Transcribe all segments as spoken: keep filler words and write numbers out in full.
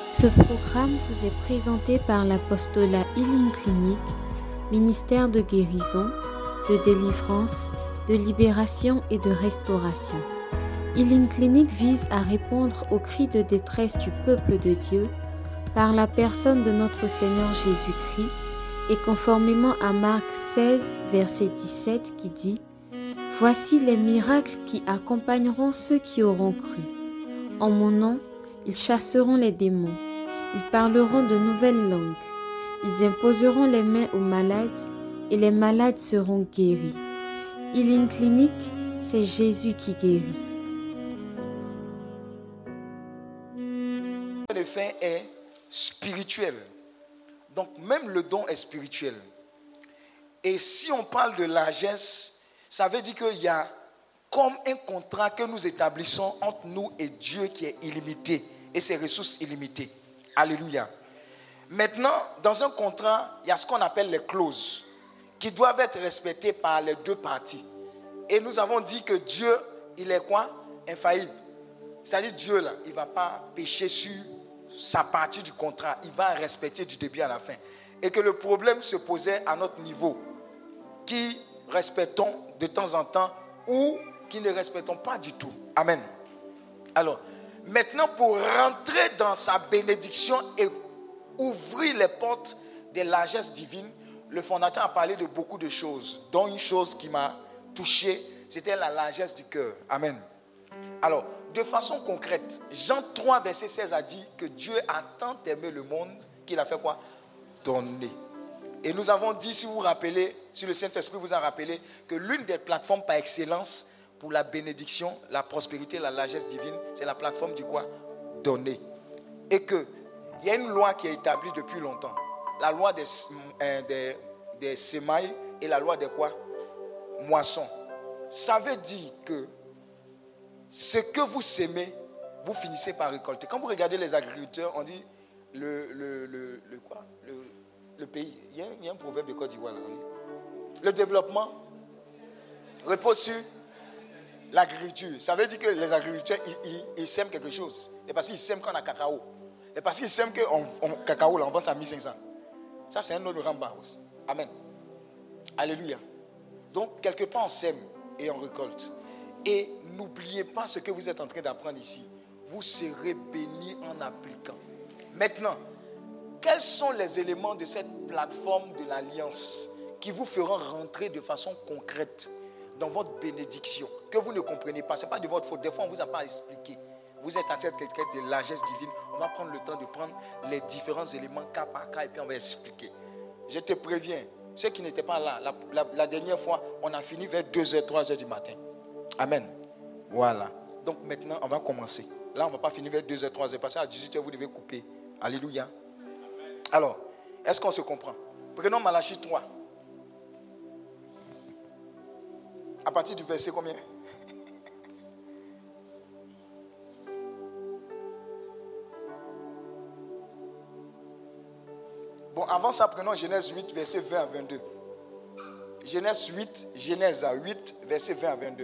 Ce programme vous est présenté par l'apostolat Healing Clinic, ministère de guérison, de délivrance, de libération et de restauration. Healing Clinic vise à répondre aux cris de détresse du peuple de Dieu par la personne de notre Seigneur Jésus-Christ et conformément à Marc seize, verset dix-sept qui dit « Voici les miracles qui accompagneront ceux qui auront cru. En mon nom, ils chasseront les démons, ils parleront de nouvelles langues, ils imposeront les mains aux malades et les malades seront guéris. » Healing Clinic, c'est Jésus qui guérit. Le fin est spirituel. Donc même le don est spirituel. Et si on parle de largesse, ça veut dire qu'il y a comme un contrat que nous établissons entre nous et Dieu qui est illimité et ses ressources illimitées. Alléluia. Maintenant, dans un contrat, il y a ce qu'on appelle les clauses qui doivent être respectées par les deux parties. Et nous avons dit que Dieu, il est quoi? Infaillible. C'est-à-dire Dieu, là, il ne va pas pécher sur sa partie du contrat. Il va respecter du début à la fin. Et que le problème se posait à notre niveau, qui respectons de temps en temps ou qui ne respectons pas du tout. Amen. Alors, maintenant pour rentrer dans sa bénédiction et ouvrir les portes des largesses divines, le fondateur a parlé de beaucoup de choses, dont une chose qui m'a touché, c'était la largesse du cœur. Amen. Alors, de façon concrète, Jean trois, verset seize a dit que Dieu a tant aimé le monde qu'il a fait quoi? Donner. Et nous avons dit, si vous vous rappelez, si le Saint-Esprit vous a rappelé, que l'une des plateformes par excellence pour la bénédiction, la prospérité, la largesse divine, c'est la plateforme du quoi? Donner. Et qu'il y a une loi qui est établie depuis longtemps. La loi des, euh, des, des semailles et la loi des quoi? Moissons. Ça veut dire que ce que vous sémez, vous finissez par récolter. Quand vous regardez les agriculteurs, on dit le, le, le, le quoi? Le, le pays. Il y, a, il y a un proverbe de Côte d'Ivoire là. Le développement repose sur l'agriculture. Ça veut dire que les agriculteurs, ils, ils, ils sèment quelque chose. Et parce qu'ils sèment qu'on a cacao. Et parce qu'ils sèment qu'on cacao, là, on vend ça à mille cinq cents. Ça, c'est un autre ramba aussi. Amen. Alléluia. Donc, quelque part, on sème et on récolte. Et n'oubliez pas ce que vous êtes en train d'apprendre ici. Vous serez bénis en appliquant. Maintenant, quels sont les éléments de cette plateforme de l'Alliance qui vous feront rentrer de façon concrète dans votre bénédiction, que vous ne comprenez pas? Ce n'est pas de votre faute. Des fois, on ne vous a pas expliqué. Vous êtes en train de quelqu'un de largesse divine. On va prendre le temps de prendre les différents éléments cas par cas et puis on va expliquer. Je te préviens, ceux qui n'étaient pas là, la, la, la dernière fois, on a fini vers deux heures, trois heures du matin. Amen. Voilà. Donc maintenant, on va commencer. Là, on ne va pas finir vers deux heures, trois heures. Parce qu'à dix-huit heures, vous devez couper. Alléluia. Alors, est-ce qu'on se comprend? Prenons Malachie trois. À partir du verset combien? Bon, avant ça, prenons Genèse huit, verset vingt à vingt-deux. Genèse huit, Genèse huit, verset vingt à vingt-deux.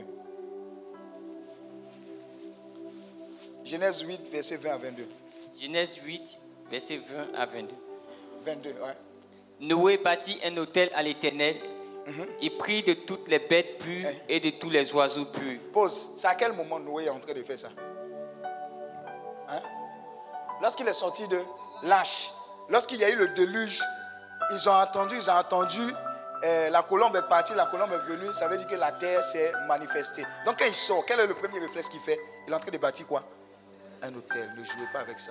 Genèse huit, verset vingt à vingt-deux. Genèse huit, verset vingt à vingt-deux. vingt-deux, ouais. Noé bâtit un autel à l'Éternel. Mm-hmm. Il prit de toutes les bêtes pures hey. et de tous les oiseaux purs. Pause. C'est à quel moment Noé est en train de faire ça? Hein? Lorsqu'il est sorti de l'Arche, lorsqu'il y a eu le déluge, ils ont attendu, ils ont attendu. Euh, la colombe est partie, la colombe est venue. Ça veut dire que la terre s'est manifestée. Donc quand il sort, quel est le premier réflexe qu'il fait? Il est en train de bâtir quoi? Un autel. Ne jouez pas avec ça.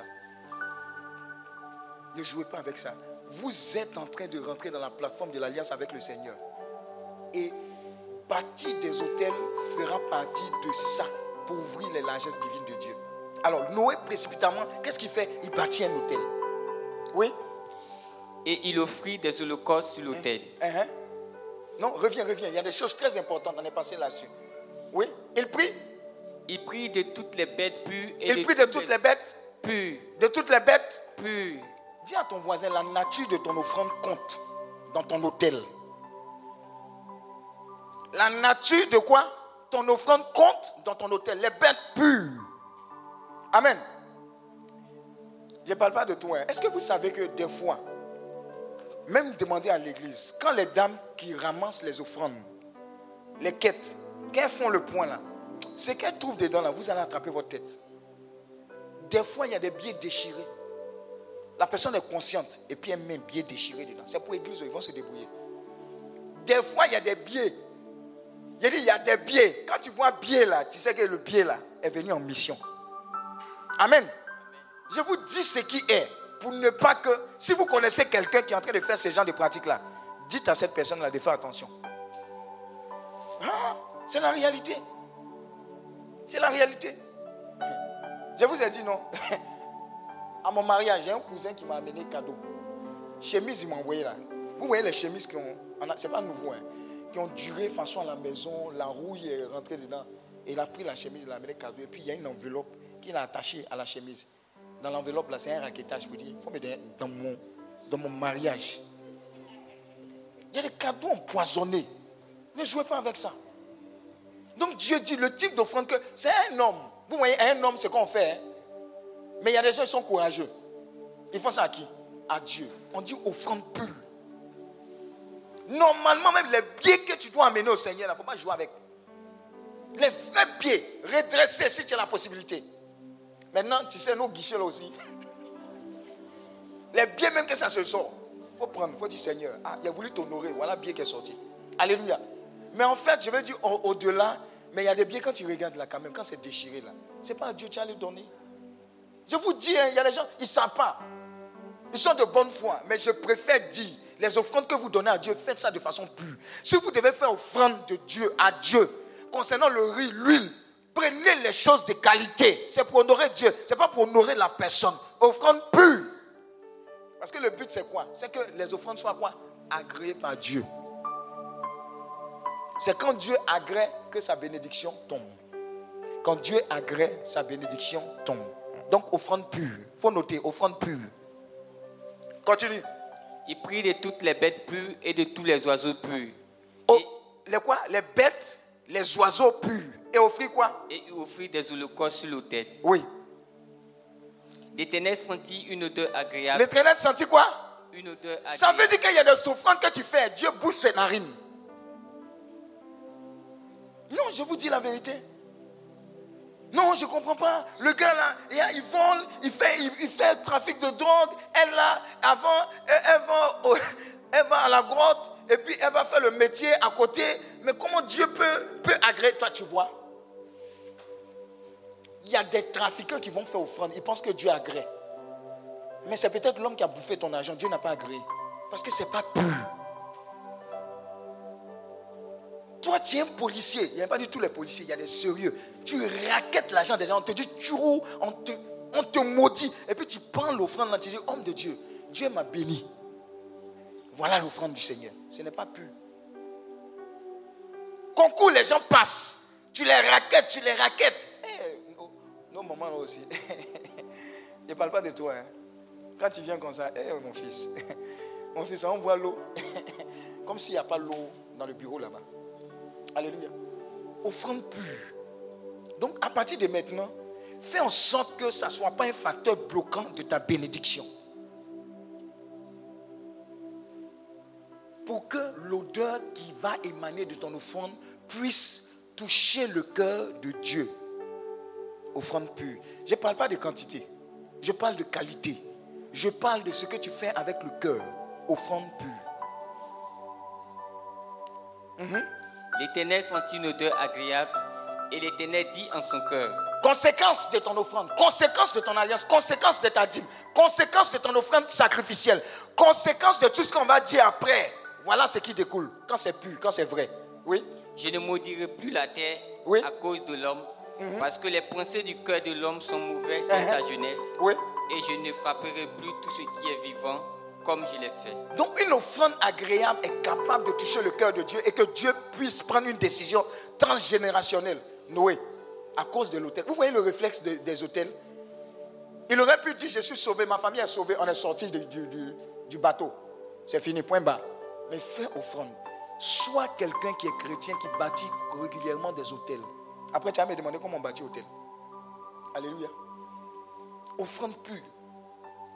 Ne jouez pas avec ça. Vous êtes en train de rentrer dans la plateforme de l'Alliance avec le Seigneur. Et bâtir des autels fera partie de ça pour ouvrir les largesses divines de Dieu. Alors Noé précipitamment, qu'est-ce qu'il fait? Il bâtit un autel. Oui. Et il offrit des holocaustes sur l'autel. Hein? Hein? Non, reviens, reviens. Il y a des choses très importantes. On est passé là-dessus. Oui. Il prit. Il prit de toutes les bêtes pures. Et il de prit de toutes les, les bêtes pures. De toutes les bêtes pures. Dis à ton voisin, la nature de ton offrande compte dans ton autel. La nature de quoi? Ton offrande compte dans ton autel. Les bêtes pures. Amen. Je ne parle pas de toi. Hein. Est-ce que vous savez que des fois, même demandez à l'église, quand les dames qui ramassent les offrandes, les quêtes, quand elles font le point là, ce qu'elles trouvent dedans là, vous allez attraper votre tête. Des fois, il y a des billets déchirés. La personne est consciente et puis elle met un billet déchiré dedans. C'est pour l'église, ils vont se débrouiller. Des fois, il y a des billets. J'ai dit, il y a des billets. Quand tu vois un billet là, tu sais que le billet là est venu en mission. Amen. Je vous dis ce qui est. Pour ne pas que, si vous connaissez quelqu'un qui est en train de faire ce genre de pratiques-là, dites à cette personne-là de faire attention. Ah, c'est la réalité. C'est la réalité. Je vous ai dit non. À mon mariage, j'ai un cousin qui m'a amené cadeau. Chemise, il m'a envoyé là. Vous voyez les chemises qui ont, c'est pas nouveau, hein, qui ont duré façon à la maison, la rouille est rentrée dedans. Et il a pris la chemise, il a amené cadeau. Et puis il y a une enveloppe qu'il a attachée à la chemise. Dans l'enveloppe, là, c'est un raquettage. Je me dis, il faut me donner dans mon, dans mon mariage. Il y a des cadeaux empoisonnés. Ne jouez pas avec ça. Donc Dieu dit, le type d'offrande que c'est un homme. Vous voyez, un homme, c'est qu'on fait. Hein? Mais il y a des gens qui sont courageux. Ils font ça à qui? À Dieu. On dit offrande pure. Normalement, même les pieds que tu dois amener au Seigneur, il ne faut pas jouer avec. Les vrais pieds, redressés si tu as la possibilité. Maintenant, tu sais, nos guichets là aussi. Les billets, même que ça se sort, il faut prendre, il faut dire Seigneur, ah, il a voulu t'honorer, voilà le billet qui est sorti. Alléluia. Mais en fait, je veux dire au- au-delà, mais il y a des billets quand tu regardes là quand même, quand c'est déchiré là, c'est pas à Dieu que tu as les donner. Je vous dis, hein, il y a des gens, ils ne savent pas. Ils sont de bonne foi, mais je préfère dire, les offrandes que vous donnez à Dieu, faites ça de façon pure. Si vous devez faire offrande de Dieu à Dieu, concernant le riz, l'huile, prenez les choses de qualité. C'est pour honorer Dieu. Ce n'est pas pour honorer la personne. Offrande pure. Parce que le but c'est quoi? C'est que les offrandes soient quoi? Agréées par Dieu. C'est quand Dieu agrée que sa bénédiction tombe. Quand Dieu agrée, sa bénédiction tombe. Donc offrande pure. Il faut noter, offrande pure. Continue. Il prit de toutes les bêtes pures et de tous les oiseaux purs. Oh, Et, les quoi? Les bêtes, les oiseaux purs. Et offrit quoi? et il offrit des holocaustes sur l'autel. Oui. L'Éternel sentit une odeur agréable. L'Éternel sentit quoi? Une odeur agréable. Ça veut dire qu'il y a des offrandes que tu fais. Dieu bouge ses narines. Non, je vous dis la vérité. Non, je ne comprends pas. Le gars là, il vole, il fait, il, il fait trafic de drogue. Elle là, avant, elle, elle, va au, elle va à la grotte et puis elle va faire le métier à côté. Mais comment Dieu peut, peut agréer? Toi, tu vois. Il y a des trafiquants qui vont faire offrande. Ils pensent que Dieu agrée. Mais c'est peut-être l'homme qui a bouffé ton argent. Dieu n'a pas agréé. Parce que ce n'est pas pur. Toi, tu es un policier. Il n'y a pas du tout les policiers. Il y a des sérieux. Tu raquettes l'argent des gens. On te dit, tu roules, on te, on te maudit. Et puis tu prends l'offrande là. Tu dis, homme de Dieu, Dieu m'a béni. Voilà l'offrande du Seigneur. Ce n'est pas pur. Concours, les gens passent. Tu les raquettes, tu les raquettes. Hey, nos, nos mamans là aussi. Je ne parle pas de toi. Hein. Quand tu viens comme ça, hey, mon fils. Mon fils, on boit l'eau. Comme s'il n'y a pas l'eau dans le bureau là-bas. Alléluia. Offrande pure. Donc, à partir de maintenant, fais en sorte que ça ne soit pas un facteur bloquant de ta bénédiction. Pour que l'odeur qui va émaner de ton offrande puisse toucher le cœur de Dieu. Offrande pure. Je ne parle pas de quantité. Je parle de qualité. Je parle de ce que tu fais avec le cœur. Offrande pure. Mm-hmm. L'Éternel sentit une odeur agréable et l'Éternel dit en son cœur. Conséquence de ton offrande, conséquence de ton alliance, conséquence de ta dîme, conséquence de ton offrande sacrificielle, conséquence de tout ce qu'on va dire après. Voilà ce qui découle quand c'est pur, quand c'est vrai. Oui. Je ne maudirai plus la terre oui. à cause de l'homme, mm-hmm. parce que les pensées du cœur de l'homme sont mauvaises dès uh-huh. sa jeunesse. Oui. Et je ne frapperai plus tout ce qui est vivant comme je l'ai fait. Donc une offrande agréable est capable de toucher le cœur de Dieu et que Dieu puisse prendre une décision transgénérationnelle. Noé, à cause de l'autel. Vous voyez le réflexe de, des autels? Il aurait pu dire, je suis sauvé, ma famille est sauvée, on est sorti du, du, du, du bateau. C'est fini, point barre. Mais fais offrande. Sois quelqu'un qui est chrétien, qui bâtit régulièrement des autels. Après, tu vas me demander comment on bâtit hôtel. Alléluia. Offrande pure.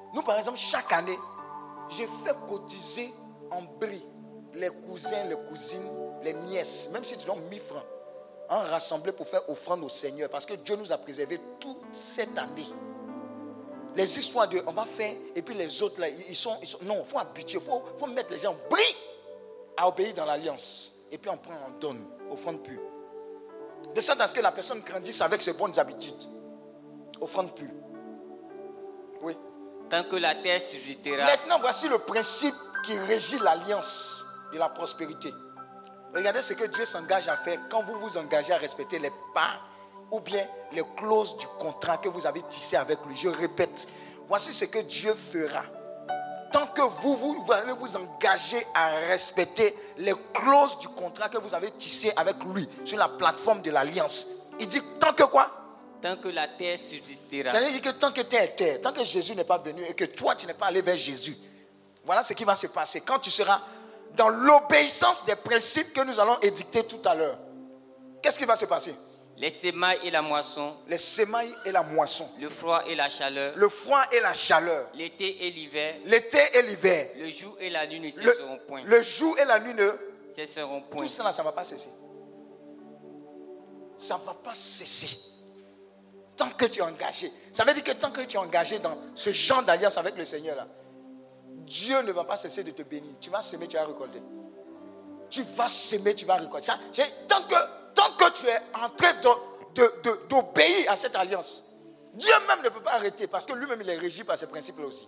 Nous, par exemple, chaque année, je fais cotiser en bris les cousins, les cousines, les nièces, même si tu donnes mille francs, en rassembler pour faire offrande au Seigneur, parce que Dieu nous a préservés toute cette année. Les histoires de on va faire, et puis les autres là, ils sont, ils sont non, il faut habituer, il faut, faut mettre les gens en bris à obéir dans l'alliance. Et puis on prend, on donne, offrande pure. De sorte à ce que la personne grandisse avec ses bonnes habitudes. Offrande pure. Oui. Tant que la terre subsistera. Maintenant, voici le principe qui régit l'alliance de la prospérité. Regardez ce que Dieu s'engage à faire quand vous vous engagez à respecter les parts ou bien les clauses du contrat que vous avez tissé avec lui. Je répète, voici ce que Dieu fera. Tant que vous, vous, vous allez vous engager à respecter les clauses du contrat que vous avez tissé avec lui sur la plateforme de l'alliance. Il dit tant que quoi? Tant que la terre subsistera. Ça veut dire que tant que terre est terre, tant que Jésus n'est pas venu et que toi tu n'es pas allé vers Jésus, voilà ce qui va se passer. Quand tu seras dans l'obéissance des principes que nous allons édicter tout à l'heure, qu'est-ce qui va se passer? Les semailles et la moisson. Les semailles et la moisson. Le froid et la chaleur. Le froid et la chaleur. L'été et l'hiver. L'été et l'hiver. Le jour et la nuit ne le, cesseront point. Le jour et la nuit ne cesseront point. Tout cela, ça ne va pas cesser. Ça ne va pas cesser. Tant que tu es engagé. Ça veut dire que tant que tu es engagé dans ce genre d'alliance avec le Seigneur là, Dieu ne va pas cesser de te bénir. Tu vas s'aimer, tu vas récolter. Tu vas s'aimer, tu vas récolter. Ça, tant, que, tant que tu es en train de, de, de, d'obéir à cette alliance, Dieu même ne peut pas arrêter parce que lui-même il est régi par ces principes-là aussi.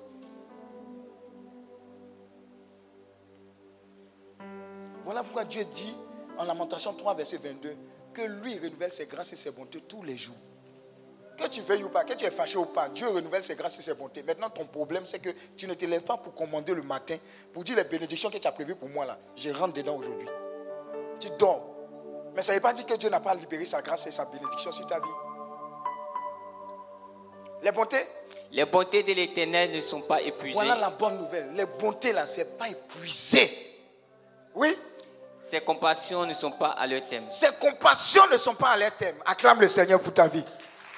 Voilà pourquoi Dieu dit en Lamentation trois, verset vingt-deux, que lui renouvelle ses grâces et ses bontés tous les jours. Que tu veuilles ou pas, que tu es fâché ou pas, Dieu renouvelle ses grâces et ses bontés. Maintenant, ton problème, c'est que tu ne te lèves pas pour commander le matin, pour dire les bénédictions que tu as prévues pour moi là. Je rentre dedans aujourd'hui. Tu dors. Mais ça ne veut pas dire que Dieu n'a pas libéré sa grâce et sa bénédiction sur ta vie. Les bontés? Les bontés de l'Éternel ne sont pas épuisées. Voilà la bonne nouvelle. Les bontés là, ce n'est pas épuisé. Oui? Ses compassions ne sont pas à leur terme. Ses compassions ne sont pas à leur terme. Acclame le Seigneur pour ta vie.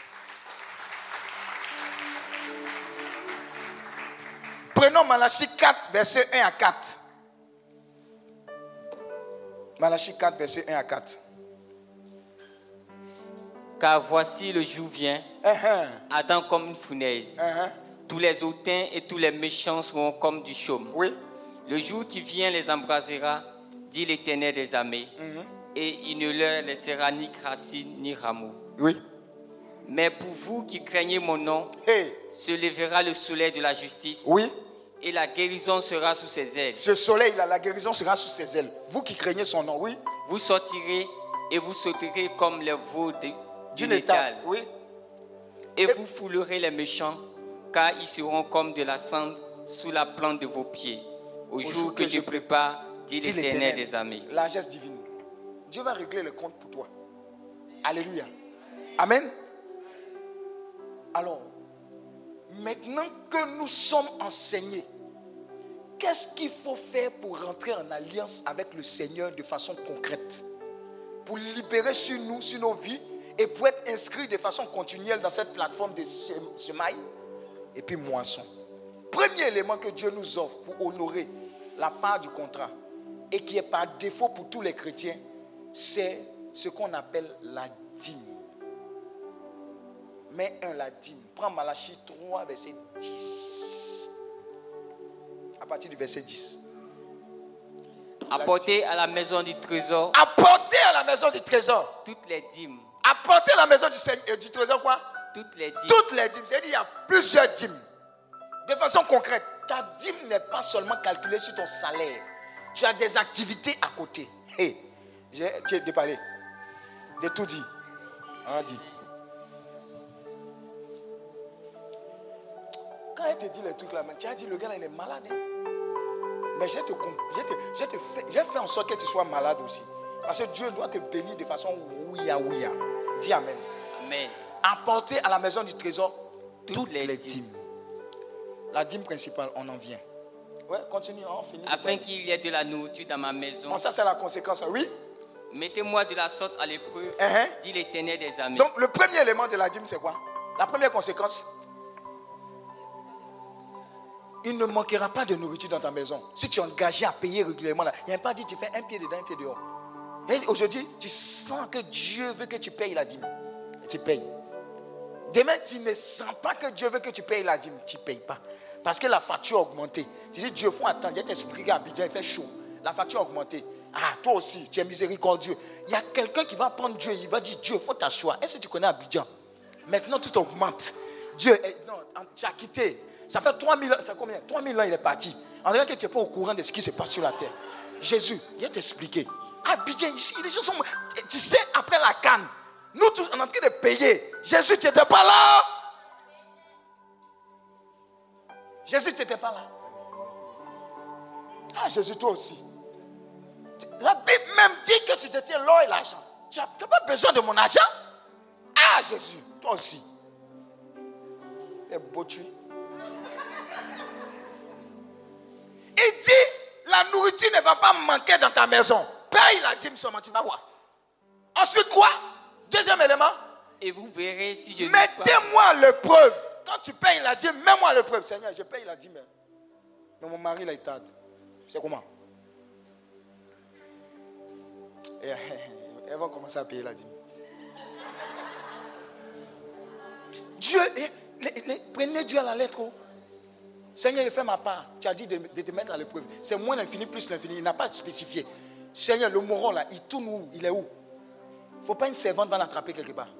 Prenons Malachie quatre, verset un à quatre. Malachie quatre, verset un à quatre. Car voici le jour vient, uh-huh. Adam comme une fournaise. Uh-huh. Tous les hautains et tous les méchants seront comme du chaume. Oui. Le jour qui vient les embrasera, dit l'Éternel des armées, uh-huh. Et il ne leur laissera ni racine ni rameau. Oui. Mais pour vous qui craignez mon nom, hey. Se lèvera le soleil de la justice. Oui. Et la guérison sera sous ses ailes. Ce soleil là, la guérison sera sous ses ailes. Vous qui craignez son nom, oui. Vous sortirez et vous sauterez comme les veaux de, d'une d'une étale. Oui. Et, et vous foulerez les méchants, car ils seront comme de la cendre sous la plante de vos pieds. Au, Au jour, jour que, que je prépare, dit l'Éternel des armées. Largesse divine. Dieu va régler le compte pour toi. Alléluia. Amen. Alors, maintenant que nous sommes enseignés, qu'est-ce qu'il faut faire pour rentrer en alliance avec le Seigneur de façon concrète? Pour libérer sur nous, sur nos vies, et pour être inscrit de façon continuelle dans cette plateforme de semailles et puis moisson. Premier élément que Dieu nous offre pour honorer la part du contrat et qui est par défaut pour tous les chrétiens, c'est ce qu'on appelle la dîme. Mets un la dîme. Prends Malachie trois, verset dix. À partir du verset dix. Apportez à la maison du trésor. Apportez à la maison du trésor. Toutes les dîmes. Apportez à la maison du, Seigneur, du trésor quoi? Toutes les dîmes. Toutes les dîmes. C'est-à-dire qu'il y a plusieurs dîmes. De façon concrète, ta dîme n'est pas seulement calculée sur ton salaire. Tu as des activités à côté. Hey, j'ai déparlé. De tout dit. On a dit. Quand elle te dit les trucs là, tu as dit le gars là, il est malade. Hein? Mais j'ai te, te, te fait, fait en sorte que tu sois malade aussi. Parce que Dieu doit te bénir de façon ouïa ouïa. Dis amen. Amen. Apporter à la maison du trésor toutes, toutes les, les dîmes. dîmes. La dîme principale, on en vient. Ouais, continue, on finit. Afin qu'il y ait de la nourriture dans ma maison. Bon, ça c'est la conséquence, oui. Mettez-moi de la sorte à l'épreuve, uh-huh. dit l'Éternel des armées. Donc le premier élément de la dîme c'est quoi? La première conséquence. il ne manquera pas de nourriture dans ta maison. Si tu es engagé à payer régulièrement, là, il n'y a pas dit tu fais un pied dedans, un pied dehors. Et aujourd'hui, tu sens que Dieu veut que tu payes la dîme. Et tu payes. Demain, tu ne sens pas que Dieu veut que tu payes la dîme. Tu ne payes pas. Parce que la facture a augmenté. Tu dis, Dieu, il faut attendre. Il t'explique à Abidjan, il fait chaud. La facture a augmenté. Ah, toi aussi, tu es miséricordieux. Il y a quelqu'un qui va prendre Dieu. Il va dire, Dieu, il faut t'asseoir. Est-ce que tu connais Abidjan? Maintenant, tout augmente. Dieu, non, tu as quitté. Ça fait trois mille ans. C'est combien? trois mille ans, il est parti. En dirait que tu n'es pas au courant de ce qui se passe sur la terre. Jésus, il va t'expliquer. Abidjan, ici, les gens sont. Tu sais, après la canne, nous tous, on est en train de payer. Jésus, tu n'étais pas là. Jésus, tu n'étais pas là. Ah, Jésus, toi aussi. La Bible même dit que tu détiens l'or et l'argent. Tu n'as pas besoin de mon argent. Ah, Jésus, toi aussi. Et beau tu. Il dit, la nourriture ne va pas manquer dans ta maison. Paye la dîme seulement, tu vas voir. Ensuite quoi? Deuxième élément. Et vous verrez si je... Mettez-moi à l'épreuve. Quand tu payes la dîme, mets-moi à l'épreuve. Seigneur, je paye la dîme. Mais mon mari, là, il tarde. C'est comment? Et elles vont commencer à payer la dîme. Dieu, les, les, prenez Dieu à la lettre. Oh. Seigneur, il fait ma part. Tu as dit de, de te mettre à l'épreuve. C'est moins l'infini plus l'infini. Il n'a pas spécifié. Seigneur, le moron là, il tourne où? Il est où? Il ne faut pas une servante va l'attraper quelque part.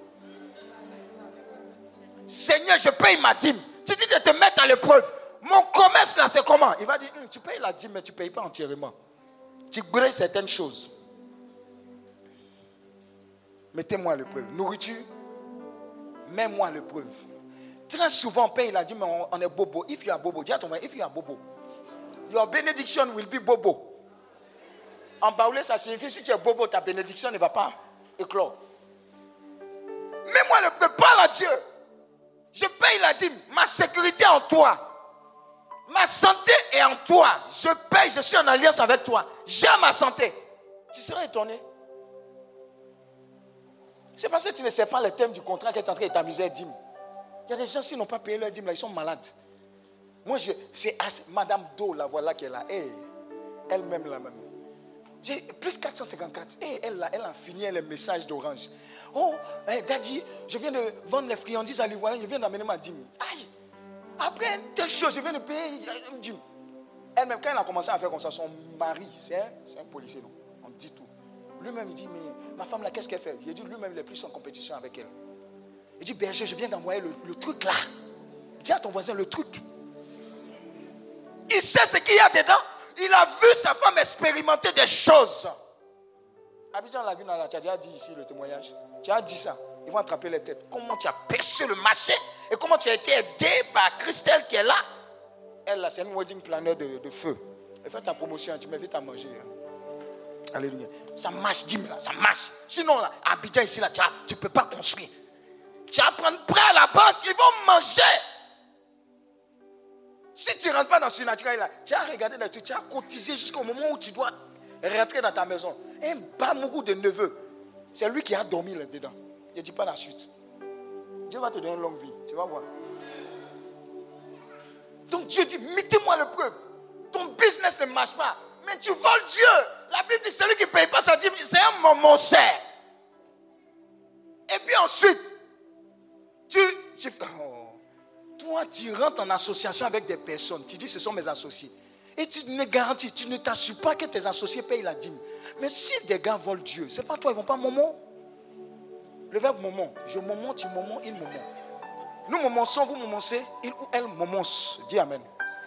Seigneur, je paye ma dîme. Tu dis de te mettre à l'épreuve. Mon commerce là, c'est comment? Il va dire, hm, tu payes la dîme, mais tu ne payes pas entièrement. Tu brilles certaines choses. Mettez-moi à l'épreuve. Nourriture, mets-moi à l'épreuve. Très souvent, on paye la dîme, mais on, on est bobo. If you are bobo, dis à ton mari, if you are bobo, your benediction will be bobo. En baoulé, ça signifie si tu es bobo, ta bénédiction ne va pas éclore. Mets-moi à l'épreuve, parle à Dieu. Je paye la dîme, ma sécurité en toi. Ma santé est en toi. Je paye, je suis en alliance avec toi. J'ai ma santé. Tu seras étonné. C'est parce que tu ne sais pas le thème du contrat que tu es en train de t'amuser à dîme. Il y a des gens qui n'ont pas payé leur dîme, là, ils sont malades. Moi, je, c'est Madame Do, la voilà qui est là. Hey, elle-même, là même. J'ai plus quatre cent cinquante-quatre. Hey, elle, là, elle a fini les messages d'Orange. Oh, hey, Daddy, je viens de vendre les friandises à l'Ivoirien, je viens d'amener ma dîme. Aïe, après telle chose, je viens de payer une dîme. Elle-même, quand elle a commencé à faire comme ça, son mari, c'est un, c'est un policier, non? On dit tout. Lui-même, il dit, mais ma femme là, qu'est-ce qu'elle fait? Il dit, lui-même, il est plus en compétition avec elle. Il dit, berger, je viens d'envoyer le, le truc là. Dis à ton voisin le truc. Il sait ce qu'il y a dedans. Il a vu sa femme expérimenter des choses. Abidjan Laguna, là, tu as déjà dit ici le témoignage. Tu as dit ça. Ils vont attraper les têtes. Comment tu as percé le marché et comment tu as été aidé par Christelle qui est là. Elle, là, c'est une wedding planner de, de feu. Elle fait ta promotion, tu m'invites à manger. Alléluia. Ça marche, dis-moi là, ça marche. Sinon, là, Abidjan ici, là, tu ne peux pas construire. Tu vas prendre prêt à la banque, ils vont manger. Si tu ne rentres pas dans ce naturel là, tu as regardé là, tu as cotisé jusqu'au moment où tu dois rentrer dans ta maison. Un bamourou de neveu, c'est lui qui a dormi là-dedans. Il ne dit pas la suite. Dieu va te donner une longue vie, tu vas voir. Donc Dieu dit, mettez-moi l'épreuve. Ton business ne marche pas, mais tu voles Dieu. La Bible dit, celui qui ne paye pas sa dîme, c'est un moment serre. Et puis ensuite, tu, tu, oh, toi, tu rentres en association avec des personnes. Tu dis, ce sont mes associés. Et tu ne garantis, tu ne t'assures pas que tes associés payent la dîme. Mais si des gars volent Dieu, c'est pas toi, ils ne vont pas moment. Le verbe moment, je moment, tu moment, il moment. Nous momonçons, vous momoncez, il ou elle momonce. Dis amen.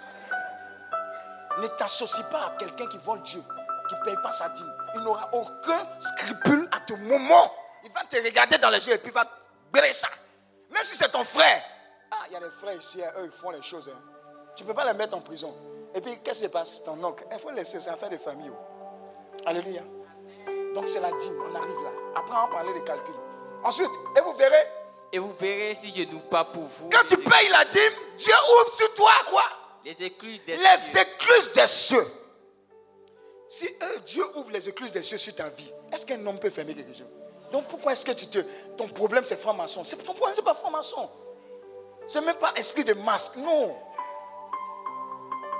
Ne t'associe pas à quelqu'un qui vole Dieu, qui ne paye pas sa dîme. Il n'aura aucun scrupule à te moment. Il va te regarder dans les yeux et puis il va brûler ça. Même si c'est ton frère. Ah, il y a des frères ici, hein, eux, ils font les choses. Hein. Tu ne peux pas les mettre en prison. Et puis, qu'est-ce qui se passe? Ton oncle, il faut le laisser, c'est affaire de famille. Oh. Alléluia. Donc, c'est la dîme, on arrive là. Après, on va parler de calcul. Ensuite, et vous verrez. Et vous verrez si je n'ouvre pas pour vous. Quand tu payes la dîme, Dieu ouvre sur toi quoi? Les écluses des les cieux. écluses des cieux. Si euh, Dieu ouvre les écluses des cieux sur ta vie, est-ce qu'un homme peut fermer quelque chose? Donc pourquoi est-ce que tu te, ton problème c'est franc-maçon? C'est, ton problème c'est pas franc-maçon. C'est même pas esprit de masque, non.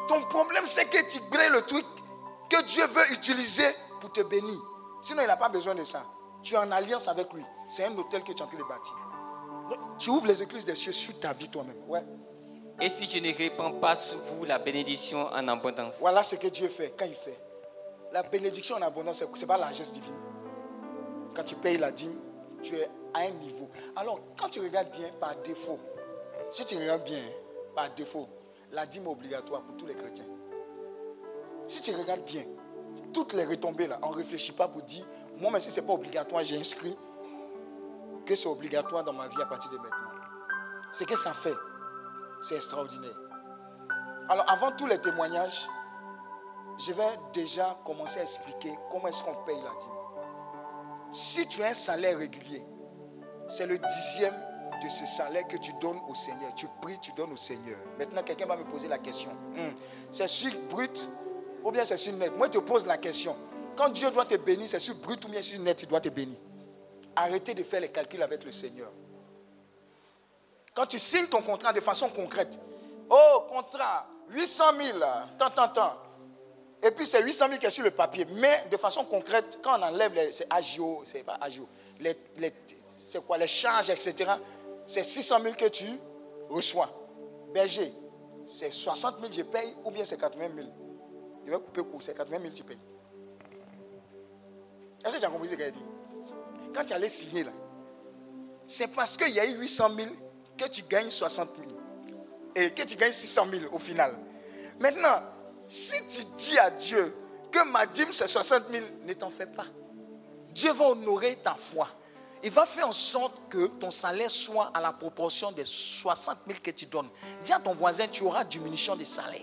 Ton problème, c'est que tu grées le truc que Dieu veut utiliser pour te bénir. Sinon, il n'a pas besoin de ça. Tu es en alliance avec lui. C'est un hôtel que tu es en train de bâtir. Donc, tu ouvres les écluses des cieux sur ta vie toi-même. Ouais. Et si je ne répands pas sur vous la bénédiction en abondance? Voilà ce que Dieu fait quand il fait. La bénédiction en abondance, ce n'est pas la largesse divine. Quand tu payes la dîme, tu es à un niveau. Alors, quand tu regardes bien, par défaut, si tu regardes bien, par défaut, la dîme est obligatoire pour tous les chrétiens. Si tu regardes bien, toutes les retombées là, on ne réfléchit pas pour dire, moi même si ce n'est pas obligatoire, j'ai inscrit que c'est obligatoire dans ma vie à partir de maintenant. Ce que ça fait, c'est extraordinaire. Alors avant tous les témoignages, je vais déjà commencer à expliquer comment est-ce qu'on paye la dîme. Si tu as un salaire régulier, c'est le dixième de ce salaire que tu donnes au Seigneur. Tu pries, tu donnes au Seigneur. Maintenant, quelqu'un va me poser la question. Hum, c'est sur brut ou bien c'est sur net? Moi, je te pose la question. Quand Dieu doit te bénir, c'est sur brut ou bien sur net, il doit te bénir. Arrêtez de faire les calculs avec le Seigneur. Quand tu signes ton contrat de façon concrète, oh, contrat, huit cent mille, tant, tant, tant. Et puis c'est huit cent mille qui est sur le papier. Mais de façon concrète, quand on enlève les, c'est A G O, c'est pas A G O, les, les, c'est quoi, les charges, et cetera, c'est six cent mille que tu reçois. Berger, c'est soixante mille je paye ou bien c'est quatre-vingt mille. Je vais couper court, c'est quatre-vingt mille tu payes. Est-ce que tu as compris ce qu'elle dit? Quand tu allais signer là, c'est parce qu'il y a eu huit cent mille que tu gagnes soixante mille. Et que tu gagnes six cent mille au final. Maintenant, si tu dis à Dieu que ma dîme c'est soixante mille, ne t'en fais pas. Dieu va honorer ta foi. Il va faire en sorte que ton salaire soit à la proportion des soixante mille que tu donnes. Dis à ton voisin, tu auras diminution de salaire.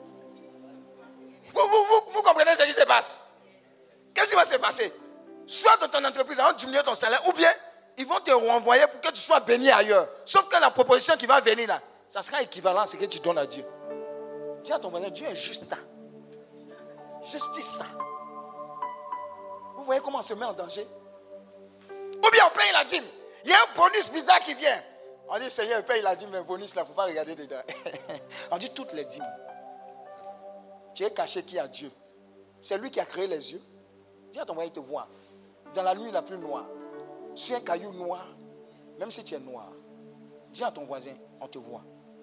Vous, vous, vous, vous comprenez ce qui se passe? Qu'est-ce qui va se passer? Soit dans ton entreprise, ils vont diminuer ton salaire, ou bien ils vont te renvoyer pour que tu sois béni ailleurs. Sauf que la proposition qui va venir là, ça sera équivalent à ce que tu donnes à Dieu. Dis à ton voisin, Dieu est juste. Justice ça. Vous voyez comment on se met en danger? Ou bien on paye la dîme. Il y a un bonus bizarre qui vient. On dit, Seigneur, paye la dîme, mais un bonus là, il ne faut pas regarder dedans. On dit toutes les dîmes. Tu es caché qui a Dieu. C'est lui qui a créé les yeux. Dis à ton voisin, il te voit. Dans la nuit la plus noire. Sur un caillou noir, même si tu es noir, dis à ton voisin, on te voit.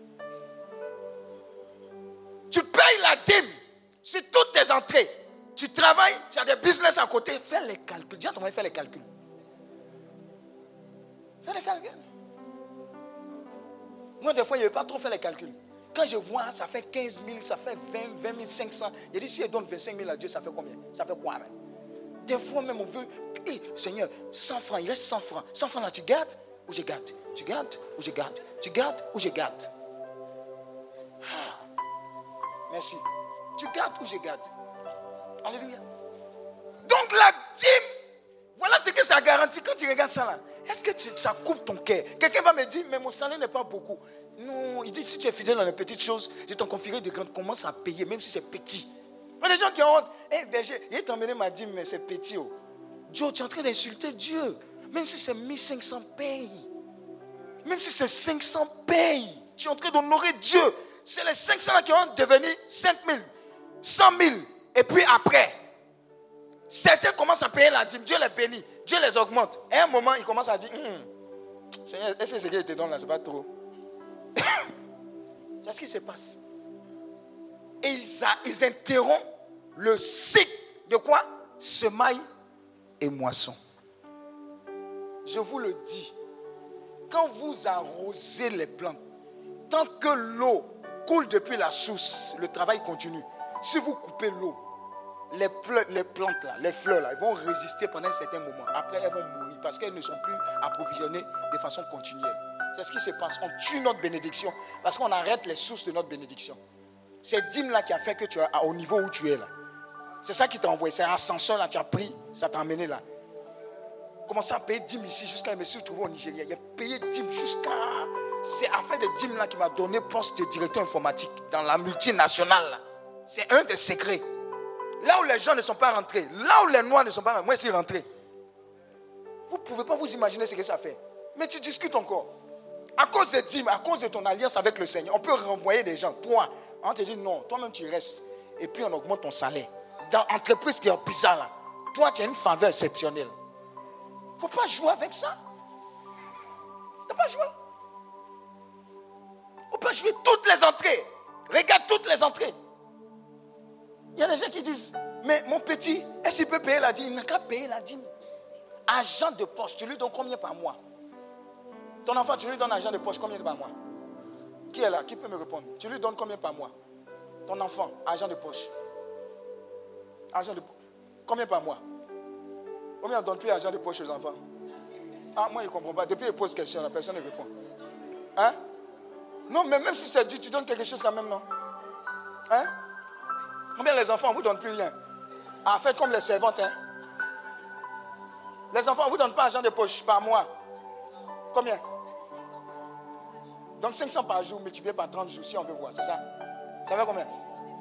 Tu payes la dîme sur toutes tes entrées. Tu travailles, tu as des business à côté, fais les calculs. Dis à ton voisin, fais les calculs. Fais les calculs. Moi, des fois, je ne vais pas trop faire les calculs. Quand je vois, ça fait quinze mille, ça fait vingt, vingt mille cinq cents. Je dis, si je donne vingt-cinq mille à Dieu, ça fait combien? Ça fait quoi même? Des fois même, on veut, hey, Seigneur, cent francs, il reste cent francs. cent francs là, tu gardes ou je garde? Tu gardes ou je garde? Tu gardes ou je garde? Ah, merci. Tu gardes ou je garde? Alléluia. Donc la dîme, voilà ce que ça garantit quand tu regardes ça là. Est-ce que tu, ça coupe ton cœur? Quelqu'un va me dire, mais mon salaire n'est pas beaucoup. Non, il dit, si tu es fidèle dans les petites choses, je t'en confierai de grandes. Commence à payer, même si c'est petit. Il y a des gens qui ont honte. Hé, hey, berger, il t'a emmené ma dîme, mais c'est petit. Oh. Dieu, tu es en train d'insulter Dieu. Même si c'est mille cinq cents, paye. Même si c'est cinq cents, paye. Tu es en train d'honorer Dieu. C'est les cinq cents qui vont devenir cinq mille, cent mille. Et puis après, certains commencent à payer la dîme. Dieu les bénit. Dieu les augmente. Et à un moment, ils commencent à dire, hm, Seigneur, est-ce que ce que je te donne là, c'est pas trop? C'est ce qui se passe. Et ils, a, ils interrompent le cycle de quoi? Semaille et moisson. Je vous le dis, quand vous arrosez les plantes, tant que l'eau coule depuis la source, le travail continue. Si vous coupez l'eau, les, ple- les plantes, là, les fleurs, là, elles vont résister pendant un certain moment. Après, elles vont mourir parce qu'elles ne sont plus approvisionnées de façon continuelle. C'est ce qui se passe. On tue notre bénédiction parce qu'on arrête les sources de notre bénédiction. C'est dîme-là qui a fait que tu es au niveau où tu es là. C'est ça qui t'a envoyé. C'est un ascenseur là, tu as pris, ça t'a emmené là. Commencez à payer dîme ici jusqu'à me suis trouvé au Nigeria. Il a payé dîme jusqu'à... C'est affaire de dîme là qui m'a donné poste de directeur informatique dans la multinationale là. C'est un des secrets. Là où les gens ne sont pas rentrés, là où les noirs ne sont pas rentrés, moi je suis rentré. Vous ne pouvez pas vous imaginer ce que ça fait. Mais tu discutes encore. À cause de dîmes, à cause de ton alliance avec le Seigneur, on peut renvoyer des gens. Toi, On te dit non, toi-même tu restes. Et puis on augmente ton salaire. Dans l'entreprise qui est bizarre là, toi tu as une faveur exceptionnelle. Il ne faut pas jouer avec ça. Il ne faut pas jouer. Il ne faut pas jouer toutes les entrées. Regarde toutes les entrées. Il y a des gens qui disent, mais mon petit, est-ce qu'il peut payer la dîme? Il n'a qu'à payer la dîme. Agent de poche, tu lui donnes combien par mois? Ton enfant, tu lui donnes argent de poche combien par mois? Qui est là? Qui peut me répondre? Tu lui donnes combien par mois? Ton enfant, argent de poche. Argent de poche. Combien par mois? Combien on ne donne plus argent de poche aux enfants? Ah, moi, je ne comprends pas. Depuis, il pose question, la personne ne répond. Hein? Non, mais même si c'est dur, tu donnes quelque chose quand même, non? Hein? Combien les enfants, on ne vous donne plus rien? Ah, faites comme les servantes, hein? Les enfants, on ne vous donne pas argent de poche par mois. Combien? Donc cinq cents par jour, multiplié par trente jours, si on veut voir, c'est ça? Ça fait combien?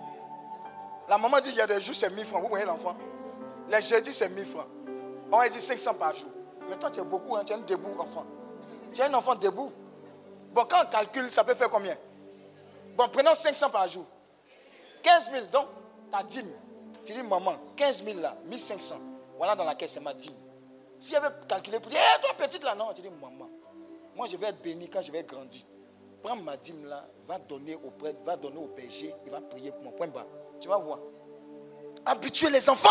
La maman dit qu'il y a des jours, c'est mille francs. Vous voyez l'enfant? Les jeudis, c'est mille francs. On a dit cinq cents par jour. Mais toi, tu es beaucoup, hein? Tu es un debout enfant. Tu es un enfant debout. Bon, quand on calcule, ça peut faire combien? Bon, prenons cinq cents par jour. quinze mille, donc, ta dîme. Tu dis, maman, quinze mille là, mille cinq cents. Voilà dans la caisse, c'est ma dîme. Si elle veut calculer pour dire, hé, toi, petite là, non, tu dis, maman, moi, je vais être béni quand je vais grandir. Prends ma dîme là, va donner au prêtre, va donner au berger, il va prier pour moi. Point bas. Tu vas voir. Habituez les enfants.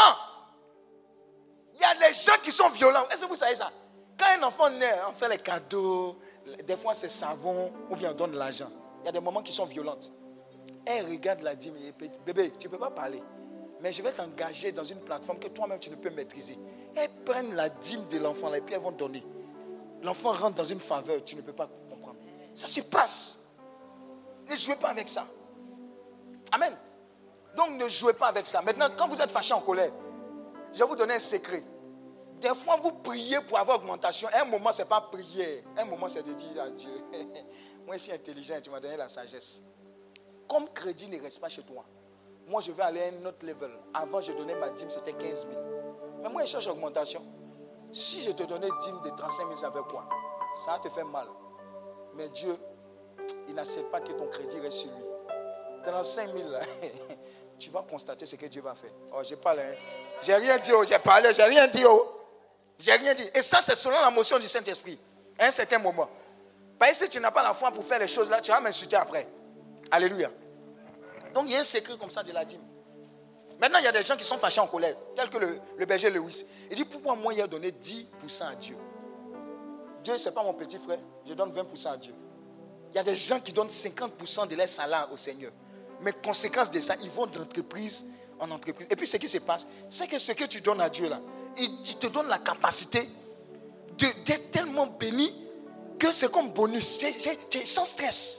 Il y a des gens qui sont violents. Est-ce que vous savez ça? Quand un enfant naît, on fait les cadeaux, des fois c'est savon, ou bien on donne de l'argent. Il y a des moments qui sont violentes. Elle regarde la dîme et dit, bébé, tu ne peux pas parler. Mais je vais t'engager dans une plateforme que toi-même tu ne peux maîtriser. Elles prennent la dîme de l'enfant là, et puis elles vont donner. L'enfant rentre dans une faveur, tu ne peux pas comprendre. Ça se passe. Ne jouez pas avec ça. Amen. Donc ne jouez pas avec ça. Maintenant, quand vous êtes fâché en colère, je vais vous donner un secret. Des fois, vous priez pour avoir augmentation. Un moment, ce n'est pas prière. Un moment, c'est de dire à Dieu, moi, je suis intelligent, tu m'as donné la sagesse. Comme crédit ne reste pas chez toi, moi, je vais aller à un autre level. Avant, je donnais ma dîme, c'était quinze mille. Mais moi, je cherche augmentation. Si je te donnais dîme de trente-cinq mille, ça fait quoi? Ça te fait mal. Mais Dieu, il n'accepte pas que ton crédit reste sur lui. trente-cinq mille, là, tu vas constater ce que Dieu va faire. Oh, j'ai parlé. Hein. J'ai rien dit, oh, j'ai parlé, j'ai rien dit. Oh. J'ai rien dit. Et ça, c'est selon la motion du Saint-Esprit. À un certain moment. Parce que si tu n'as pas la foi pour faire les choses là, tu vas m'insulter après. Alléluia. Donc, il y a un secret comme ça de la dîme. Maintenant, il y a des gens qui sont fâchés en colère, tel que le, le berger Lewis. Il dit, pourquoi moi, il a donné dix pour cent à Dieu? Dieu, ce n'est pas mon petit frère. Je donne vingt pour cent à Dieu. Il y a des gens qui donnent cinquante pour cent de leur salaire au Seigneur. Mais conséquence de ça, ils vont d'entreprise en entreprise. Et puis, ce qui se passe, c'est que ce que tu donnes à Dieu, là, il, il te donne la capacité de, d'être tellement béni que c'est comme bonus. C'est, c'est, c'est sans stress.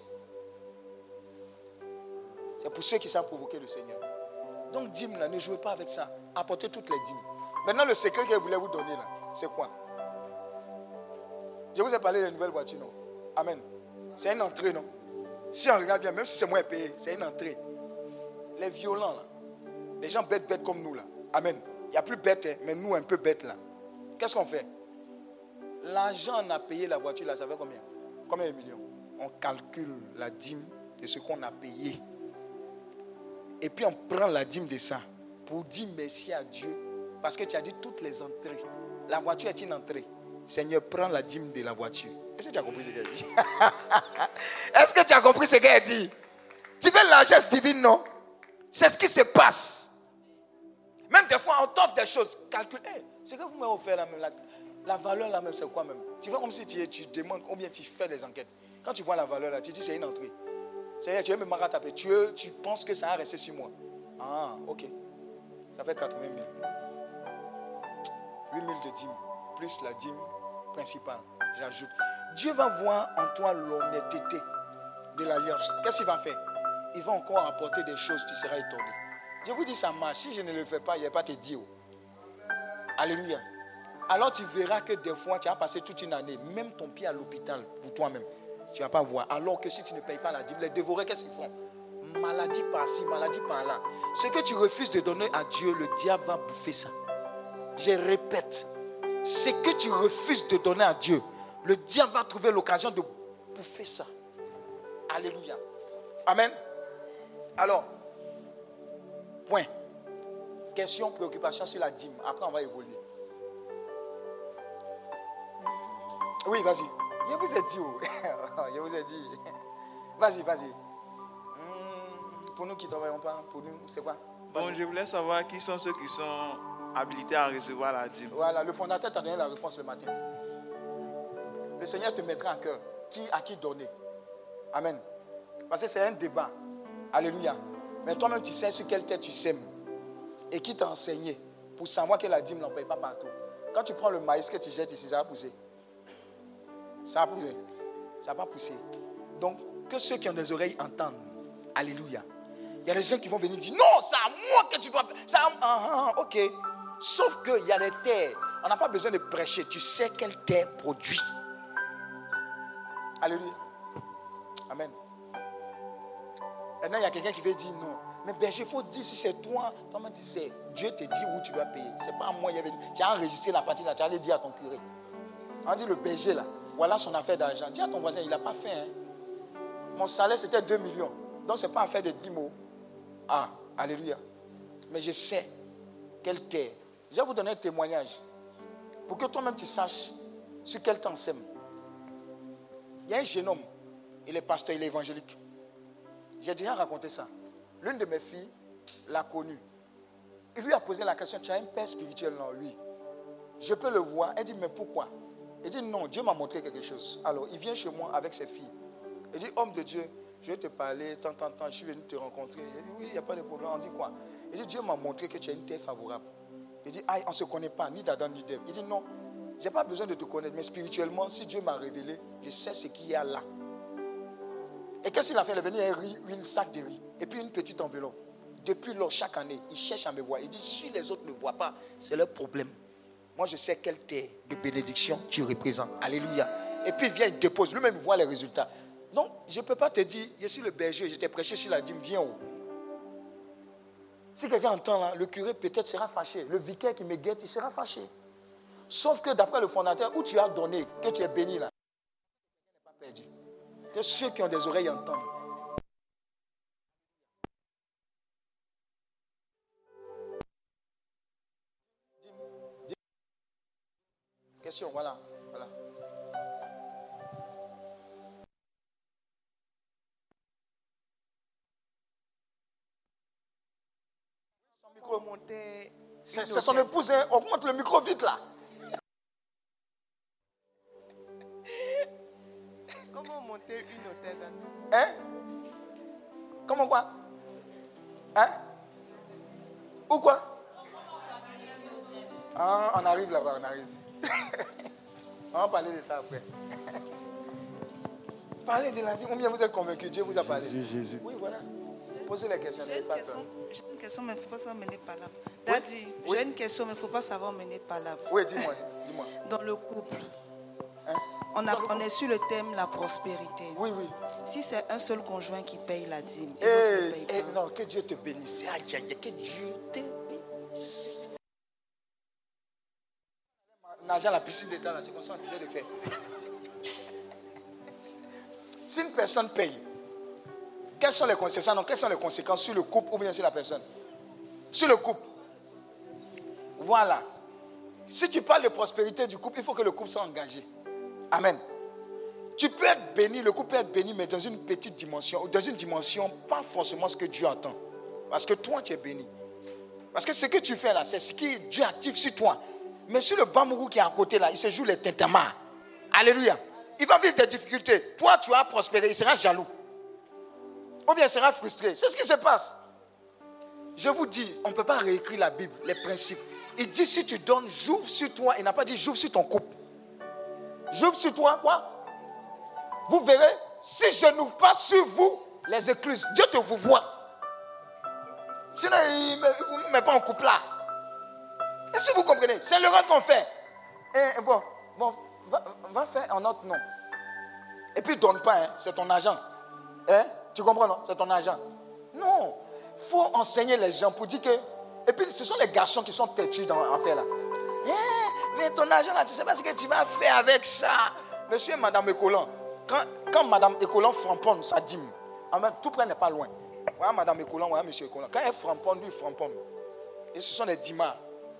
C'est pour ceux qui savent provoquer le Seigneur. Donc, dîme, là, ne jouez pas avec ça. Apportez toutes les dîmes. Maintenant, le secret que je voulais vous donner, là, c'est quoi? Je vous ai parlé de nouvelles voitures, non? Amen. C'est une entrée, non? Si on regarde bien, même si c'est moins payé, c'est une entrée. Les violents, là, les gens bêtes, bêtes comme nous, là. Amen. Il n'y a plus bêtes, hein, mais nous, un peu bêtes, là. Qu'est-ce qu'on fait? L'argent, on a payé la voiture, là, ça fait combien? Combien de millions? On calcule la dîme de ce qu'on a payé. Et puis, on prend la dîme de ça pour dire merci à Dieu. Parce que tu as dit toutes les entrées. La voiture est une entrée. Seigneur, prends la dîme de la voiture. Est-ce que tu as compris ce qu'elle dit? Est-ce que tu as compris ce qu'elle dit? Tu veux la largesse divine, non? C'est ce qui se passe. Même des fois, on t'offre des choses. Calcule. Hey, c'est que vous m'avez offert la même. La, la valeur là même, c'est quoi même? Tu vois comme si tu, tu demandes combien tu fais des enquêtes. Quand tu vois la valeur là, tu dis c'est une entrée. C'est-à-dire, tu veux me marataper. Tu, tu penses que ça va rester sur moi. Ah, ok. Ça fait quatre-vingt mille. huit mille de dîme. Plus la dîme principale. J'ajoute. Dieu va voir en toi l'honnêteté de l'alliance. Qu'est-ce qu'il va faire? Il va encore apporter des choses, tu seras étonné. Je vous dis, ça marche. Si je ne le fais pas, il n'y a pas te dire. Alléluia. Alors tu verras que des fois, tu as passé toute une année, même ton pied à l'hôpital pour toi-même. Tu ne vas pas voir. Alors que si tu ne payes pas la dîme, les dévorés, qu'est-ce qu'ils font? Maladie par-ci, maladie par-là. Ce que tu refuses de donner à Dieu, le diable va bouffer ça. Je répète. Ce que tu refuses de donner à Dieu, le diable va trouver l'occasion de bouffer ça. Alléluia. Amen. Alors, point. Question, préoccupation sur la dîme. Après, on va évoluer. Oui, vas-y. Je vous ai dit. Oh. Je vous ai dit. Vas-y, vas-y. Mmh, pour nous qui ne travaillons pas, pour nous, c'est quoi? Bon, je voulais savoir qui sont ceux qui sont habilités à recevoir la dîme. Voilà, le fondateur t'a donné la réponse le matin. Le Seigneur te mettra en cœur qui, à qui donner. Amen. Parce que c'est un débat. Alléluia. Mais toi-même, tu sais sur quelle terre tu sèmes. Et qui t'a enseigné pour savoir que la dîme n'en paye pas partout. Quand tu prends le maïs que tu jettes ici, ça va pousser. Ça va pousser. Ça va pas pousser. Donc, que ceux qui ont des oreilles entendent. Alléluia. Il y a des gens qui vont venir dire, non, c'est à moi que tu dois... C'est à... ah, ah, ok. Sauf qu'il y a des terres. On n'a pas besoin de prêcher. Tu sais quelle terre produit. Alléluia. Amen. Maintenant, il y a quelqu'un qui veut dire non. Mais berger, il faut dire si c'est toi. Toi-même, tu sais. Dieu te dit où tu dois payer. Ce n'est pas à moi. Il y avait... Tu as enregistré la partie là. Tu allais dire à ton curé. On dit le berger là. Voilà son affaire d'argent. Dis à ton voisin, il n'a pas fait. Hein. Mon salaire, c'était deux millions. Donc, ce n'est pas affaire de dix mots. Ah, alléluia. Mais je sais quelle terre. Je vais vous donner un témoignage. Pour que toi-même tu saches sur quel temps sème. Il y a un jeune homme. Il est pasteur, il est évangélique. J'ai déjà raconté ça. L'une de mes filles l'a connu. Il lui a posé la question, tu as un père spirituel? Non, oui. Je peux le voir. Elle dit, mais pourquoi? Il dit, non, Dieu m'a montré quelque chose. Alors, il vient chez moi avec ses filles. Il dit, homme de Dieu, je vais te parler, tant, tant, tant, je suis venu te rencontrer. Il dit, oui, il n'y a pas de problème. On dit quoi? Il dit, Dieu m'a montré que tu as une terre favorable. Il dit, aïe, on ne se connaît pas, ni d'Adam, ni d'Ève. Il dit, non, je n'ai pas besoin de te connaître, mais spirituellement, si Dieu m'a révélé, je sais ce qu'il y a là. Et qu'est-ce qu'il a fait? Il est venu un riz, un sac de riz, et puis une petite enveloppe. Depuis lors, chaque année, il cherche à me voir. Il dit, si les autres ne voient pas, c'est leur problème. Moi, je sais quelle terre de bénédiction tu représentes. Alléluia. Et puis, il vient, il dépose. Lui-même, il voit les résultats. Donc, je ne peux pas te dire, je suis le berger, je t'ai prêché sur la dîme, viens où? Si quelqu'un entend là, le curé peut-être sera fâché. Le vicaire qui me guette, il sera fâché. Sauf que d'après le fondateur, où tu as donné, que tu es béni là, tu n'es pas perdu. Que ceux qui ont des oreilles entendent. Question, voilà. voilà. Son micro. C'est, c'est son épouse, hein. Augmente le micro vite là. Comment monter une hôtel dans... Hein? Comment quoi? Hein? Ou quoi? Ah, on arrive là-bas, on arrive. On va parler de ça après. Parlez de la dîme. Combien vous êtes convaincus? Dieu vous a parlé. Jésus, Jésus. Oui, voilà. Posez les questions. J'ai une, pas question, peur. j'ai une question, mais il ne faut pas s'en mener par là. Daddy, Oui. j'ai une question, mais il ne faut pas savoir mener par là. Oui, dis-moi. dis-moi. Dans le couple, Hein? on, a, on est sur le thème la prospérité. Oui, oui. Si c'est un seul conjoint qui paye la dîme, et Eh, l'autre ne paye eh, pas, non, que Dieu te bénisse. Aïe, aïe, aïe, que Dieu te bénisse. Nager à la piscine d'État, là, c'est comme ça qu'on disait de faire. Si une personne paye, quelles sont les conséquences, non, quelles sont les conséquences sur le couple ou bien sur la personne? Sur le couple. Voilà. Si tu parles de prospérité du couple, il faut que le couple soit engagé. Amen. Tu peux être béni, le couple peut être béni, mais dans une petite dimension, ou dans une dimension, pas forcément ce que Dieu attend. Parce que toi, tu es béni. Parce que ce que tu fais là, c'est ce que Dieu active sur toi. Mais sur le Bamourou qui est à côté là, il se joue les tintamarres. Alléluia. Il va vivre des difficultés. Toi, tu as prospéré, il sera jaloux. Ou bien il sera frustré. C'est ce qui se passe. Je vous dis, on ne peut pas réécrire la Bible, les principes. Il dit si tu donnes, j'ouvre sur toi. Il n'a pas dit j'ouvre sur ton couple. J'ouvre sur toi, quoi? Vous verrez, si je n'ouvre pas sur vous les écluses, Dieu te vous voit. Sinon, il ne vous met pas en couple là. Et si vous comprenez, c'est l'erreur qu'on fait. Et, bon, bon va, va faire en notre nom. Et puis, donne pas, hein, c'est ton argent. Hein? Tu comprends, non? C'est ton argent. Non. Il faut enseigner les gens pour dire que... Et puis, ce sont les garçons qui sont têtus dans l'affaire là. Eh, mais ton argent là, tu ne sais pas ce que tu vas faire avec ça. Monsieur et madame Écolan, quand, quand madame Écolan framponne sa dîme, tout près n'est pas loin. Voilà madame Écolan, voilà monsieur Écolan. Quand elle framponne, lui, il framponne. Et ce sont des dimas.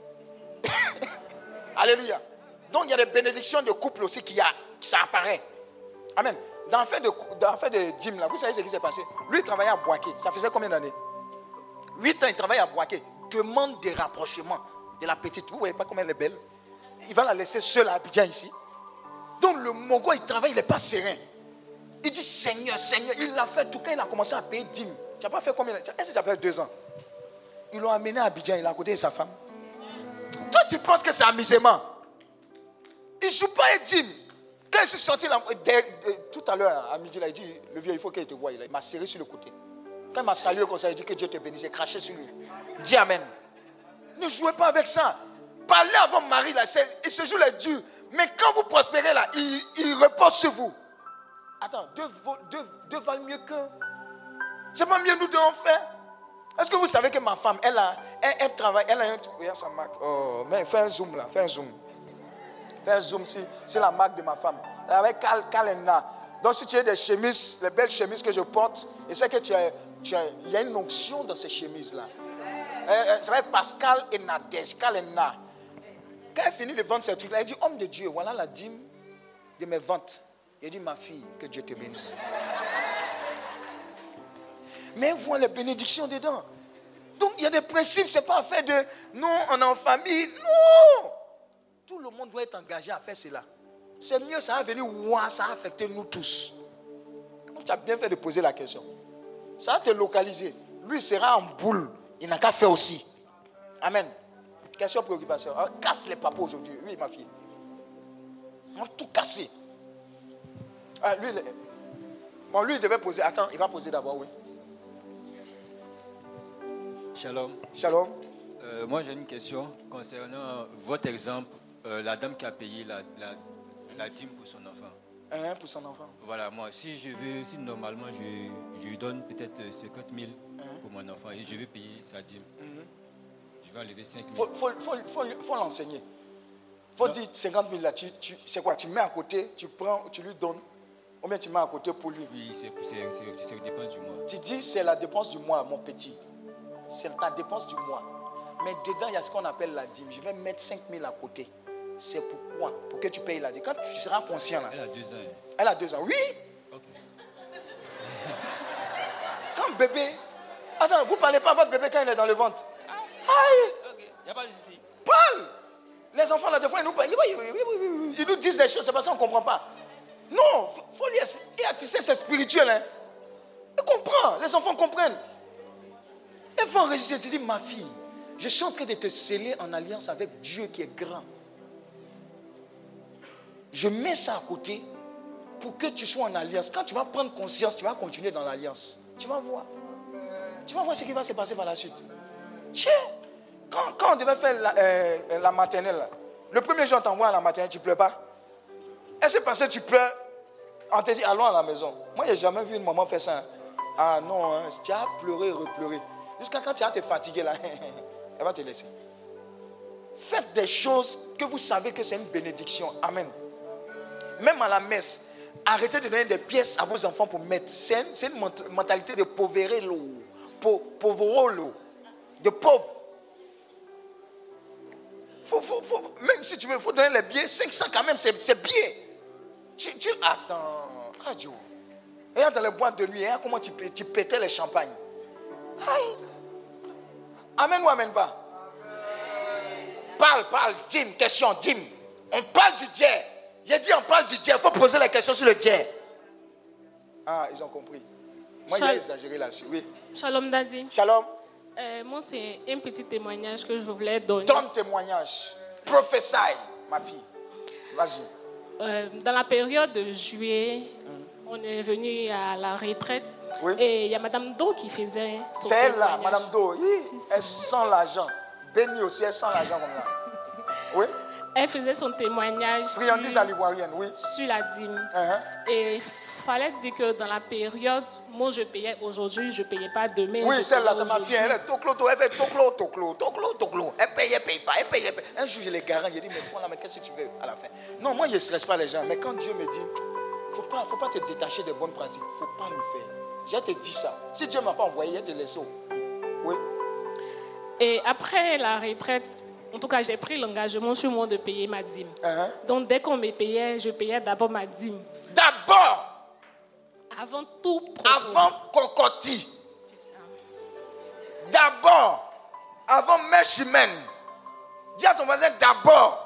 Alléluia. Donc il y a des bénédictions de couple aussi qui, a, qui ça apparaît. Amen. Dans l'affaire de, dans l'affaire de Dim, là, vous savez ce qui s'est passé? Lui, il travaillait à Boaké. Ça faisait combien d'années? Huit ans, il travaille à Boaké. Demande des rapprochements de la petite. Vous ne voyez pas comment elle est belle? Il va la laisser seule à Abidjan ici. Donc le Mongo, il travaille, il n'est pas serein. Il dit Seigneur, Seigneur, il l'a fait tout. Quand il a commencé à payer Dim, tu n'as pas fait combien? Est-ce que tu as fait deux ans? Ils l'ont amené à Abidjan, il est à côté de sa femme. Toi, tu penses que c'est amusement? Il ne joue pas et Dim. Quand je suis sorti là, de, de, tout à l'heure, à midi, là, il dit, le vieux, il faut qu'il te voie. Il m'a serré sur le côté. Quand il m'a salué comme ça, il dit que Dieu te bénisse. J'ai craché sur lui. Dis Amen. Ne jouez pas avec ça. Parlez à votre mari, là, il se joue les durs. Mais quand vous prospérez là, il, il repose sur vous. Attends, deux, deux, deux valent mieux qu'un. C'est pas mieux nous deux en fait. Est-ce que vous savez que ma femme, elle, a, elle, elle travaille, elle a un truc. Regarde sa marque. Oh, mais fais un zoom là, fais un zoom. Fais un zoom, c'est, c'est la marque de ma femme. Avec Cal, Calena. Donc si tu as des chemises, les belles chemises que je porte, et c'est que tu as, tu as, il y a une onction dans ces chemises là. Euh, ça va être Pascal et Nadège, Calena. Quand elle finit de vendre ces trucs là, elle dit, homme de Dieu, voilà la dîme de mes ventes. Elle dit, ma fille, que Dieu te bénisse. Mais elle voit les bénédictions dedans. Donc il y a des principes, c'est pas affaire de non, on est en famille. Non! Tout le monde doit être engagé à faire cela. C'est mieux, ça va venir, ouah, ça va affecter nous tous. Tu as bien fait de poser la question. Ça va te localiser. Lui sera en boule. Il n'a qu'à faire aussi. Amen. Question préoccupation. On casse les papas aujourd'hui. Oui, ma fille. On va tout casser. Ah, lui, bon, lui, il devait poser. Attends, il va poser d'abord, oui. Shalom. Shalom. Euh, moi, j'ai une question concernant votre exemple, euh, la dame qui a payé la, la, la dîme pour son enfant. Un pour son enfant. Voilà, moi, si je veux, si normalement je, je lui donne peut-être cinquante mille hein? pour mon enfant et je veux payer sa dîme, mm-hmm. je vais enlever cinq mille. Il faut, faut, faut, faut, faut l'enseigner. Il faut non. dire cinquante mille là, tu, tu, c'est quoi? Tu mets à côté, tu prends, tu lui donnes. Ou bien tu mets à côté pour lui. Oui, c'est, c'est, c'est, c'est la dépense du mois. Tu dis c'est la dépense du mois, mon petit. C'est ta dépense du mois. Mais dedans, il y a ce qu'on appelle la dîme. Je vais mettre cinq mille à côté. C'est pourquoi? Pour que tu payes la dîme. Quand tu seras conscient là. Elle a deux ans. Hein. Elle a deux ans, oui. Okay. Quand bébé. Attends, vous ne parlez pas à votre bébé quand il est dans le ventre. Aïe. Ok, il n'y a pas de souci. Parle. Les enfants là, des fois, ils nous parlent. Ils nous disent des choses, c'est parce qu'on ne comprend pas. Non, il faut lui expliquer. Tu sais, c'est spirituel. Hein? Il comprend. Les enfants comprennent. Elle va enregistrer, tu dis, ma fille, je suis en train de te sceller en alliance avec Dieu qui est grand. Je mets ça à côté pour que tu sois en alliance. Quand tu vas prendre conscience, tu vas continuer dans l'alliance. Tu vas voir. Tu vas voir ce qui va se passer par la suite. Tiens, quand, quand on devait faire la, euh, la maternelle, là, le premier jour on t'envoie à la maternelle, tu ne pleures pas. Est-ce que parce que tu pleures, on te dit, allons à la maison. Moi, je n'ai jamais vu une maman faire ça. Hein. Ah non, hein, tu as pleuré et repleuré. Jusqu'à quand tu vas te fatiguer là, elle va te laisser. Faites des choses que vous savez que c'est une bénédiction. Amen. Même à la messe, arrêtez de donner des pièces à vos enfants pour mettre. C'est une, c'est une mentalité de pauvreté, pauvre, de pauvre. Faut, faut, faut, même si tu veux, il faut donner les billets. cinq cents quand même, c'est, c'est billets. Tu, tu, attends. Adieu. Regarde dans les boîtes de nuit, regarde comment tu, tu pétais les champagnes. Aïe. Amen ou amen pas? Amen. Parle, parle, dîme, question, dîme. On parle du Dieu. J'ai dit on parle du Dieu. Il faut poser la question sur le Dieu. Ah, ils ont compris. Moi, Chal- j'ai exagéré là-dessus. Oui. Shalom Daddy. Shalom. Euh, moi, c'est un petit témoignage que je voulais donner. Donne témoignage. Prophétie, ma fille. Vas-y. Euh, dans la période de juillet, mmh. on est venu à la retraite. Oui. Et il y a Madame Do qui faisait son c'est témoignage. Elle là, Madame Do. Oui, si, si. Elle sent l'argent. Béni aussi, elle sent l'argent comme ça. Oui. Elle faisait son témoignage Friandise sur, à l'ivoirienne, oui. sur la dîme. Uh-huh. Et il fallait dire que dans la période, moi je payais aujourd'hui, je ne payais pas demain. Oui, celle-là, c'est ma fille. Elle est toclo, elle fait toclo, toclo, toclo, toclo. Elle paye, elle paye pas, elle paye, elle paye. Un jour, je les garant, je dis, mais toi là, mais qu'est-ce que tu veux à la fin? Non, moi, je ne stresse pas les gens. Mais quand Dieu me dit, il ne faut pas, faut pas te détacher des bonnes pratiques. Il ne faut pas le faire. Je te dis ça. Si Dieu ne m'a pas envoyé, je te laisse. Oui. Et après la retraite, en tout cas, j'ai pris l'engagement sur moi de payer ma dîme. Uh-huh. Donc, dès qu'on me payait, je payais d'abord ma dîme. D'abord. Avant tout. Avant Cocoti. C'est ça. D'abord. Avant mèche humaine. Dis à ton voisin d'abord.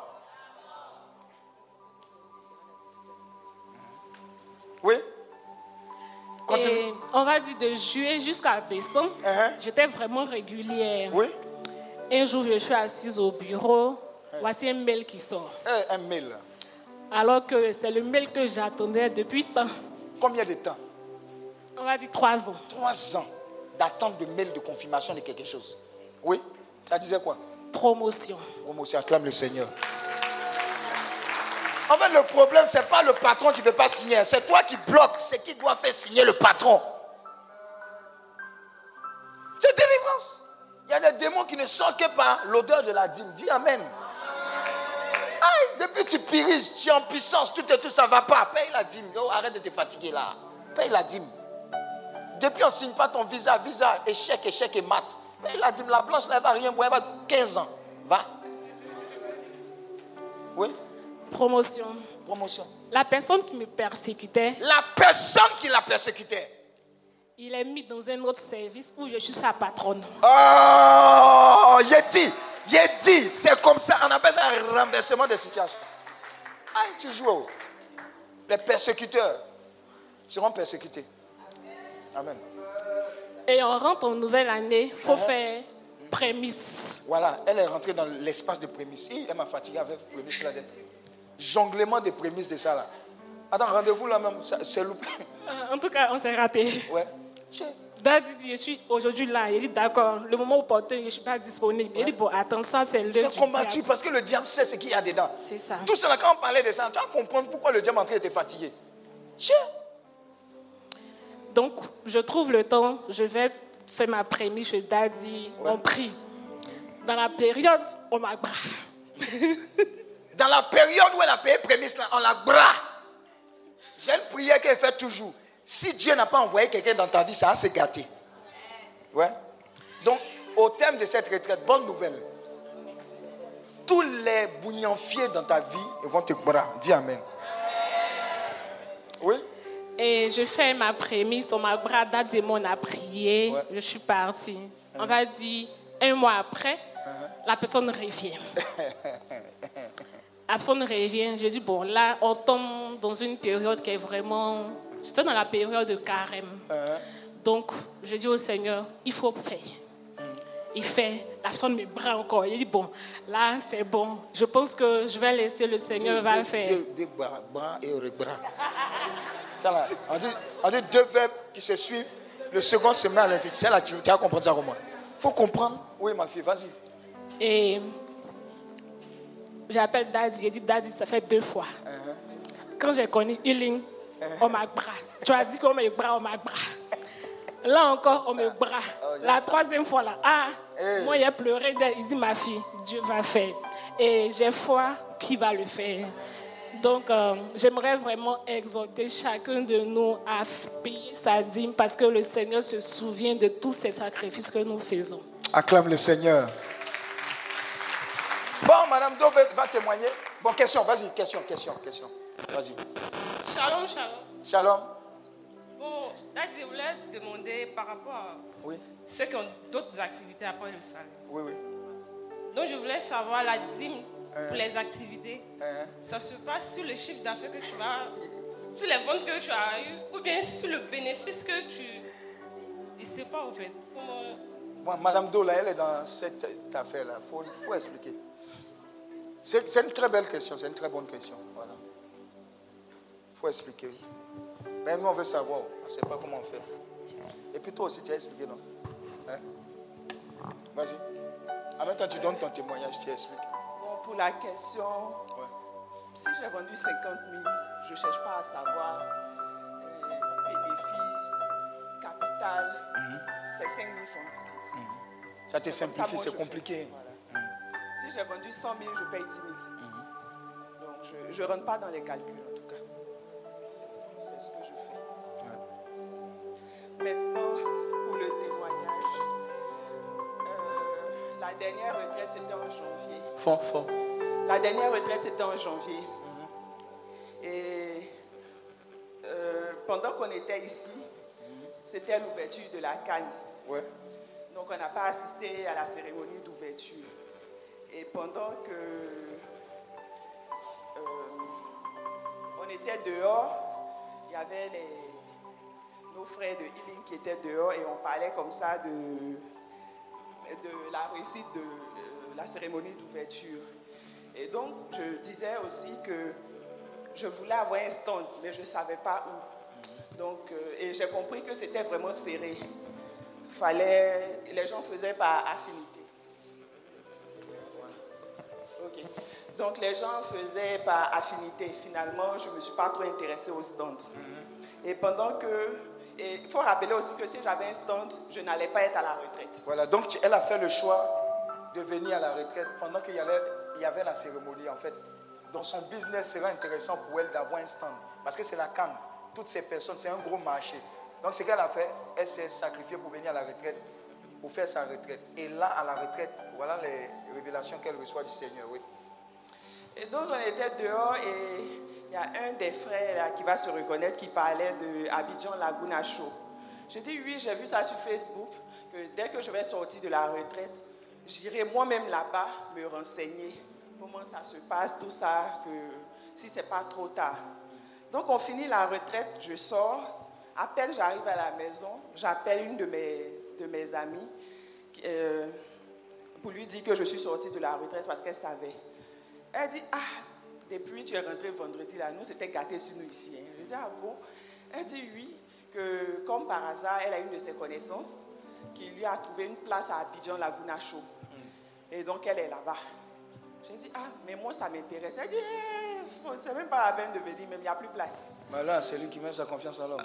Oui. Continue. Et on va dire de juillet jusqu'à décembre, Uh-huh. j'étais vraiment régulière. Oui. Un jour, je suis assise au bureau. Voici un mail qui sort. Eh, un mail. Alors que c'est le mail que j'attendais depuis tant. Combien de temps? On va dire trois ans. Trois ans d'attente de mail de confirmation de quelque chose. Oui. Ça disait quoi? Promotion. Promotion, acclame le Seigneur. En fait, le problème, ce n'est pas le patron qui ne veut pas signer. C'est toi qui bloques. C'est qui doit faire signer le patron. C'est délivrance. Il y a des démons qui ne sortent que par l'odeur de la dîme. Dis Amen. Aïe, depuis que tu piriges, tu es en puissance, tout et tout, ça ne va pas. Paye la dîme. Oh, arrête de te fatiguer là. Paye la dîme. Depuis, on ne signe pas ton visa. Visa, échec, échec et mat. Paye la dîme. La blanche, elle ne va rien voir. Elle va quinze ans. Va. Oui. Promotion. Promotion. La personne qui me persécutait, La personne qui la persécutait. il est mis dans un autre service où je suis sa patronne. Oh, j'ai dit, j'ai dit, c'est comme ça, on appelle ça un renversement de situation. Ah, tu joues. Les persécuteurs seront persécutés. Amen. Et on rentre en nouvelle année, il faut uh-huh. faire prémisse. Voilà, elle est rentrée dans l'espace de prémisse. Elle m'a fatigué avec prémisse là. Jonglement des prémices de ça là. Attends, rendez-vous là même, c'est loupé. En tout cas, on s'est raté. Ouais. Daddy dit, je suis aujourd'hui là. Il dit, d'accord, le moment opportun, je ne suis pas disponible. Ouais. Il dit, bon, attends, ça c'est le C'est combattu parce que le diable sait ce qu'il y a dedans. C'est ça. Tout cela, quand on parlait de ça, tu vas comprendre pourquoi le diable était fatigué. Tiens. Donc, je trouve le temps, je vais faire ma prémisse chez Daddy, ouais. On prie. Dans la période, on m'a bras. Dans la période où elle a payé prémisse, là, on la bras. J'ai une prière qu'elle fait toujours. Si Dieu n'a pas envoyé quelqu'un dans ta vie, ça va se gâter. Ouais. Donc, au terme de cette retraite, bonne nouvelle. Tous les bougnanfiers dans ta vie vont te bras. Dis Amen. Oui. Et je fais ma prémisse, on m'a bras, Daddy, on a prié. Ouais. Je suis partie. Uh-huh. On va dire, un mois après, uh-huh. La personne revient. La personne revient. Je dis, bon, là, on tombe dans une période qui est vraiment... J'étais dans la période de carême. Uh-huh. Donc, je dis au Seigneur, il faut faire. Uh-huh. Il fait. La personne me bras encore. Il dit, bon, là, c'est bon. Je pense que je vais laisser le Seigneur de, va de, faire. Deux, deux bras, bras et rebras. Ça là, on dit, on dit deux verbes qui se suivent. Le second se met à l'infini. C'est là, tu vas comprendre ça comment. Il faut comprendre. Oui, ma fille, vas-y. Et j'appelle Daddy. J'ai dit, Daddy, ça fait deux fois. Uh-huh. Quand j'ai connu Healing, uh-huh. On m'a bras. Tu as dit qu'on me bras, on m'a bras. Là encore, on me bras. Oh, la troisième fois, là, ah, hey. Moi, il a pleuré. Il dit, ma fille, Dieu va faire. Et j'ai foi qu'il va le faire. Donc, euh, j'aimerais vraiment exhorter chacun de nous à payer sa dîme parce que le Seigneur se souvient de tous ces sacrifices que nous faisons. Acclame le Seigneur. Bon, Madame Do va témoigner. Bon, question, vas-y, question, question, question. Vas-y. Shalom, shalom. Shalom. Bon, là, je voulais demander par rapport à oui. ceux qui ont d'autres activités après le salut. Oui, oui. Donc, je voulais savoir la dîme hein. Pour les activités. Hein. Ça se passe sur le chiffre d'affaires que tu as, sur les ventes que tu as eues, ou bien sur le bénéfice que tu... Je ne sais pas, en fait. Comment... Bon, Madame Dola, elle est dans cette affaire-là. Il faut, faut expliquer. C'est, c'est une très belle question, c'est une très bonne question. Voilà. Il faut expliquer. Mais nous, on veut savoir. On ne sait pas comment on fait. Et puis toi aussi, tu as expliqué, non? Hein? Vas-y. En même temps, tu donnes ton témoignage, tu expliques. Bon, pour la question, ouais. Si j'ai vendu cinquante mille, je ne cherche pas à savoir euh, bénéfice, capital, mm-hmm. C'est cinq mille francs. Mm-hmm. Ça te simplifie, c'est compliqué. Voilà. Mm-hmm. Si j'ai vendu cent mille, je paye dix mille. Mm-hmm. Donc, je ne rentre pas dans les calculs, en tout cas. Donc, c'est ce que je fais. Ouais. dernière retraite, c'était en janvier. Fort, fort. La dernière retraite, c'était en janvier. Mm-hmm. Et euh, pendant qu'on était ici, mm-hmm. c'était l'ouverture de la Cannes. Ouais. Donc, on n'a pas assisté à la cérémonie d'ouverture. Et pendant que euh, on était dehors, il y avait les, nos frères de Healing qui étaient dehors et on parlait comme ça de, de la réussite de, de la cérémonie d'ouverture. Et donc, je disais aussi que je voulais avoir un stand, mais je ne savais pas où. Donc, euh, et j'ai compris que c'était vraiment serré. Fallait, les gens faisaient par affinité. Ok. Donc les gens faisaient par affinité. Finalement, je ne me suis pas trop intéressée au stand. Mm-hmm. Et pendant que... Il faut rappeler aussi que si j'avais un stand, je n'allais pas être à la retraite. Voilà, donc elle a fait le choix de venir à la retraite pendant qu'il y avait, il y avait la cérémonie en fait. Donc son business serait intéressant pour elle d'avoir un stand. Parce que c'est la Cannes. Toutes ces personnes, c'est un gros marché. Donc ce qu'elle a fait, elle s'est sacrifiée pour venir à la retraite, pour faire sa retraite. Et là, à la retraite, voilà les révélations qu'elle reçoit du Seigneur, oui. Et donc on était dehors et il y a un des frères là, qui va se reconnaître qui parlait de Abidjan Laguna Show. J'ai dit oui, j'ai vu ça sur Facebook, que dès que je vais sortir de la retraite, j'irai moi-même là-bas me renseigner comment ça se passe, tout ça, que si ce n'est pas trop tard. Donc on finit la retraite, je sors. À peine j'arrive à la maison, j'appelle une de mes, de mes amies euh, pour lui dire que je suis sortie de la retraite parce qu'elle savait. Elle dit, ah, depuis tu es rentrée vendredi là, nous c'était gâté sur nous ici. Hein. Je dis, ah bon? Elle dit oui, que comme par hasard, elle a une de ses connaissances qui lui a trouvé une place à Abidjan Laguna Show. Mm. Et donc elle est là-bas. J'ai dit, ah, mais moi ça m'intéresse. Elle dit, eh, c'est même pas la peine de venir, même il n'y a plus de place. Mais là, c'est lui qui met sa confiance en l'homme.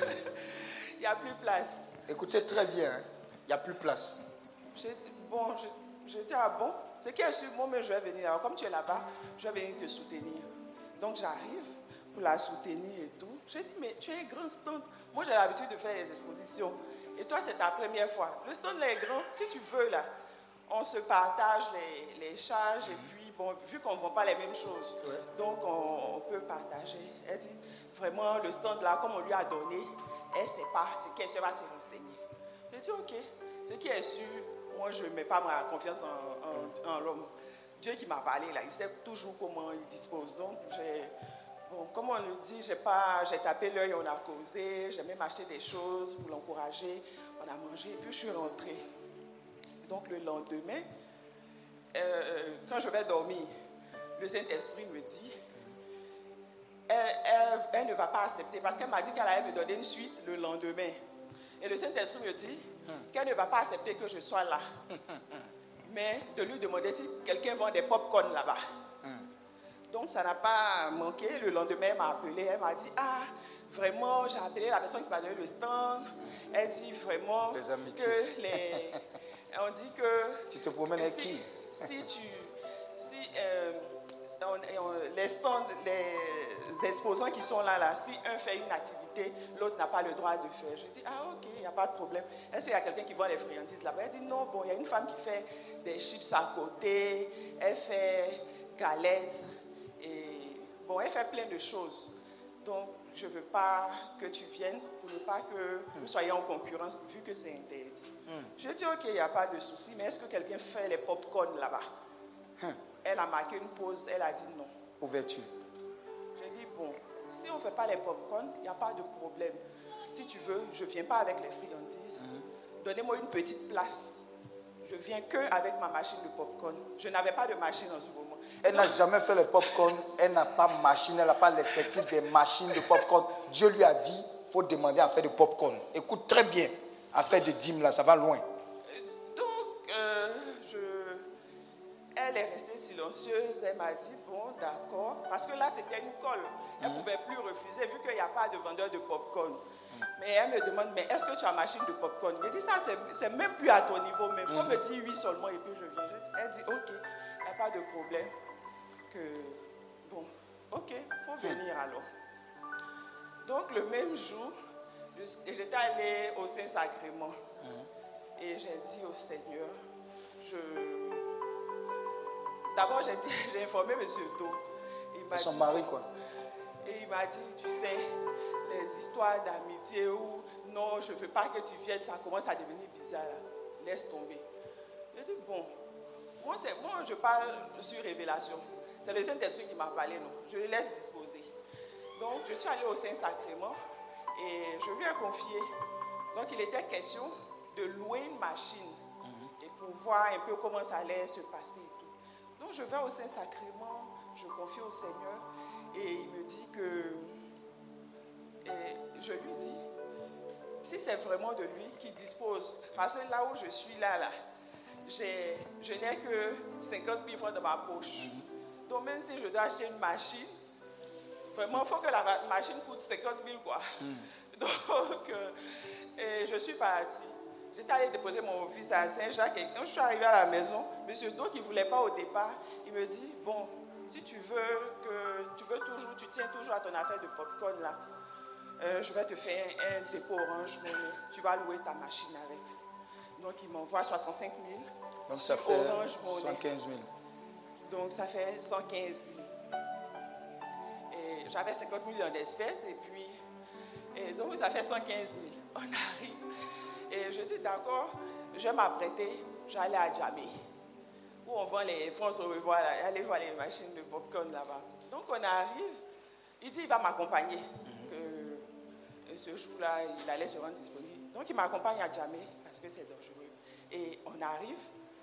Il n'y a plus de place. Écoutez très bien, hein. Il n'y a plus de place. J'ai, bon, je, je dis, ah bon, c'est qui est sûr, moi, mais je vais venir là. Comme tu es là-bas, je vais venir te soutenir. Donc j'arrive pour la soutenir et tout. J'ai dit, mais tu es un grand stand. Moi, j'ai l'habitude de faire les expositions. Et toi, c'est ta première fois. Le stand là est grand. Si tu veux, là, on se partage les, les charges et puis, bon, vu qu'on ne vend pas les mêmes choses, ouais. donc on, on peut partager. Elle dit, vraiment, le stand là, comme on lui a donné, elle ne sait pas, c'est qu'elle va se renseigner. J'ai dit, ok, ce qui est sûr, moi, je ne mets pas ma confiance en, en, en l'homme. Dieu qui m'a parlé là, il sait toujours comment il dispose. Donc, j'ai, bon, comme on le dit, j'ai, pas, j'ai tapé l'œil, on a causé, j'ai même acheté des choses pour l'encourager, on a mangé, et puis je suis rentrée. Donc le lendemain, euh, quand je vais dormir, le Saint-Esprit me dit, elle, elle, elle ne va pas accepter, parce qu'elle m'a dit qu'elle allait me donner une suite le lendemain. Et le Saint-Esprit me dit qu'elle ne va pas accepter que je sois là, mais de lui demander si quelqu'un vend des pop-corn là-bas. Donc ça n'a pas manqué. Le lendemain, elle m'a appelé, elle m'a dit, ah, vraiment, j'ai appelé la personne qui m'a donné le stand. Elle dit vraiment les que les... On dit que... Tu te promènes avec qui? Si tu... Si euh, on, on, les stands, les exposants qui sont là, là, si un fait une activité, l'autre n'a pas le droit de faire. Je dis, ah ok, il n'y a pas de problème. Est-ce qu'il y a quelqu'un qui vend les friandises là-bas? Elle dit, non, bon, il y a une femme qui fait des chips à côté, elle fait galettes, et bon, elle fait plein de choses. Donc, je ne veux pas que tu viennes pour ne pas que vous soyez en concurrence, vu que c'est interdit. Mm. Je dis, ok, il n'y a pas de souci, mais est-ce que quelqu'un fait les pop-corn là-bas? mm. Elle a marqué une pause, elle a dit non. Ouverture. J'ai dit, bon, si on ne fait pas les pop-corn, il n'y a pas de problème. Si tu veux, je ne viens pas avec les friandises. Mm. Donnez-moi une petite place. Je viens que avec ma machine de pop-corn. Je n'avais pas de machine en ce moment. Elle n'a jamais fait le pop-corn, elle n'a pas de machine, elle n'a pas l'expertise des machines de pop-corn. Dieu lui a dit, il faut demander à faire du pop-corn. Écoute très bien, à faire de dîmes là, ça va loin. Donc, euh, je... elle est restée silencieuse, elle m'a dit, bon, d'accord. Parce que là, c'était une colle. Elle ne mmh. pouvait plus refuser, vu qu'il n'y a pas de vendeur de pop-corn. Mmh. Mais elle me demande, mais est-ce que tu as une machine de pop-corn? Je dis, ça, c'est, c'est même plus à ton niveau, mais il faut mmh. me dire oui seulement, et puis je viens. Elle dit, ok. Il n'y a pas de problème. Que, bon, ok, il faut venir alors. Donc, le même jour, j'étais allée au Saint-Sacrement. Mm. Et j'ai dit au Seigneur, je, d'abord, j'ai, j'ai informé M. Do. Il m'a Son dit, mari, quoi. Et il m'a dit, tu sais, les histoires d'amitié où non, je ne veux pas que tu viennes, ça commence à devenir bizarre. Là. Laisse tomber. J'ai dit, bon, moi, c'est, moi je parle sur révélation. C'est le Saint-Esprit qui m'a parlé, non. Je le laisse disposer. Donc, je suis allée au Saint-Sacrement et je lui ai confié. Donc, il était question de louer une machine mm-hmm. et pour voir un peu comment ça allait se passer et tout. Donc, je vais au Saint-Sacrement, je confie au Seigneur et il me dit que... Et je lui dis, si c'est vraiment de lui qui dispose, parce que là où je suis là, là, j'ai, je n'ai que cinquante mille francs dans ma poche. Mm-hmm. Donc, même si je dois acheter une machine, vraiment, il faut que la machine coûte cinquante mille, quoi. Mm. Donc, euh, et je suis partie. J'étais allée déposer mon fils à Saint-Jacques et quand je suis arrivée à la maison, M. Do, qui ne voulait pas au départ, il me dit, bon, si tu veux que tu veux toujours, tu tiens toujours à ton affaire de popcorn là, euh, je vais te faire un, un dépôt Orange Money. Tu vas louer ta machine avec. Donc, il m'envoie soixante-cinq mille. Donc, ça fait Orange cent quinze mille. Donc, ça fait cent quinze mille. Et j'avais cinquante mille en espèces et puis, et donc, ça fait cent quinze mille. On arrive. Et je dis, d'accord, je vais m'apprêter, j'allais à Djamé, où on vend les fonds au revoir, aller voir les machines de popcorn là-bas. Donc, on arrive, il dit, il va m'accompagner. Que ce jour-là, il allait se rendre disponible. Donc, il m'accompagne à Djamé, parce que c'est dangereux. Et on arrive,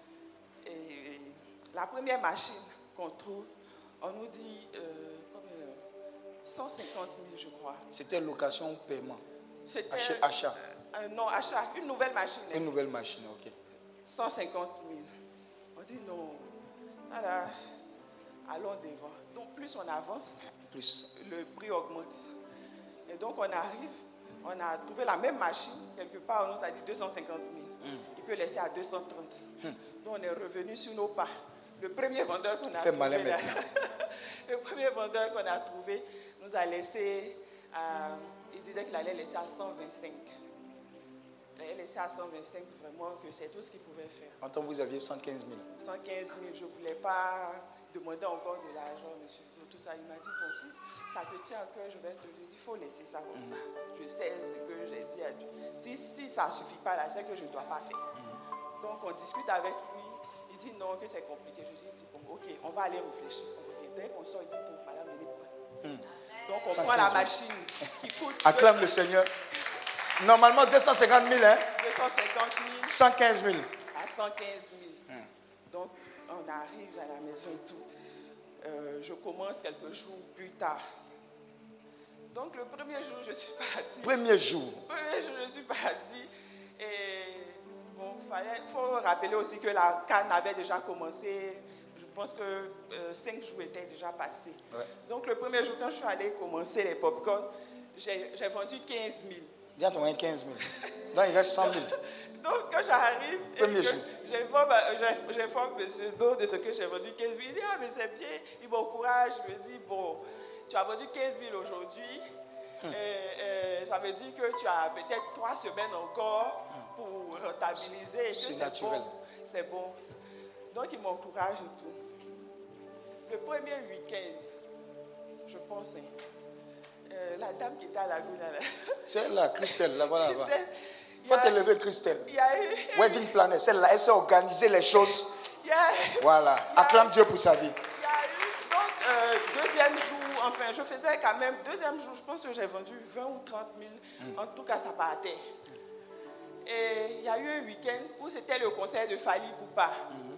et la première machine qu'on trouve, on nous dit euh, combien, cent cinquante mille, je crois. C'était location ou paiement? C'était achat. achat. Euh, euh, non, achat. Une nouvelle machine. Une nouvelle machine, ok. cent cinquante mille. On dit non, ça là, allons devant. Donc plus on avance, plus le prix augmente. Et donc on arrive, on a trouvé la même machine, quelque part on nous a dit deux cent cinquante mille. Mm. Il peut laisser à deux cent trente. Mm. Donc on est revenu sur nos pas. Le premier vendeur qu'on a Fait trouvé, là, le premier vendeur qu'on a trouvé nous a laissé, euh, il disait qu'il allait laisser à cent vingt-cinq. Il allait laisser à cent vingt-cinq, vraiment que c'est tout ce qu'il pouvait faire. En tant que vous aviez cent quinze mille. cent quinze mille, je ne voulais pas demander encore de l'argent, monsieur. Donc, tout ça, il m'a dit, bon, si ça te tient à cœur, je vais te le dire, il faut laisser ça comme mm. ça. Je sais ce que j'ai dit à Dieu. Si, si ça ne suffit pas là, c'est que je ne dois pas faire. Mm. Donc, on discute avec lui. Il dit non, que c'est compliqué. Je lui dis, bon, ok, on va aller réfléchir. On revient. Dès qu'on sort, il dit, donc, madame, venez prendre. Mm. Donc, on prend la machine qui coûte... Acclame le Seigneur. Normalement, deux cent cinquante mille, hein? deux cent cinquante mille. cent quinze mille. À cent quinze mille. Mm. Donc, on arrive à la maison et tout. Euh, je commence quelques jours plus tard. Donc, le premier jour, je suis partie. Premier jour. Le premier jour, je suis partie. Et bon, il faut rappeler aussi que la canne avait déjà commencé. Je pense que euh, cinq jours étaient déjà passés. Ouais. Donc, le premier jour, quand je suis allée commencer les popcorn, j'ai, j'ai vendu quinze mille. Viens t'en quinze mille. Donc, il reste cent mille. Donc, quand j'arrive, Premier et que jour. j'informe, j'informe M. Do de ce que j'ai vendu quinze mille. Il dit, ah, mais c'est bien. Il m'encourage. Je me dis, bon, tu as vendu quinze mille aujourd'hui. Hum. Et, et, ça veut dire que tu as peut-être trois semaines encore pour rentabiliser. Et que c'est, c'est naturel. Bon. C'est bon. Donc, il m'encourage et tout. Le premier week-end, je pense, hein, euh, la dame qui était à la Laguna, là. C'est là, Christelle, là-bas, là-bas. Il faut a, t'élever, Christelle. Il y a eu... Wedding Planner, celle-là, elle sait organiser les choses. Il y a, voilà. Acclame Dieu pour sa vie. Il y a eu, donc, euh, deuxième jour, enfin, je faisais quand même, deuxième jour, je pense que j'ai vendu vingt ou trente mille. Mm. En tout cas, ça partait. Et il y a eu un week-end où c'était le concert de Fali Poupa.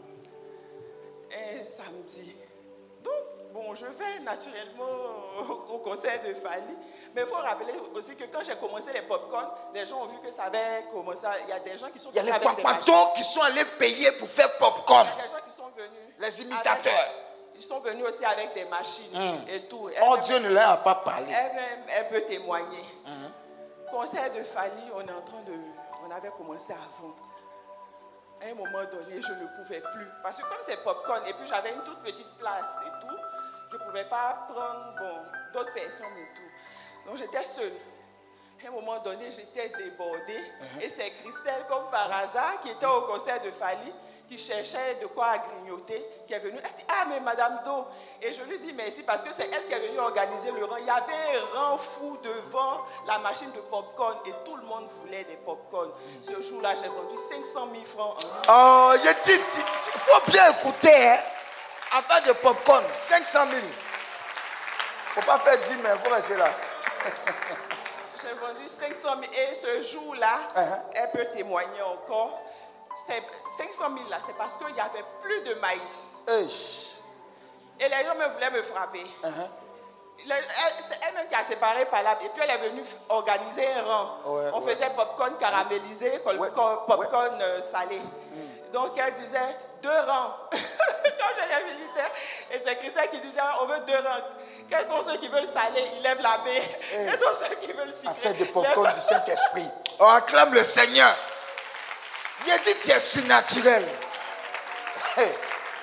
Mm. Un samedi. Donc, bon, je vais naturellement au, au concert de Fali. Mais il faut rappeler aussi que quand j'ai commencé les popcorn, les gens ont vu que ça avait commencé. Il y a des gens qui sont venus. Il y a les papatos qui sont allés payer pour faire popcorn. Il y a des gens qui sont venus. Les imitateurs. Avec, ils sont venus aussi avec des machines mm. et tout. Elle oh, même, Dieu ne leur a pas parlé. Elle-même, elle peut témoigner. Mm. Concert de Fali, on est en train de. On avait commencé à vendre. À un moment donné, je ne pouvais plus. Parce que comme c'est popcorn, et puis j'avais une toute petite place et tout, je ne pouvais pas prendre bon, d'autres personnes et tout. Donc j'étais seule. À un moment donné, j'étais débordée. Uh-huh. Et c'est Christelle, comme par hasard, qui était au concert de Fali, qui cherchait de quoi grignoter, qui est venue. Elle dit, ah, mais Madame Do. Et je lui dis merci parce que c'est elle qui est venue organiser le rang. Il y avait un rang fou devant la machine de popcorn et tout le monde voulait des popcorn. Mm. Ce jour-là, j'ai vendu cinq cent mille francs. Oh, je dis, il faut bien écouter, hein. Affaire de popcorn, cinq cent mille. Il ne faut pas faire dix, mais il faut rester là. J'ai vendu cinq cent mille et ce jour-là, uh-huh. elle peut témoigner encore. C'est cinq cent mille là, c'est parce qu'il n'y avait plus de maïs. Eish. Et les gens me voulaient me frapper. Uh-huh. Le, elle, c'est elle-même qui a séparé par là. Et puis elle est venue organiser un rang. Ouais, On ouais. faisait popcorn caramélisé, ouais. popcorn ouais. Euh, salé. Mm. Donc elle disait deux rangs. Quand j'étais militaire, et c'est Christelle qui disait on veut deux rangs. Quels sont ceux qui veulent salé? Ils lèvent la main. Hey. Quels sont ceux qui veulent sucré? Affaire de popcorn du Saint-Esprit. On acclame le Seigneur. Il a dit tu es surnaturel. Hey.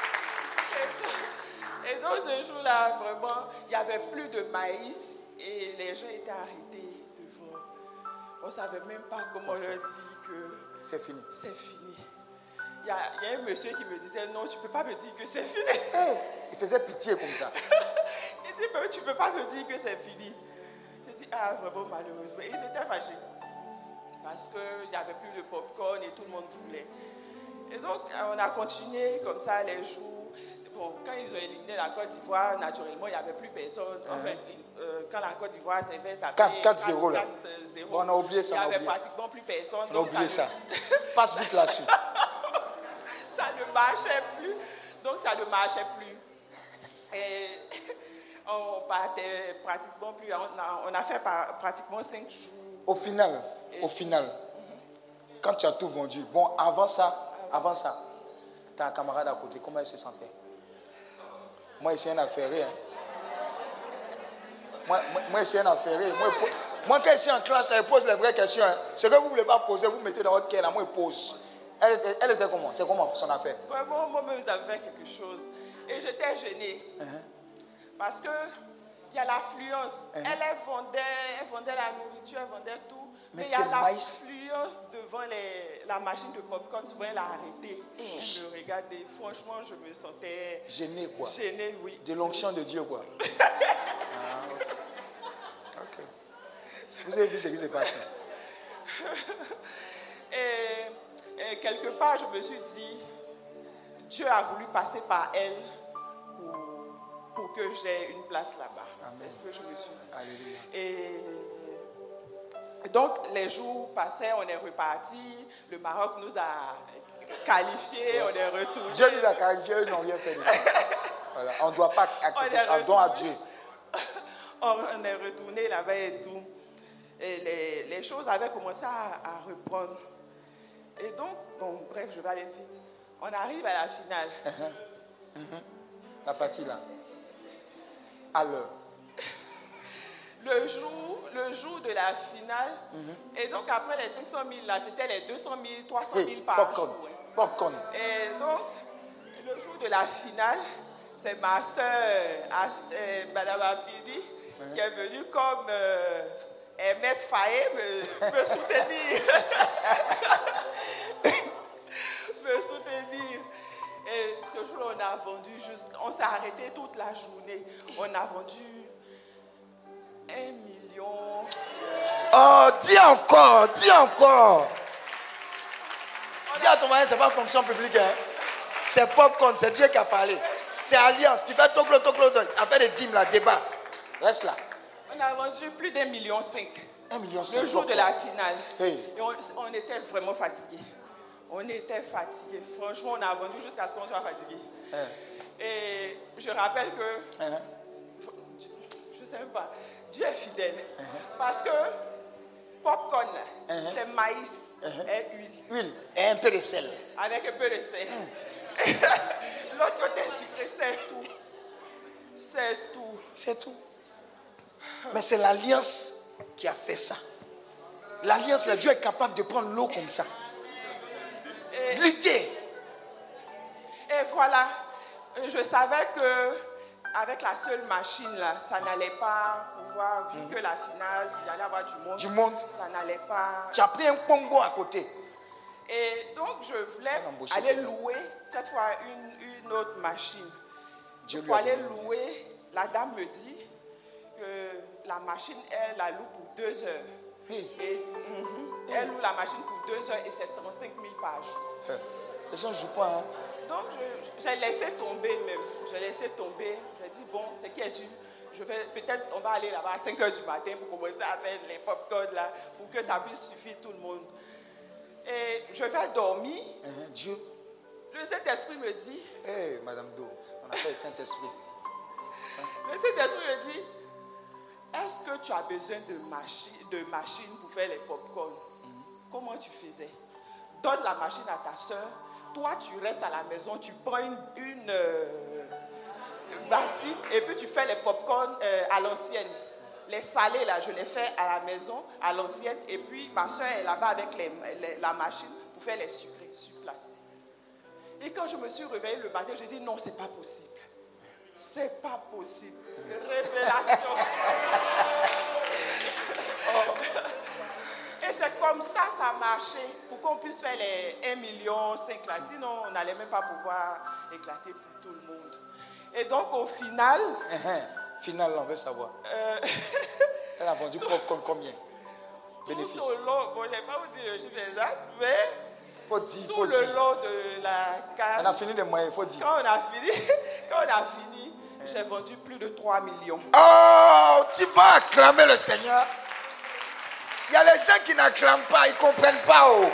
Et donc ce jour-là, vraiment, il n'y avait plus de maïs et les gens étaient arrêtés devant. On ne savait même pas comment leur dire que c'est fini. C'est fini. Il y, a, il y a un monsieur qui me disait non, tu ne peux pas me dire que c'est fini. Hey, il faisait pitié comme ça. Il dit mais tu ne peux pas me dire que c'est fini. J'ai dit ah vraiment malheureusement. Et ils étaient fâchés. Parce qu'il n'y avait plus de popcorn et tout le monde voulait. Et donc, on a continué comme ça les jours. Bon, quand ils ont éliminé la Côte d'Ivoire, naturellement, il n'y avait plus personne. Enfin, uh-huh. euh, quand la Côte d'Ivoire s'est fait taper quatre zéro là. Bon, on a oublié ça. Il n'y avait pratiquement plus personne. On a oublié ça. Ne... Passe vite là-dessus. Ça ne marchait plus. Donc, ça ne marchait plus. Et on partait pratiquement plus. On a, on a fait par, pratiquement cinq jours. Au final, Et au final, mm-hmm. quand tu as tout vendu, bon, avant ça, avant ça, tu as un camarade à côté, comment il se sentait? Moi, je suis un affairé. Hein. Moi, moi, moi, je suis un affairé. Moi, moi, quand je suis en classe, là, je pose les vraies questions. Hein. Ce que vous ne voulez pas poser, vous mettez dans votre cœur, là, moi, je pose. Elle était, elle était comment? C'est comment son affaire? Vraiment, moi-même, vous avez fait quelque chose. Et j'étais gênée. Uh-huh. Parce que il y a l'affluence. Uh-huh. Elle, elle, vendait, elle vendait la nourriture, elle vendait tout. Mais, mais il y a l'affluence devant les, la machine de popcorn. Souvent, elle a arrêté. Je me regardais. Franchement, je me sentais... Gênée, quoi. Gênée, oui. De l'onction de Dieu, quoi. Ah, okay. Ok. Vous avez vu ce qui s'est passé? et, et quelque part, je me suis dit, Dieu a voulu passer par elle pour, pour que j'ai une place là-bas. C'est ce que je me suis dit. Alléluia. Et... Donc, les jours passaient, on est reparti. Le Maroc nous a qualifiés, on est retourné. Dieu nous a qualifiés, eux n'ont rien fait. Voilà. On ne doit pas accepter un don à Dieu. On est retourné là-bas et tout. Et les, les choses avaient commencé à, à reprendre. Et donc, bon, bref, je vais aller vite. On arrive à la finale. Uh-huh. Uh-huh. La partie là. À l'heure. Le jour, le jour de la finale, mm-hmm. et donc après les cinq cent mille là, c'était les deux cent mille, trois cent mille hey, par popcorn. jour. Popcorn. Et donc, le jour de la finale, c'est ma soeur, euh, Madame Abidi, mm-hmm. qui est venue comme euh, M S Faye me, me soutenir. me soutenir. Et ce jour, on a vendu juste, on s'est arrêté toute la journée. On a vendu un million. Oh, dis encore, dis encore. On dis à ton mari, c'est pas fonction publique. Hein. C'est popcorn, c'est Dieu qui a parlé. C'est alliance. Tu fais toclo, toclo, affaire de dîmes, là, débat. Reste là. On a vendu plus d'un million cinq. Un million cinq. Le jour de la finale. Hey. Et on, on était vraiment fatigués. On était fatigués. Franchement, on a vendu jusqu'à ce qu'on soit fatigués. Hein. Et je rappelle que, hein. je ne sais même pas, Dieu est fidèle. Uh-huh. Parce que popcorn, uh-huh. c'est maïs uh-huh. et huile. Huile et un peu de sel. Avec un peu de sel. Mm. L'autre côté sucré, c'est tout. C'est tout. C'est tout. Mais c'est l'alliance qui a fait ça. L'alliance, là, Dieu est capable de prendre l'eau comme ça. Et, lutter. Et voilà, je savais que avec la seule machine là, ça n'allait pas avoir, vu que la finale, il allait y avoir du monde. Du monde. Ça n'allait pas. Tu as pris un pongo à côté. Et donc, je voulais aller louer, cette fois, une, une autre machine. Dieu Pour aller lui a donné. louer, la dame me dit que la machine, elle la loue pour deux heures. Hey. Et mm-hmm, elle loue la machine pour deux heures et c'est trente-cinq mille par jour. Les gens ne jouent pas. Hein? Donc, je- j'ai laissé tomber même. J'ai laissé tomber. J'ai dit, bon, c'est qui est sûr. Je vais, peut-être on va aller là-bas à cinq heures du matin pour commencer à faire les pop-corn là, pour que ça puisse suffire tout le monde. Et je vais dormir. Uh-huh. Dieu. Le Saint-Esprit me dit, Hé, hey, Madame Do, on appelle le Saint-Esprit. le Saint-Esprit me dit, est-ce que tu as besoin de machine, de machine pour faire les pop-corn? Mm-hmm. Comment tu faisais? Donne la machine à ta soeur. Toi, tu restes à la maison, tu prends une, une euh, bassine et puis tu fais les pop-corn euh, à l'ancienne. Les salés, là, je les fais à la maison, à l'ancienne. Et puis, ma soeur est là-bas avec les, les, la machine pour faire les sucrés sur place. Et quand je me suis réveillée le matin, j'ai dit non, c'est pas possible. C'est pas possible. Révélation. Oh. Et c'est comme ça, ça a marché pour qu'on puisse faire les un million cinq là. Sinon, on n'allait même pas pouvoir éclater pour tout le monde. Et donc, au final... Uh-huh. Final, on veut savoir. Euh, Elle a vendu popcorn combien? Bénéfice. Tout au long, bon, je ne vais pas vous dire le chiffre exact, mais faut dire, tout faut le dire. long de la carte... On a fini les moyens, il faut dire. Quand on a fini, quand on a fini, j'ai vendu plus de trois millions. Oh, tu vas acclamer le Seigneur. Il y a les gens qui n'acclament pas, ils ne comprennent pas. Oh.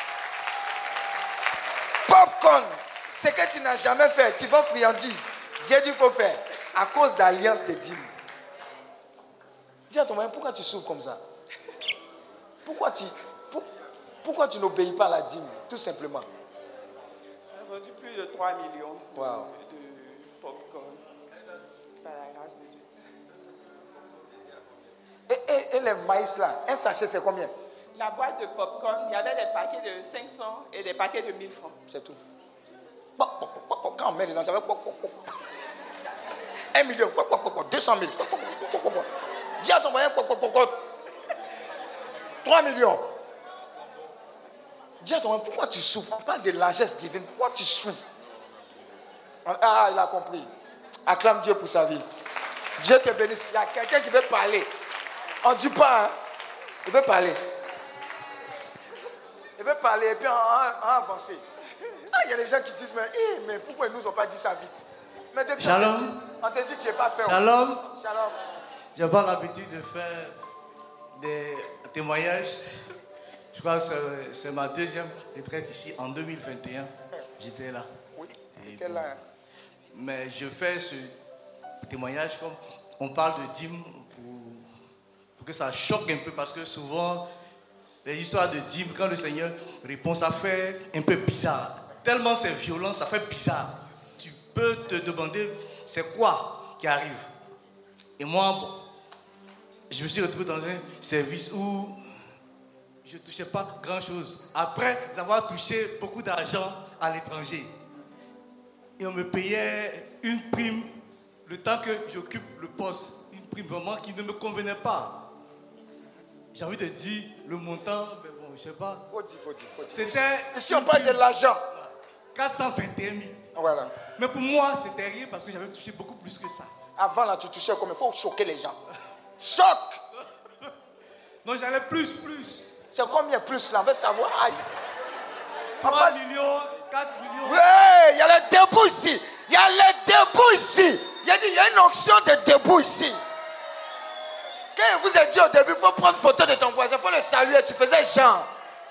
Popcorn, ce que tu n'as jamais fait, tu vas friandise. Dieu dit qu'il faut faire à cause d'alliance de dîmes. Dis à ton mari, pourquoi tu souffres comme ça? Pourquoi tu, pour, pourquoi tu n'obéis pas à la dîme? Tout simplement. J'ai vendu plus de trois millions de, Wow. de pop-corn. Par la grâce de Dieu. Et, et, et les maïs là, un sachet c'est combien? La boîte de pop-corn, il y avait des paquets de cinq cents et des paquets de mille francs. C'est tout. Quand on met dedans, ça va un million, deux cent mille. Dis à ton moyen, trois millions. Dis à ton moyen, pourquoi tu souffres? On parle de largesse divine. Pourquoi tu souffres? Ah, il a compris. Acclame Dieu pour sa vie. Dieu te bénisse. Il y a quelqu'un qui veut parler. On ne dit pas, hein? Il veut parler. Il veut parler et puis on a avancé. Ah, il y a des gens qui disent, mais, eh, mais pourquoi ils ne nous ont pas dit ça vite? Mais depuis Shalom. on te dit, tu n'es pas fait. Shalom. Shalom. J'ai pas l'habitude de faire des témoignages. Je crois que c'est, c'est ma deuxième retraite ici en deux mille vingt et un. J'étais là. Oui, Et j'étais bon, là. mais je fais ce témoignage comme on parle de dîmes pour, pour que ça choque un peu parce que souvent les histoires de dîmes, quand le Seigneur répond, ça fait un peu bizarre. Tellement c'est violent, ça fait bizarre. Tu peux te demander c'est quoi qui arrive. Et moi, bon, je me suis retrouvé dans un service où je ne touchais pas grand-chose. Après avoir touché beaucoup d'argent à l'étranger. Et on me payait une prime le temps que j'occupe le poste. Une prime vraiment qui ne me convenait pas. J'ai envie de dire le montant, mais bon, je ne sais pas. Faut dire, faut dire, faut dire. C'était Ici, on parle de l'argent. quatre cent vingt et un mille. Voilà. Mais pour moi, c'était rien parce que j'avais touché beaucoup plus que ça. Avant, là, tu touchais comme il faut choquer les gens. Choc! Donc j'allais plus, plus. C'est combien plus là? On veut savoir. Aïe. trois millions, quatre millions. Oui, il y a les debout ici. Il y a les debout ici. Il y a dit, il y a une onction de debout ici. Quand je vous ai dit au début, il faut prendre photo de ton voisin, il faut le saluer. Tu faisais genre.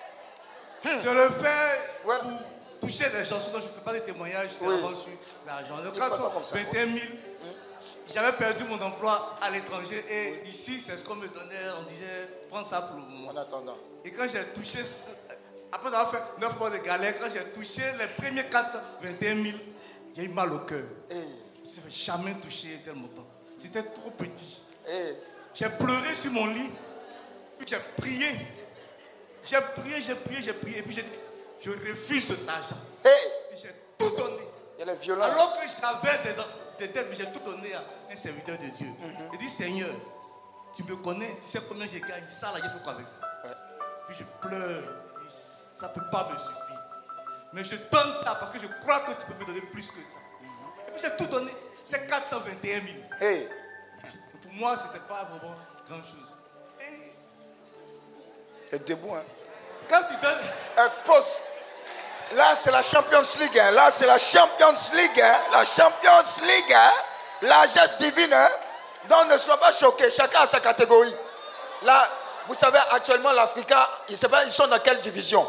Je le fais Ouais. pour toucher les gens, sinon je ne fais pas de témoignages Oui. d'avant sur l'argent. Donc Il quand faut sont pas comme ça. vingt et un mille, j'avais perdu mon emploi à l'étranger et ici, c'est ce qu'on me donnait. On disait, prends ça pour le moment. En attendant. Et quand j'ai touché, après avoir fait neuf mois de galère, quand j'ai touché les premiers quatre cent vingt et un mille, j'ai eu mal au cœur. Hey. Je ne jamais touché tel montant. C'était trop petit. Hey. J'ai pleuré sur mon lit, puis j'ai prié. J'ai prié, j'ai prié, j'ai prié, et puis j'ai dit, je refuse cet argent. Hey. Et j'ai tout donné. Il y a les violents. Alors que j'avais des, des dettes, mais j'ai tout donné à un serviteur de Dieu. Mm-hmm. J'ai dit, Seigneur, tu me connais, tu sais combien je gagne. Ça, là, je fais quoi avec ça? Ouais. Puis je pleure. Ça ne peut pas me suffire. Mais je donne ça parce que je crois que tu peux me donner plus que ça. Mm-hmm. Et puis j'ai tout donné. C'était quatre cent vingt et un mille. Hey. Pour moi, ce n'était pas vraiment grand-chose. Et... T'es debout, hein? Quand tu donnes... Euh, pause. Là, c'est la Champions League. Hein. Là, c'est la Champions League. Hein. La Champions League. Hein. La geste divine. Hein. Donc, ne sois pas choqué. Chacun a sa catégorie. Là, vous savez, actuellement, l'Africa, ils sont dans quelle division?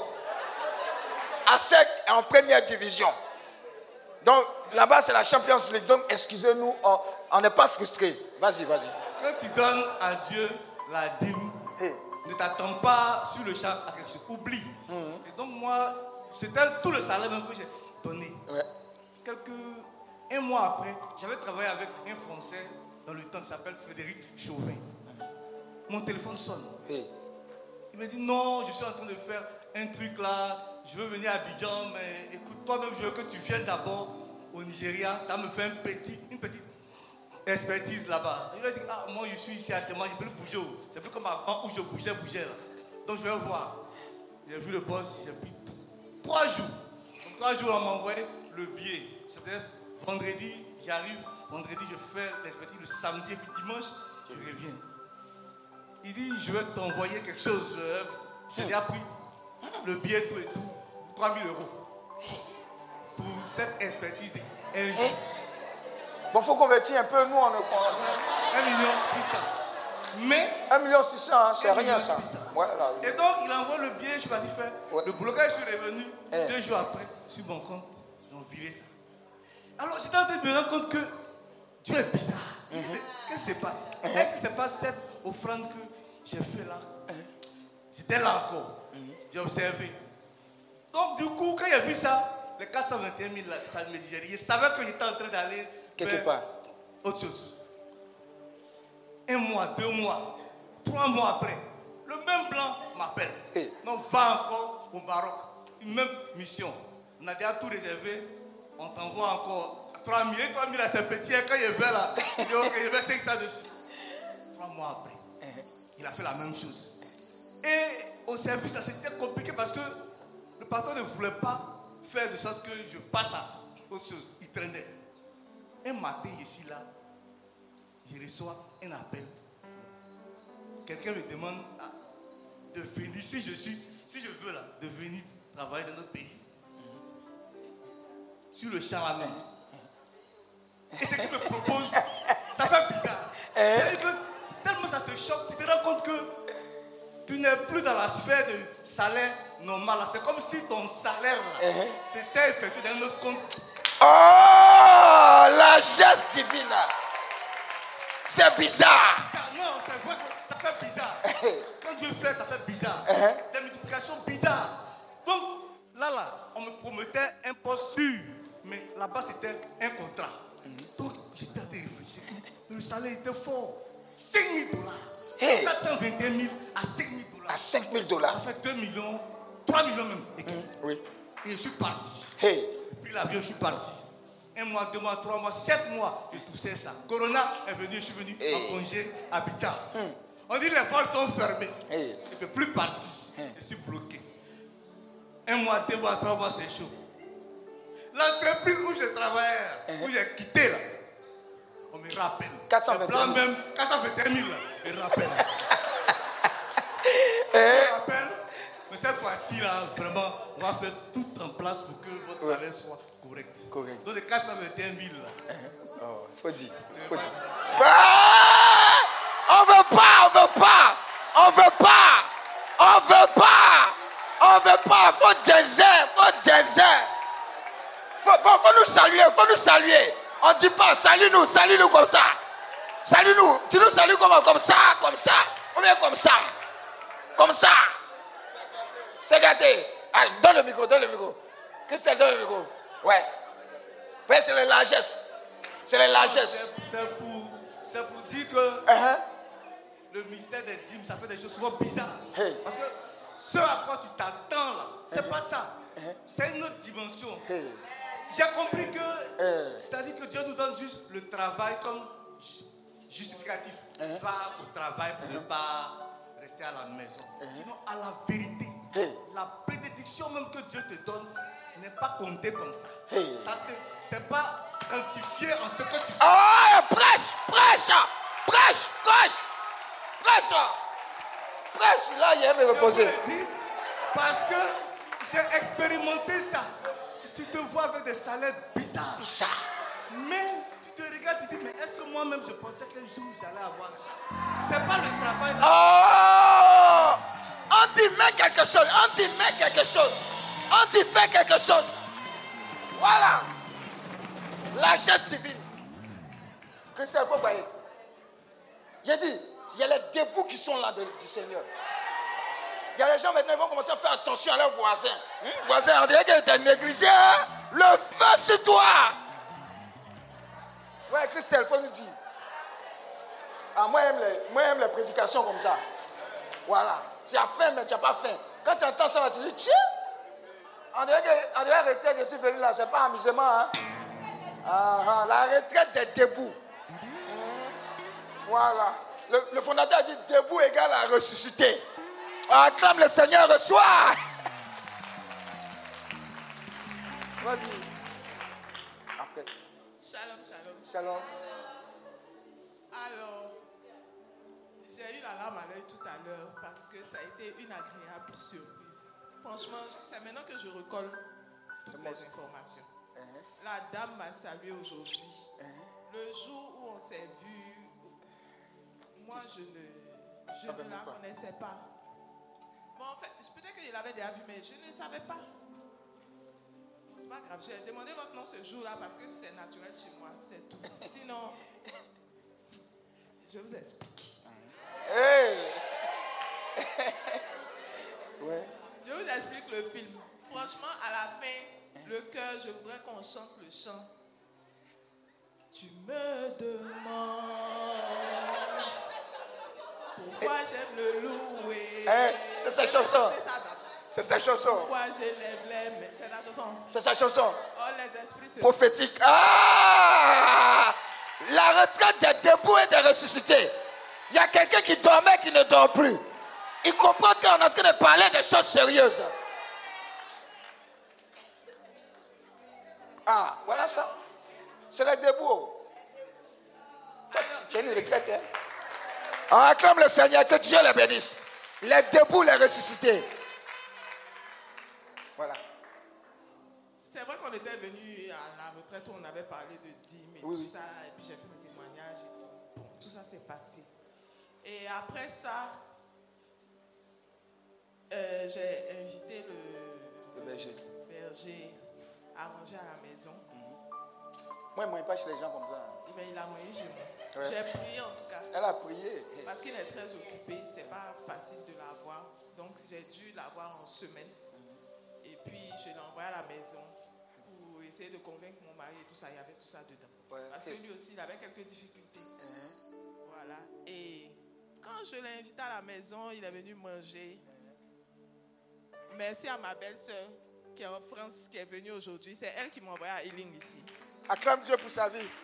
A S E C est en première division. Donc, là-bas, c'est la Champions League. Donc, excusez-nous, on n'est pas frustrés. Vas-y, vas-y. Quand tu donnes à Dieu la dîme, hey. Ne t'attends pas sur le champ à quelque chose. Oublie. Mm-hmm. Et donc, moi, c'était tout le salaire même que j'ai donné. Ouais. Quelques... Un mois après, j'avais travaillé avec un Français dans le temps qui s'appelle Frédéric Chauvin. Mon téléphone sonne. Hey. Il me dit non, je suis en train de faire un truc là. Je veux venir à Abidjan, mais écoute, toi-même, je veux que tu viennes d'abord au Nigeria. Tu as me fait un petit, une petite expertise là-bas. Je lui ai dit, ah, moi je suis ici actuellement, je peux bouger. C'est plus comme avant où je bougeais, bougeais là. Donc je vais voir. J'ai vu le boss, j'ai pris trois jours. Donc trois jours, on m'a envoyé le billet. C'était vendredi, j'arrive. Vendredi, je fais l'expertise le samedi, et puis dimanche, je reviens. Il dit, je vais t'envoyer quelque chose. J'ai déjà pris le billet, tout et tout, trois mille euros. Pour cette expertise. Un jour. Bon, il faut convertir un peu, nous on ne croit. un million six cents. Mais. un million six cents, hein, c'est rien ça. Ouais, là, oui. Et donc, il envoie le billet, je suis parti faire. Ouais. Le blocage, je suis revenu. Eh. Deux jours après, sur mon compte, ils ont viré ça. Alors, j'étais en train de me rendre compte que Dieu est bizarre. Mm-hmm. Qu'est-ce qui se passe? Mm-hmm. Est-ce que ce n'est pas cette offrande que j'ai fait là? Mm-hmm. J'étais là encore. Mm-hmm. J'ai observé. Donc, du coup, quand il a vu ça, les quatre cent vingt et un mille, là, ça me disait rien. Je savais que j'étais en train d'aller quelque part. Autre chose. Un mois, deux mois, trois mois après, le même blanc m'appelle. Hey. Donc, va encore au Maroc. Une même mission. On a déjà tout réservé. On t'envoie encore trois mille. trois mille, c'est petit. Quand il est vert là, il dit ok, je vais cinq cents dessus. Trois mois après, uh-huh. Il a fait la même chose. Et au service, là, c'était compliqué parce que le patron ne voulait pas faire de sorte que je passe à autre chose. Il traînait. Un matin, ici, là, je reçois un appel. Quelqu'un me demande ah, de venir, si je suis, si je veux là, de venir travailler dans notre pays. Mm-hmm. Sur le champ à main. Et ce qu'il me propose, ça fait bizarre. C'est-à-dire que tellement ça te choque, tu te rends compte que tu n'es plus dans la sphère de salaire normal. C'est comme si ton salaire là, uh-huh. C'était effectué dans un autre compte. Oh, la geste divine. C'est bizarre. bizarre. Non, c'est vrai que ça fait bizarre. Quand Dieu fait, ça fait bizarre. Uh-huh. Des multiplications bizarres. Donc, là, là, on me promettait un poste sûr. Mais là-bas, c'était un contrat. Uh-huh. Donc, j'étais en train de réfléchir. Le salaire était fort. cinq mille dollars. Hey. quatre cent vingt et un mille à cinq mille dollars. À cinq mille dollars. Ça fait deux millions, trois millions même. Mmh, oui. Et je suis parti. Hey. Puis l'avion, je suis parti. Un mois, deux mois, trois mois, sept mois, je toussais ça. Corona est venu, je suis venu hey. En congé à Abidjan. Mmh. On dit que les portes sont fermées. Hey. Je ne peux plus partir. Hey. Je suis bloqué. Un mois, deux mois, trois mois, c'est chaud. L'entreprise où je travaillais, mmh. où j'ai quitté là, on me rappelle. quatre cent vingt et un mille. Même quatre cent vingt et un mille là, je me rappelle. Je me rappelle. Mais cette fois-ci là, vraiment, on va faire tout en place pour que votre ouais. salaire soit correct. Correct. Donc les quatre cent vingt et un mille là. Uh-huh. Oh, faut dire. Faut dire. Ah, on veut pas, on veut pas, on veut pas, on veut pas, on veut pas. Faut jazzer, faut jazzer. Faut, bon, faut nous saluer, faut nous saluer. On dit pas salut-nous, salut-nous comme ça. Salut-nous, tu nous salues comment? Comme ça, comme ça, ou bien comme ça, comme ça. C'est gâté. Ah, donne le micro, donne le micro. Christelle, donne le micro. Ouais. Ouais, c'est les largesses. C'est les largesses. C'est, c'est, pour, c'est pour dire que uh-huh. le ministère des dîmes, ça fait des choses souvent bizarres. Hey. Parce que ce à quoi tu t'attends là, c'est uh-huh. pas ça. Uh-huh. C'est une autre dimension. Hey. J'ai compris que, uh-huh. c'est-à-dire que Dieu nous donne juste le travail comme justificatif. Hein? Va au travail pour ne pas rester à la maison. Sinon, à la vérité, Hey. la bénédiction même que Dieu te donne n'est pas comptée comme ça. Hey. Ça, c'est, c'est pas quantifié en ce que tu fais. Ah, prêche, prêche, prêche, prêche, prêche, prêche. Là, il y a me Je vous reposer. le dis parce que j'ai expérimenté ça. Tu te vois avec des salaires bizarres. Ça. Mais tu te regardes, tu te dis, mais est-ce que moi-même je pensais qu'un jour j'allais avoir ça? C'est pas le travail. Oh! On dit met quelque chose, on dit met quelque chose, on dit fait quelque chose. Voilà. La chasse divine. Christophe, faut bailler. J'ai dit, il y a les débouts qui sont là de- du Seigneur. Il y a les gens maintenant qui vont commencer à faire attention à leurs voisins. Hum, voisin, on dirait qu'ils étaient négligés. Hein? Le feu sur toi. Ouais, Christelle, faut nous dire. Ah, moi, j'aime les, moi, j'aime les prédications comme ça. Voilà. Tu as faim, mais tu n'as pas faim. Quand tu entends ça, là, tu dis, tiens. On dirait que, on dirait que la retraite que je suis venu là, ce n'est pas amusement. Hein? Ah, ah, la retraite des debout. Hum. Voilà. Le, le fondateur a dit debout égale à ressusciter. On acclame le Seigneur, reçoit. Vas-y. Après. Shalom, shalom. Shalom. Alors, j'ai eu la larme à l'œil tout à l'heure parce que ça a été une agréable surprise. Franchement, c'est maintenant que je recolle toutes les informations. La dame m'a salué aujourd'hui. Le jour où on s'est vu, moi je ne, je ne la connaissais pas. Bon, en fait, peut-être que je l'avais déjà vue, mais je ne savais pas. C'est pas grave. J'ai demandé votre nom ce jour-là parce que c'est naturel chez moi, c'est tout. Sinon, je vous explique. Hey! Ouais. Je vous explique le film. Franchement, à la fin, le cœur, je voudrais qu'on chante le chant. Tu me demandes pourquoi j'aime le louer. Hey, c'est sa chanson. C'est sa chanson. Pourquoi je lève les mains. C'est ta chanson. C'est sa chanson. Oh, les esprits se... Prophétique. Ah! La retraite des debout et des ressuscités. Il y a quelqu'un qui dormait qui ne dort plus. Il comprend qu'on est en train de parler de choses sérieuses. Ah, voilà ça. C'est les debout. Toi, tu es une retraite, hein? On acclame le Seigneur, que Dieu les bénisse. Les debout, les ressuscités. Voilà. C'est vrai qu'on était venu à la retraite où on avait parlé de dîmes et Oui, tout oui. ça, et puis j'ai fait mon témoignage et tout. Bon, tout ça s'est passé. Et après ça, euh, j'ai invité le, Le berger. berger à manger à la maison. Moi, je ne mange pas chez les gens comme ça. Eh bien, il a mangé chez moi. Ouais. J'ai prié en tout cas. Elle a prié. Parce qu'il est très occupé, c'est pas facile de l'avoir. Donc j'ai dû l'avoir en semaine. Et puis je l'ai envoyé à la maison pour essayer de convaincre mon mari et tout ça. Il y avait tout ça dedans. Ouais, Parce ok. que lui aussi, il avait quelques difficultés. Voilà. Et quand je l'ai invité à la maison, il est venu manger. Merci à ma belle-sœur qui est en France, qui est venue aujourd'hui. C'est elle qui m'a envoyé à Ealing ici. Acclame Dieu pour sa vie.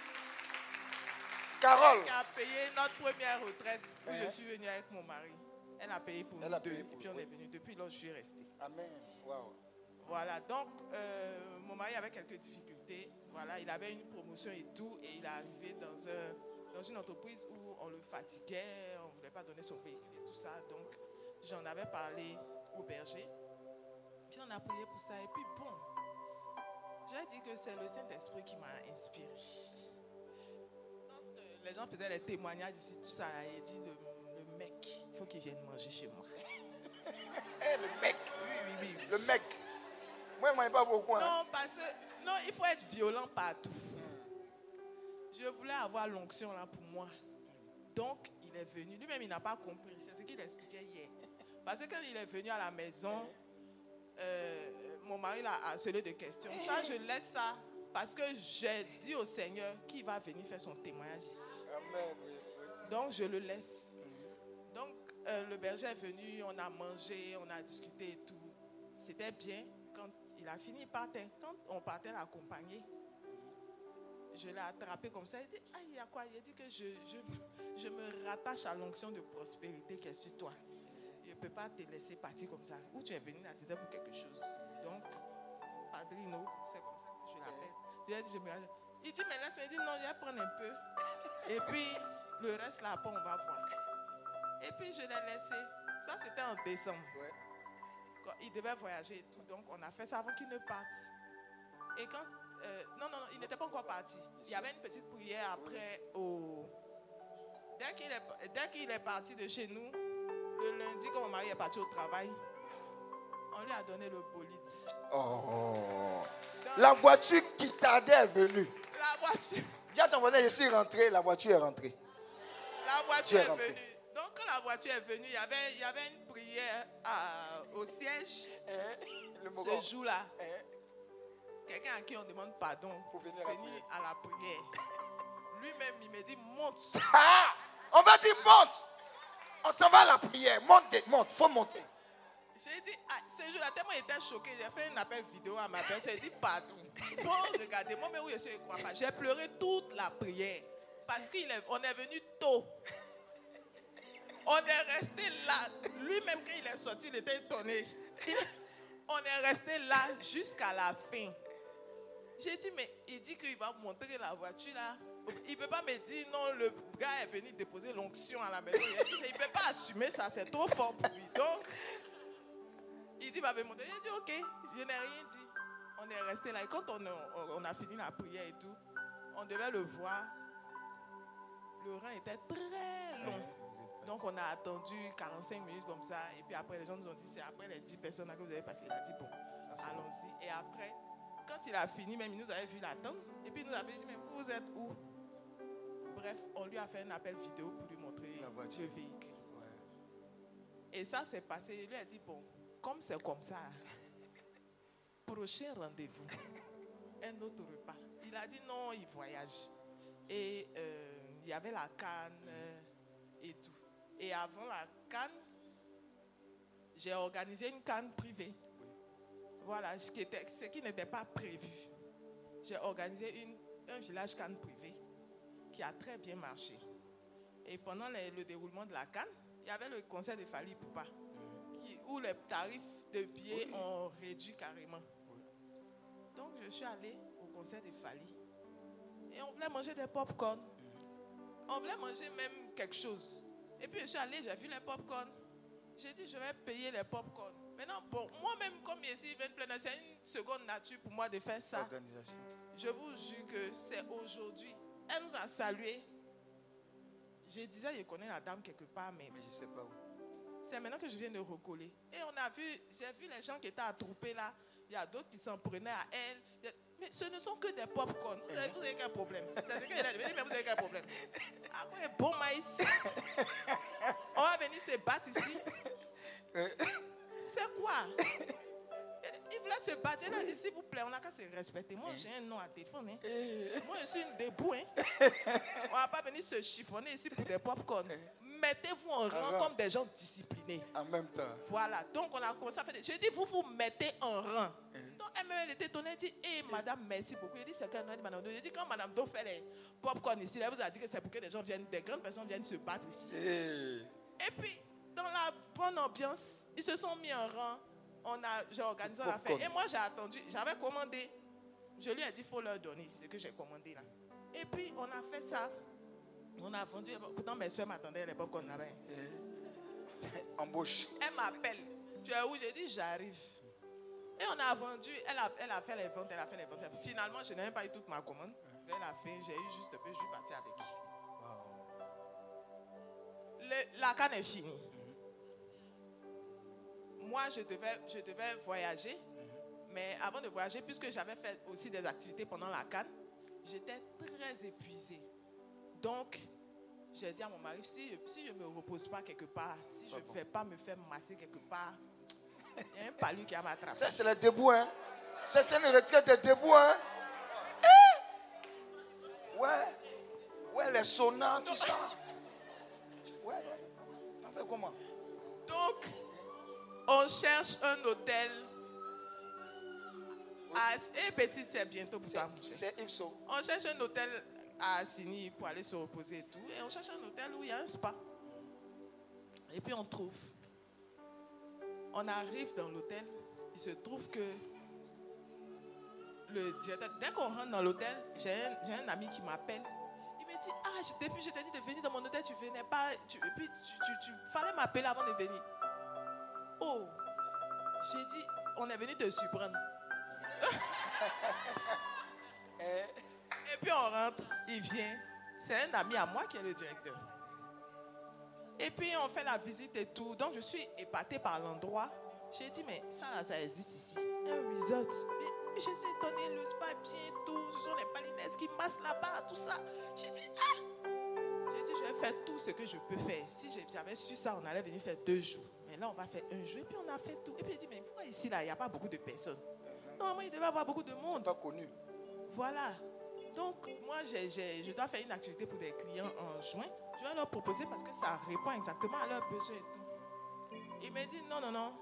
Carole. Qui a payé notre première retraite où Hein? je suis venue avec mon mari. Elle a payé pour Elle nous a deux. payé Et pour puis on est venu. Depuis lors, je suis restée. Amen. Wow. Voilà. Donc, euh, mon mari avait quelques difficultés. Voilà. Il avait une promotion et tout. Et il est arrivé dans, un, dans une entreprise où on le fatiguait. On ne voulait pas donner son véhicule et tout ça. Donc, j'en avais parlé au berger. Puis on a prié pour ça. Et puis bon, je vais dire que c'est le Saint-Esprit qui m'a inspiré. Quand euh, les gens faisaient les témoignages ici, tout ça, là, il dit le, le mec, il faut qu'il vienne manger chez moi. Eh, le mec. Oui, oui, oui. oui. Le mec. Moi, je ne mange pas beaucoup. Hein. Non, parce que non, il faut être violent partout. Je voulais avoir l'onction là pour moi. Donc, il est venu. Lui-même, il n'a pas compris. C'est ce qu'il expliquait hier. Parce que quand il est venu à la maison, euh, mon mari l'a harcelé de questions. Ça, je laisse ça parce que j'ai dit au Seigneur qu'il va venir faire son témoignage ici. Amen. Oui, oui. Donc, je le laisse. Donc, euh, le berger est venu, on a mangé, on a discuté et tout. C'était bien. Quand il a fini, il partait. Quand on partait l'accompagner, je l'ai attrapé comme ça. Il dit, ah, il y a quoi? Il dit que je, je, je me rattache à l'onction de prospérité qui est sur toi. Je ne peux pas te laisser partir comme ça. Où tu es venu là, c'était pour quelque chose. Donc, Padrino, c'est comme ça que je l'appelle. Je lui ai dit, je me rattache. Il dit, mais là, tu me dis, non, je vais prendre un peu. Et puis, le reste là, après, on va voir. Et puis, je l'ai laissé. Ça, c'était en décembre. Ouais. Quand il devait voyager et tout. Donc, on a fait ça avant qu'il ne parte. Et quand... Euh, non, non, non, il n'était pas encore parti. Il y avait une petite prière après. Au... Dès qu'il est, dès qu'il est parti de chez nous, le lundi, quand mon mari est parti au travail, on lui a donné le bolide. Oh. La voiture qui tardait est venue. La voiture. Dis à ton voisin, je suis rentré, la voiture est rentrée. La voiture est, est venue. Donc, quand la voiture est venue, il y avait, il y avait une prière à, au siège. Eh, le ce jour-là. Eh. Quelqu'un à qui on demande pardon pour venir, venir à la prière. Lui-même, il me dit, monte. Ah, on va dire, monte. On s'en va à la prière. Monte, monte, faut monter. J'ai dit, ah, ce jour-là, tellement j'étais choqué, j'ai fait un appel vidéo à ma personne. J'ai dit, pardon. Faut regarder, moi, mais où je suis, je ne crois pas. J'ai pleuré toute la prière. Parce qu'on est, est venu tôt. On est resté là. Lui-même, quand il est sorti, il était étonné. Il, on est resté là jusqu'à la fin. J'ai dit, mais il dit qu'il va montrer la voiture là. Il ne peut pas me dire, non, le gars est venu déposer l'onction à la maison. Il ne peut pas assumer ça, c'est trop fort pour lui. Donc, il dit, il va me montrer. J'ai dit, ok, je n'ai rien dit. On est resté là. Et quand on a, on a fini la prière et tout, on devait le voir. Le rang était très long. Donc, on a attendu quarante-cinq minutes comme ça. Et puis après, les gens nous ont dit, c'est après les dix personnes que vous avez passé. Il a dit, bon, allons-y. Et après, quand il a fini, même il nous avait vu l'attendre. Et puis il nous avait dit, mais vous êtes où? Bref, on lui a fait un appel vidéo pour lui montrer la voiture, le véhicule. Ouais. Et ça s'est passé. Il lui a dit, bon, comme c'est comme ça, prochain rendez-vous, un autre repas. Il a dit non, il voyage. Et euh, il y avait la canne euh, et tout. Et avant la canne, j'ai organisé une canne privée. Voilà, ce qui, était, ce qui n'était pas prévu. J'ai organisé une, un village canne privé qui a très bien marché. Et pendant les, le déroulement de la canne, il y avait le concert de Fally Ipupa, qui, où les tarifs de billets oui. ont réduit carrément. Oui. Donc je suis allée au concert de Fally. Et on voulait manger des pop-corn. On voulait manger même quelque chose. Et puis je suis allée, j'ai vu les pop-corn. J'ai dit, je vais payer les pop-corn. Maintenant, bon, moi-même, comme ici, c'est une seconde nature pour moi de faire ça. Je vous jure que c'est aujourd'hui. Elle nous a salués. Je disais, je connais la dame quelque part, mais, mais je ne sais pas où. C'est maintenant que je viens de recoller. Et on a vu, j'ai vu les gens qui étaient attroupés là. Il y a d'autres qui s'en prenaient à elle. Mais ce ne sont que des pop-corn. Vous avez, vous avez quel problème? C'est ce qu'elle a dit, mais vous avez quel problème? Après, bon maïs. On va venir se battre ici. C'est quoi? Il voulait se battre. Il a dit, s'il vous plaît, on n'a qu'à se respecter. Moi, j'ai un nom à défendre. Hein. Moi, je suis une debout. Hein. On ne va pas venir se chiffonner ici pour des pop-corn. Mettez-vous en rang comme des gens disciplinés. En même temps. Voilà. Donc, on a commencé à faire des... Je dis, vous vous mettez en rang. Donc, elle était étonnée. Elle dit, hé, hey, madame, merci beaucoup. Je dis, c'est quand madame Do. Je dis, quand madame Do fait les pop-corn ici, elle vous a dit que c'est pour que des gens viennent, des grandes personnes viennent se battre ici. Hey. Et puis, dans la bonne ambiance, ils se sont mis en rang. On a, j'ai organisé l'affaire. Et moi, j'ai attendu. J'avais commandé. Je lui ai dit, il faut leur donner ce que j'ai commandé là. Et puis, on a fait ça. On a vendu. Pourtant, mes soeurs m'attendaient à l'époque qu'on avait. Embauche. Elle m'appelle. Tu es où? J'ai dit, j'arrive. Et on a vendu. Elle a, elle a fait les ventes. Elle a fait les ventes. Finalement, je n'ai même pas eu toute ma commande. Vers la fin, j'ai eu juste un peu. Je suis parti avec elle. Le, la canne est finie. Moi, je devais, je devais voyager. Mais avant de voyager, puisque j'avais fait aussi des activités pendant la canne, j'étais très épuisée. Donc, j'ai dit à mon mari, si, si je ne me repose pas quelque part, si je ne vais pas me faire masser quelque part, il y a un palu qui va m'attraper. Ça, c'est le debout, hein? Ça, c'est une retraite de debout, hein? Eh? Ouais. Ouais, les saunas, tout ça. Ouais. On fait comment? Donc, on cherche un hôtel Ah, et petit, c'est bientôt pour toi. C'est Ipso. On cherche un hôtel à Assini pour aller se reposer et tout. Et on cherche un hôtel où il y a un spa. Et puis on trouve. On arrive dans l'hôtel. Il se trouve que le directeur, dès qu'on rentre dans l'hôtel, j'ai un, j'ai un ami qui m'appelle. Il me dit, ah, je, depuis je t'ai dit de venir dans mon hôtel, tu venais pas. Tu, et puis tu, tu, tu fallait m'appeler avant de venir. Oh, j'ai dit, on est venu te surprendre. Et puis on rentre, il vient. C'est un ami à moi qui est le directeur. Et puis on fait la visite et tout. Donc je suis épatée par l'endroit. J'ai dit, mais ça là, ça existe ici. Un resort. Mais je suis étonnée, le spa bien, tout. Ce sont les balinaises qui massent là-bas, tout ça. J'ai dit, ah. J'ai dit, je vais faire tout ce que je peux faire. Si j'avais su ça, on allait venir faire deux jours. Mais là, on va faire un jour. Et puis on a fait tout. Et puis il dit, mais pourquoi ici, là, il n'y a pas beaucoup de personnes? Normalement, il devait y avoir beaucoup de monde. C'est pas connu. Voilà. Donc, moi, j'ai, j'ai, je dois faire une activité pour des clients en juin. Je vais leur proposer parce que ça répond exactement à leurs besoins et tout. Il me dit, non, non, non.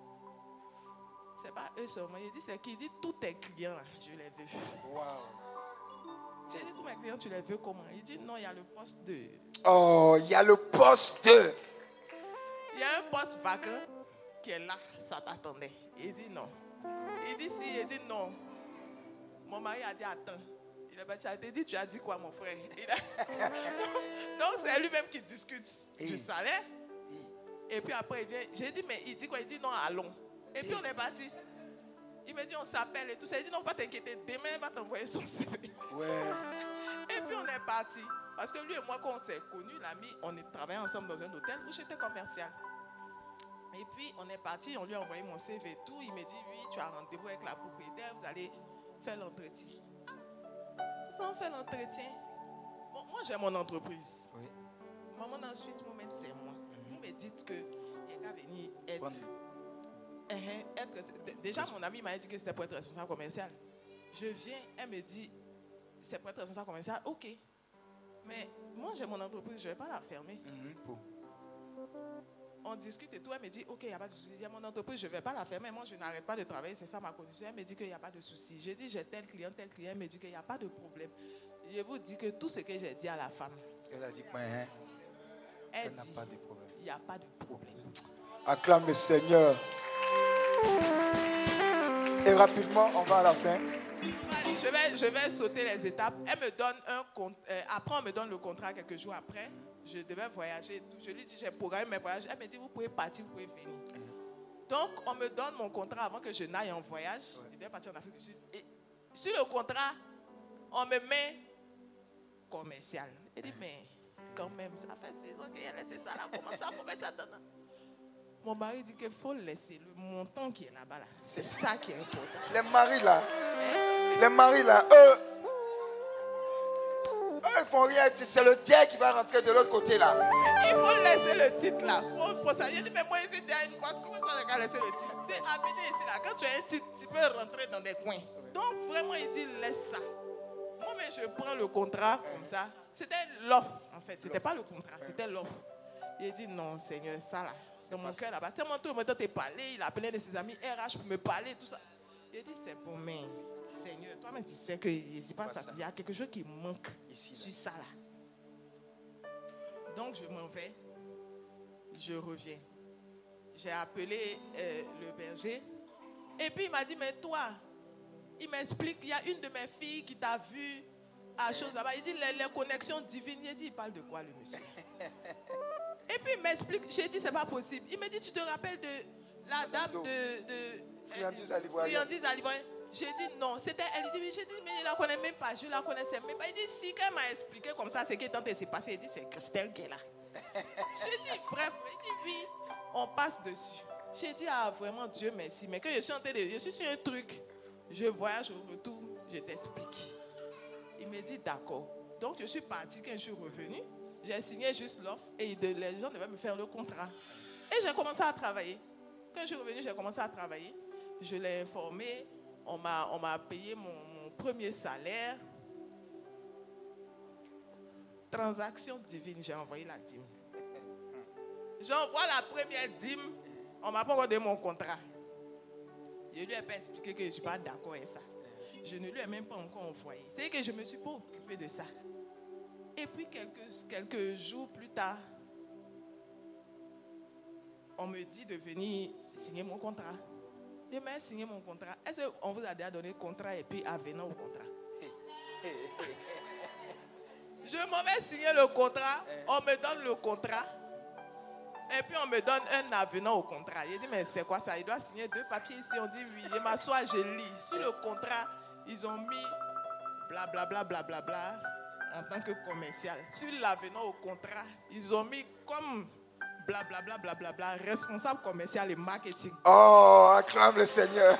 C'est pas eux seulement. Il dit, c'est qui? Il dit, tous tes clients, là, je les veux. Wow. J'ai dit, tous mes clients, tu les veux comment? Il dit, non, il y a le poste de... Oh, il y a le poste de... Il y a un poste vacant qui est là, ça t'attendait. Il dit non. Il dit si, il dit non. Mon mari a dit attends. Il a dit, il dit, tu as dit quoi mon frère? Il a... Donc c'est lui-même qui discute et du salaire. Et puis après il vient, j'ai dit mais il dit quoi? Il dit non, allons. Et puis on est parti. Il me dit on s'appelle et tout ça. Il dit non, pas t'inquiéter, demain il va t'envoyer son C V. Ouais. Et puis on est parti. Parce que lui et moi, quand on s'est connus, l'ami, on est travaillé ensemble dans un hôtel où j'étais commercial. Et puis, on est parti, on lui a envoyé mon C V et tout. Il me dit, oui, tu as rendez-vous avec la propriétaire, vous allez faire l'entretien. Sans faire l'entretien, bon, moi, j'ai mon entreprise. Oui. Maman, ensuite, vous me dites, c'est moi. Mm-hmm. Vous me dites que il va venir être... Bon. être, être déjà, mon ami m'a dit que c'était pour être responsable commercial. Je viens, elle me dit, c'est pour être responsable commercial, ok. Mais moi, j'ai mon entreprise, je ne vais pas la fermer. Mm-hmm. On discute et tout. Elle me dit, ok, il n'y a pas de souci. Il y a mon entreprise, je ne vais pas la fermer. Moi, je n'arrête pas de travailler, c'est ça ma condition. Elle me dit qu'il n'y a pas de souci. J'ai dit, j'ai tel client, tel client. Elle me dit qu'il n'y a pas de problème. Je vous dis que tout ce que j'ai dit à la femme. Elle a dit quoi, hein? Elle dit, il n'y a pas de problème. Acclame le Seigneur. Et rapidement, on va à la fin. Je vais, je vais sauter les étapes. Elle me donne un compte. Euh, après, on me donne le contrat quelques jours après. Je devais voyager. Je lui dis, j'ai programmé mes voyages. Elle me dit, vous pouvez partir, vous pouvez venir. Donc, on me donne mon contrat avant que je n'aille en voyage. Je devais partir en Afrique du Sud. Et sur le contrat, on me met commercial. Elle dit, mais quand même, ça fait six ans qu'il a laissé ça là. Comment ça, comment ça donne? Mon mari dit qu'il faut laisser le montant qui est là-bas. Là. C'est ça qui est important. Les maris là, hein? Les maris là, eux, eux ils font rien. C'est le diable qui va rentrer de l'autre côté là. Il faut laisser le titre là. Faut, pour ça, il dit mais moi ici derrière une boîte, comment ça je vais laisser le titre? T'es habitué ici là. Quand tu as un titre, tu peux rentrer dans des coins. Donc vraiment il dit laisse ça. Moi mais je prends le contrat comme ça. C'était l'offre en fait. C'était pas le contrat, c'était l'offre. Il dit non Seigneur, ça là. Dans mon cœur là-bas, tellement tout le monde t'a parlé, il a appelé de ses amis R H pour me parler, tout ça. Il a dit, c'est bon, mais Seigneur, toi-même tu sais que c'est pas ça. Il y a quelque chose qui manque ici, sur ça là. Donc je m'en vais, je reviens. J'ai appelé euh, le berger, et puis il m'a dit, mais toi, il m'explique, il y a une de mes filles qui t'a vu à chose là-bas. Il dit, les, les connexions divines. Il dit, il parle de quoi le monsieur? Et puis il m'explique, j'ai dit c'est pas possible. Il me dit tu te rappelles de la dame de, de friandise à l'ivoirien. Friandise à l'ivoirien. J'ai dit non, c'était elle. Il dit, j'ai dit mais je la connais même pas, je la connaissais même pas. Il dit si quand elle m'a expliqué comme ça ce qui est en train de se passer, il dit c'est Christelle qui est là. J'ai dit frère, il dit oui, on passe dessus. J'ai dit ah vraiment Dieu merci, mais que je suis en train de, je suis sur un truc, je voyage au retour, je t'explique. Il me dit d'accord. Donc je suis partie quand je suis revenue. J'ai signé juste l'offre et les gens devaient me faire le contrat. Et j'ai commencé à travailler. Quand je suis revenue, j'ai commencé à travailler. Je l'ai informé. On m'a, on m'a payé mon, mon premier salaire. Transaction divine, j'ai envoyé la dîme. J'envoie la première dîme. On ne m'a pas encore donné mon contrat. Je lui ai pas expliqué que je ne suis pas d'accord avec ça. Je ne lui ai même pas encore envoyé. C'est que je ne me suis pas occupée de ça. Et puis quelques, quelques jours plus tard, on me dit de venir signer mon contrat. Je vais signer mon contrat. Est-ce qu'on vous a déjà donné le contrat et puis avenant au contrat? Je m'en vais signer le contrat, on me donne le contrat et puis on me donne un avenant au contrat. J'ai dit mais c'est quoi ça? Il doit signer deux papiers ici. On dit oui, je m'assois, je lis. Sur le contrat, ils ont mis blablabla bla, bla, bla, bla, en tant que commercial. Sur l'avenant au contrat, ils ont mis comme blablabla bla, bla, bla, responsable commercial et marketing. Oh, acclame le Seigneur.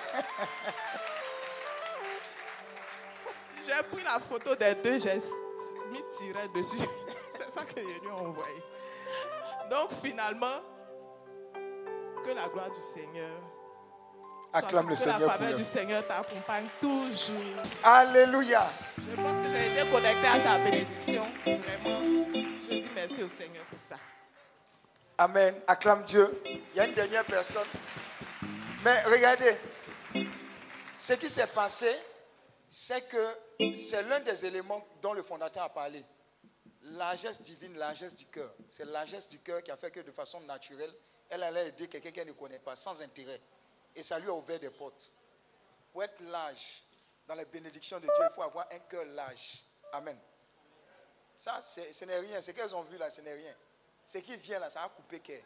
J'ai pris la photo des deux, j'ai mis tiret dessus. C'est ça que je lui ai envoyé. Donc finalement, que la gloire du Seigneur, acclame le que Seigneur. la faveur du Seigneur t'accompagne toujours. Alléluia. Je pense que j'ai été connecté à sa bénédiction. Vraiment, je dis merci au Seigneur pour ça. Amen. Acclame Dieu. Il y a une dernière personne. Mais regardez, ce qui s'est passé, c'est que c'est l'un des éléments dont le fondateur a parlé. Largesse divine, largesse du cœur. C'est la largesse du cœur qui a fait que de façon naturelle, elle allait aider quelqu'un qu'elle ne connaît pas, sans intérêt. Et ça lui a ouvert des portes. Pour être large, dans les bénédictions de Dieu, il faut avoir un cœur large. Amen. Ça, c'est, ce n'est rien. Ce qu'elles ont vu là, ce n'est rien. Ce qui vient là, ça a coupé cœur.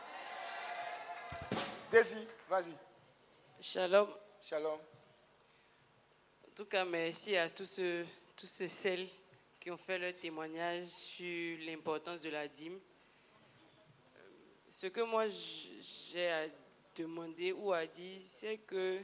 Daisy, vas-y. Shalom. Shalom. En tout cas, merci à tous ceux, tous ceux, celles qui ont fait leur témoignage sur l'importance de la dîme. Ce que moi j'ai à demander ou à dire, c'est que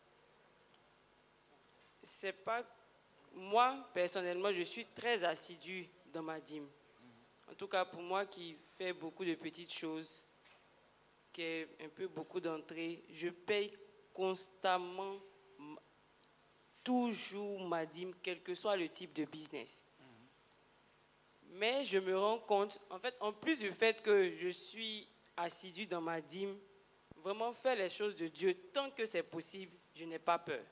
c'est pas moi personnellement, je suis très assidu dans ma dîme. En tout cas, pour moi qui fais beaucoup de petites choses, qui est un peu beaucoup d'entrées, je paye constamment, toujours ma dîme, quel que soit le type de business. Mais je me rends compte, en fait, en plus du fait que je suis assidu dans ma dîme, vraiment faire les choses de Dieu, tant que c'est possible, je n'ai pas peur.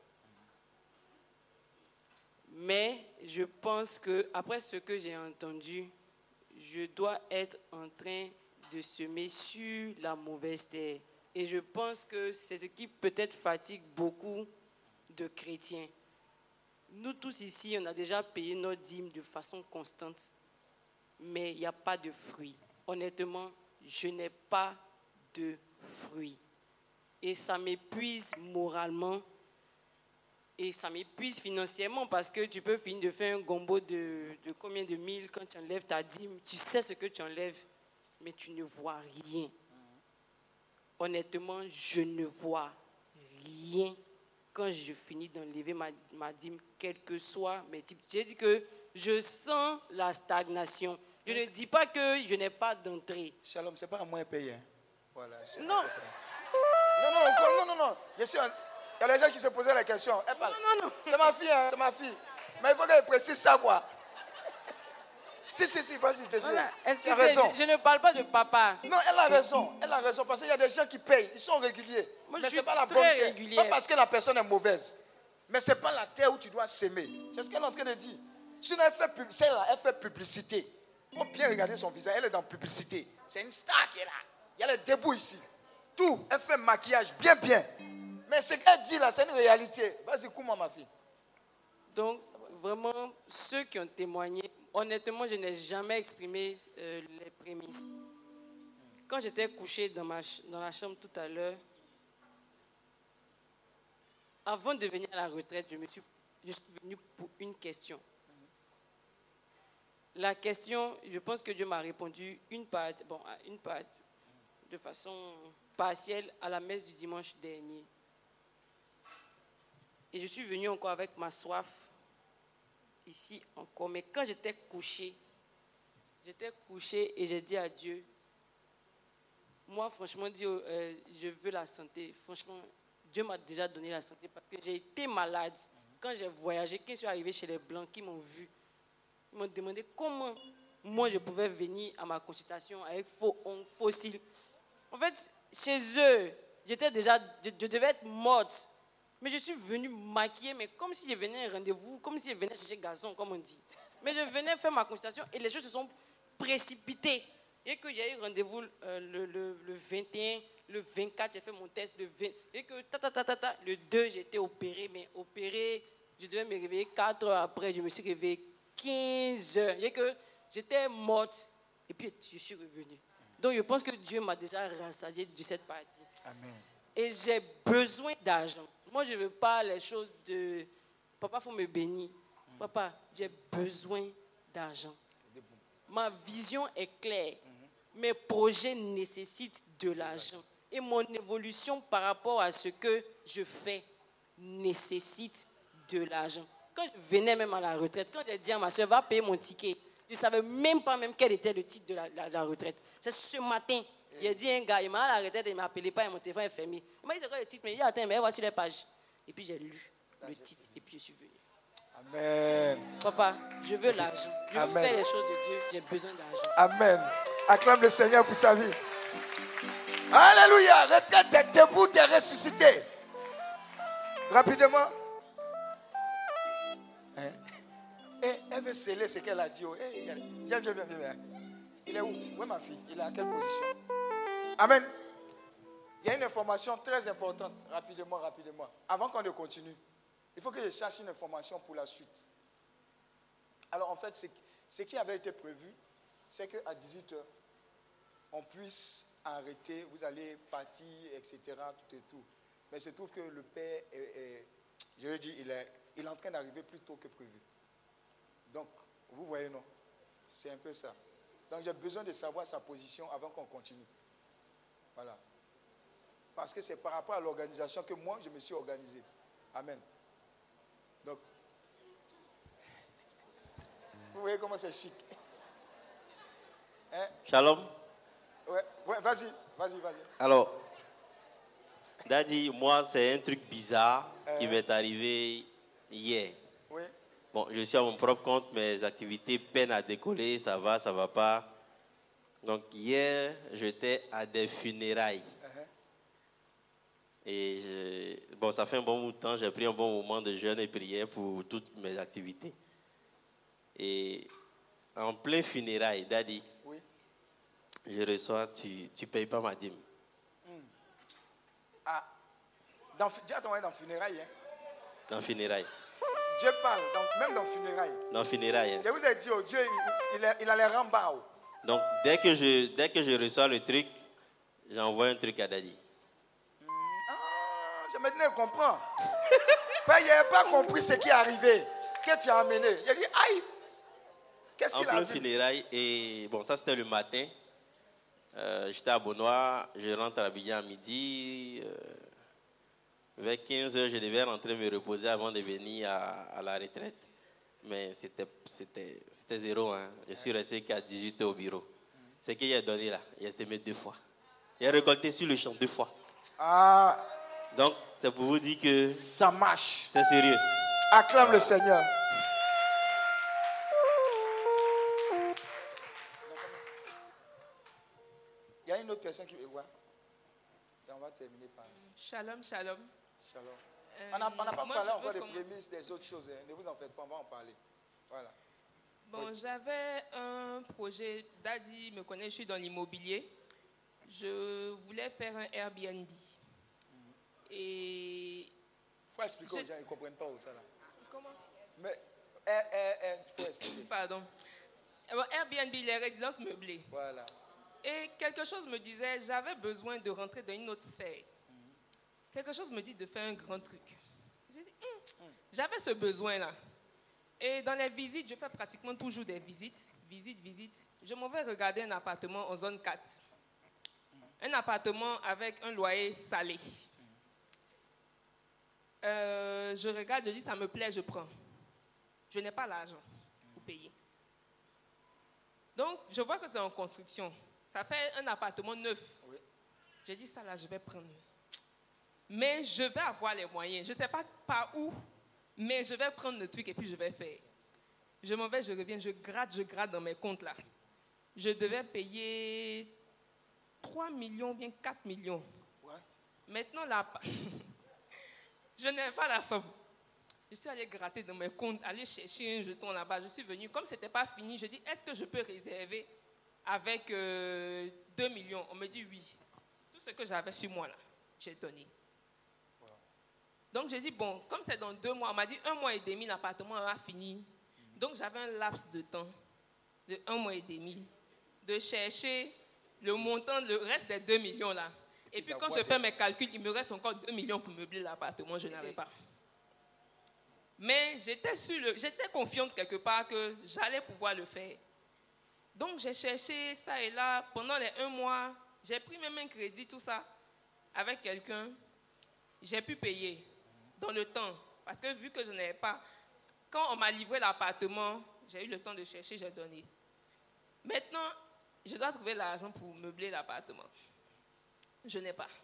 Mais je pense que après ce que j'ai entendu, je dois être en train de semer sur la mauvaise terre. Et je pense que c'est ce qui peut-être fatigue beaucoup de chrétiens. Nous tous ici, on a déjà payé notre dîme de façon constante, mais il n'y a pas de fruits. Honnêtement, je n'ai pas de fruits. Et ça m'épuise moralement. Et ça m'épuise financièrement parce que tu peux finir de faire un gombo de, de combien de mille quand tu enlèves ta dîme. Tu sais ce que tu enlèves, mais tu ne vois rien. Honnêtement, je ne vois rien quand je finis d'enlever ma, ma dîme, quel que soit mes types. J'ai dit que je sens la stagnation. Je ne dis pas que je n'ai pas d'entrée. Shalom, c'est pas à moi de payer. Voilà. Non. Non, non, non, non, non. Je suis un... Il y a des gens qui se posaient la question. Elle parle. Non, non, non. C'est ma fille, hein, c'est ma fille. Mais il faut qu'elle précise ça, quoi. Si, si, si, vas-y, désolé. Voilà. Tu as raison. Je, je ne parle pas de papa. Non, elle a raison. Elle a raison parce qu'il y a des gens qui payent. Ils sont réguliers. Moi, mais je ce n'est pas la suis bonne très terre. régulière. Pas parce que la personne est mauvaise. Mais ce n'est pas la terre où tu dois s'aimer. C'est ce qu'elle est en train de dire. Sinon, elle fait, pub... celle-là, elle fait publicité. Il faut bien regarder son visage. Elle est dans publicité. C'est une star qui est là. Il y a les débuts ici. Tout. Elle fait maquillage bien, bien. Mais ce qu'elle dit là, c'est une réalité. Vas-y, comment ma fille? Donc, vraiment, ceux qui ont témoigné, honnêtement, je n'ai jamais exprimé euh, les prémices. Quand j'étais couchée dans, ma ch- dans la chambre tout à l'heure, avant de venir à la retraite, je, me suis, je suis venue pour une question. La question, je pense que Dieu m'a répondu une partie, bon, une partie, de façon partielle à la messe du dimanche dernier. Et je suis venue encore avec ma soif, ici encore. Mais quand j'étais couchée, j'étais couchée et j'ai dit à Dieu, moi franchement, Dieu, euh, je veux la santé. Franchement, Dieu m'a déjà donné la santé parce que j'ai été malade. Quand j'ai voyagé, quand je suis arrivée chez les Blancs qui m'ont vu, ils m'ont demandé comment moi je pouvais venir à ma consultation avec faux ongles, faux cils. En fait, chez eux, j'étais déjà, je, je devais être morte. Mais je suis venue maquiller, mais comme si je venais à un rendez-vous, comme si je venais chercher garçon, comme on dit. Mais je venais faire ma consultation et les choses se sont précipitées. Et que j'ai eu rendez-vous euh, le, le, le vingt et un, le vingt-quatre, j'ai fait mon test, le vingt, et que ta, ta, ta, ta, ta, le deux, j'ai été opérée, mais opérée, je devais me réveiller quatre heures après, je me suis réveillée quinze heures. Et que j'étais morte, et puis je suis revenue. Donc je pense que Dieu m'a déjà rassasiée de cette partie. Amen. Et j'ai besoin d'argent. Moi, je ne veux pas les choses de... Papa, il faut me bénir. Mm. Papa, j'ai besoin d'argent. Ma vision est claire. Mm-hmm. Mes projets nécessitent de l'argent. Et mon évolution par rapport à ce que je fais nécessite de l'argent. Quand je venais même à la retraite, quand j'ai dit à ma soeur, va payer mon ticket, je ne savais même pas même quel était le titre de la, la, la retraite. C'est ce matin. Il a dit un gars, il m'a à la retraite, il ne m'appelait pas, et mon téléphone est fermé. Il m'a dit c'est quoi le titre? Mais il a dit attends, mais voici les pages. Et puis j'ai lu le titre, et puis je suis venu. Amen. Papa, je veux l'argent. Je veux Amen. faire les choses de Dieu, j'ai besoin d'argent. Amen. Acclame le Seigneur pour sa vie. Alléluia. Retraite, t'es debout, t'es ressuscité. Rapidement. Hein? Eh, elle veut sceller ce qu'elle a dit. Oh. Eh, viens, viens, viens, viens, viens. Il est où? Où est ma fille? Il est à quelle position? Amen. Il y a une information très importante. Rapidement, rapidement. Avant qu'on ne continue, il faut que je cherche une information pour la suite. Alors, en fait, ce qui avait été prévu, c'est qu'à dix-huit heures, on puisse arrêter, vous allez partir, et cetera, tout et tout. Mais il se trouve que le père, est, est, je veux dire, il est, il est en train d'arriver plus tôt que prévu. Donc, vous voyez, non? C'est un peu ça. Donc, j'ai besoin de savoir sa position avant qu'on continue. Voilà. Parce que c'est par rapport à l'organisation que moi, je me suis organisé. Amen. Donc, vous voyez comment c'est chic. Hein? Shalom. Ouais, ouais, vas-y, vas-y, vas-y. Alors, Daddy, moi, c'est un truc bizarre euh, qui m'est arrivé hier. Oui. Bon, je suis à mon propre compte, mes activités peinent à décoller, ça va, ça va pas. Donc, hier, j'étais à des funérailles. Uh-huh. Et je, bon, ça fait un bon bout de temps, j'ai pris un bon moment de jeûne et prière pour toutes mes activités. Et en plein funérailles, Daddy, oui. Je reçois, tu ne payes pas ma dîme. Mm. Ah, dans, dis à ton dans funérailles. Hein? Dans funérailles. Dieu parle, dans, même dans funérailles. Dans funérailles. Hein? Je vous ai dit, oh, Dieu, il, il, il a les rembats. Oh. Donc, dès que, je, dès que je reçois le truc, j'envoie un truc à Daddy. Mm. Ah, c'est maintenant je comprends. Il n'avait pas compris ce qui est arrivé. Qu'est-ce que tu as amené? Il a dit, aïe. Qu'est-ce qu'il a fait? En plein funérailles, et bon, ça c'était le matin. Euh, j'étais à Beaunois, je rentre à Abidjan à midi. Euh, vers quinze heures, je devais rentrer me reposer avant de venir à, à la retraite. Mais c'était, c'était, c'était zéro. Hein. Je suis resté qu'à dix-huit heures au bureau. Ce qu'il a donné là, il a semé deux fois. Il a récolté sur le champ deux fois. Ah. Donc, c'est pour vous dire que ça marche. C'est sérieux. Acclame ah. le Seigneur. Il y a une autre personne qui veut voir. Et on va terminer par... Shalom, shalom. Shalom. Euh, on n'a pas parlé encore des prémices, des autres choses. Hein. Ne vous en faites pas, on va en parler. Voilà. Bon, oui. J'avais un projet. Daddy me connaît, je suis dans l'immobilier. Je voulais faire un Airbnb. Mm-hmm. Et... Il faut expliquer aux gens, ils ne comprennent pas où ça là. Comment? Mais, eh, eh, eh, il faut expliquer. Pardon. Bon, Airbnb, les résidences meublées. Voilà. Et quelque chose me disait, j'avais besoin de rentrer dans une autre sphère. Mm-hmm. Quelque chose me dit de faire un grand truc. J'ai dit, hm, mm. j'avais ce besoin-là. Et dans les visites, je fais pratiquement toujours des visites. Visites, visites. Je m'en vais regarder un appartement en zone quatre. Mm. Un appartement avec un loyer salé. Mm. Euh, je regarde, je dis, ça me plaît, je prends. Je n'ai pas l'argent pour payer. Donc, je vois que c'est en construction. Ça fait un appartement neuf. Oui. J'ai dit, ça là, je vais prendre. Mais je vais avoir les moyens. Je ne sais pas par où, mais je vais prendre le truc et puis je vais faire. Je m'en vais, je reviens, je gratte, je gratte dans mes comptes là. Je devais payer trois millions, bien quatre millions. Ouais. Maintenant, là, Je n'avais pas la somme. Je suis allée gratter dans mes comptes, aller chercher un jeton là-bas. Je suis venue. Comme ce n'était pas fini, je dis, est-ce que je peux réserver avec euh, deux millions? On me dit oui. Tout ce que j'avais sur moi, là, j'ai donné. Wow. Donc, j'ai dit, bon, comme c'est dans deux mois, on m'a dit un mois et demi, l'appartement va finir. Mm-hmm. Donc, j'avais un laps de temps de un mois et demi de chercher le montant, le reste des deux millions là. Et, et puis, quand je fais mes calculs, il me reste encore deux millions pour meubler l'appartement. Je n'avais pas. Mais j'étais, sur le, j'étais confiante quelque part que j'allais pouvoir le faire. Donc, j'ai cherché ça et là. Pendant les un mois, j'ai pris même un crédit, tout ça, avec quelqu'un. J'ai pu payer dans le temps. Parce que vu que je n'avais pas, quand on m'a livré l'appartement, j'ai eu le temps de chercher, j'ai donné. Maintenant, je dois trouver l'argent pour meubler l'appartement. Je n'ai pas.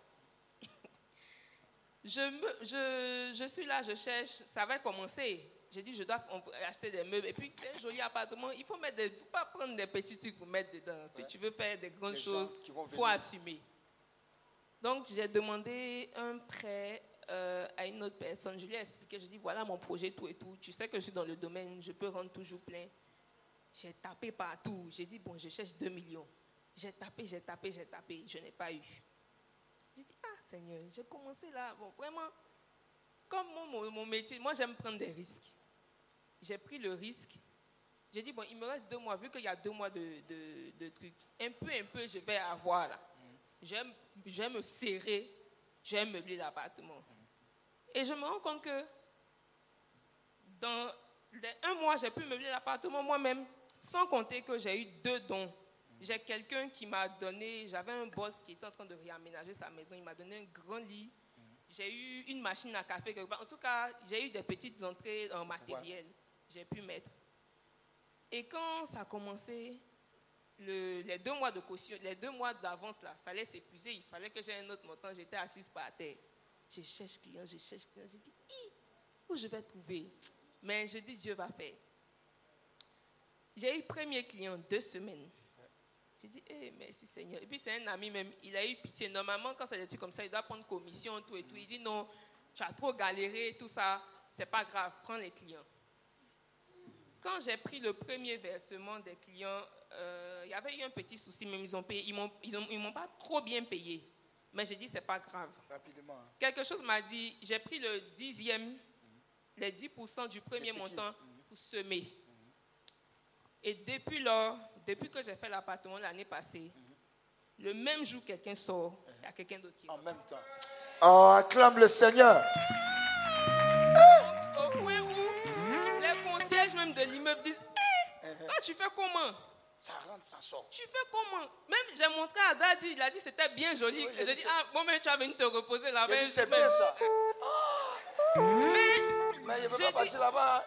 Je, me, je, je suis là, je cherche, ça va commencer. J'ai dit, je dois acheter des meubles. Et puis, c'est un joli appartement. Il faut mettre des, faut pas prendre des petits trucs pour mettre dedans. Ouais. Si tu veux faire des grandes Les choses, il faut assumer. Donc, j'ai demandé un prêt euh, à une autre personne. Je lui ai expliqué, je dis, voilà mon projet, tout et tout. Tu sais que je suis dans le domaine, je peux rendre toujours plein. J'ai tapé partout. J'ai dit, bon, je cherche deux millions. J'ai tapé, j'ai tapé, j'ai tapé. Je n'ai pas eu. J'ai dit, ah Seigneur, j'ai commencé là. Bon, vraiment, comme mon, mon, mon métier, moi j'aime prendre des risques. J'ai pris le risque. J'ai dit, bon, il me reste deux mois, vu qu'il y a deux mois de, de, de trucs. Un peu, un peu, je vais avoir là. Mm. Je, vais, je vais me serrer, je vais meubler l'appartement. Mm. Et je me rends compte que dans les un mois, j'ai pu meubler l'appartement moi-même, sans compter que j'ai eu deux dons. J'ai quelqu'un qui m'a donné, j'avais un boss qui était en train de réaménager sa maison, il m'a donné un grand lit. Mm. J'ai eu une machine à café quelque part. En tout cas, j'ai eu des petites entrées en matériel. Ouais. J'ai pu mettre. Et quand ça a commencé, le, les deux mois de caution, les deux mois d'avance, là, ça allait s'épuiser. Il fallait que j'aie un autre montant. J'étais assise par terre. Je cherche client, je cherche client. J'ai dit, où je vais trouver? Mais je dis, Dieu va faire. J'ai eu premier client deux semaines. J'ai dit, eh, merci Seigneur. Et puis c'est un ami même, il a eu pitié. Normalement, quand c'est des trucs comme ça, il doit prendre commission, tout et tout. Il dit, non, tu as trop galéré, tout ça, c'est pas grave, prends les clients. Quand j'ai pris le premier versement des clients, euh, il y avait eu un petit souci, même ils ont payé, ils m'ont, ils ont, ils m'ont pas trop bien payé. Mais j'ai dit, c'est pas grave. Rapidement. Hein. Quelque chose m'a dit, j'ai pris le dixième, mm-hmm. les dix pour cent du premier montant mm-hmm. pour semer. Mm-hmm. Et depuis lors, depuis que j'ai fait l'appartement l'année passée, mm-hmm. le même jour quelqu'un sort, il mm-hmm. y a quelqu'un d'autre qui rentre. En même temps. Oh, acclame le Seigneur. Au, au point où les concierges même de l'immeuble disent, hé, hey, mm-hmm. toi tu fais comment? Ça rentre, ça sort. Tu fais comment? Même j'ai montré à Daddy, il a dit c'était bien joli. Oui, j'ai dit, ah, bon, mais tu as venu te reposer là-bas. Il dit, c'est bien ça. Oh. Mais, mais il ne peut pas passer là-bas.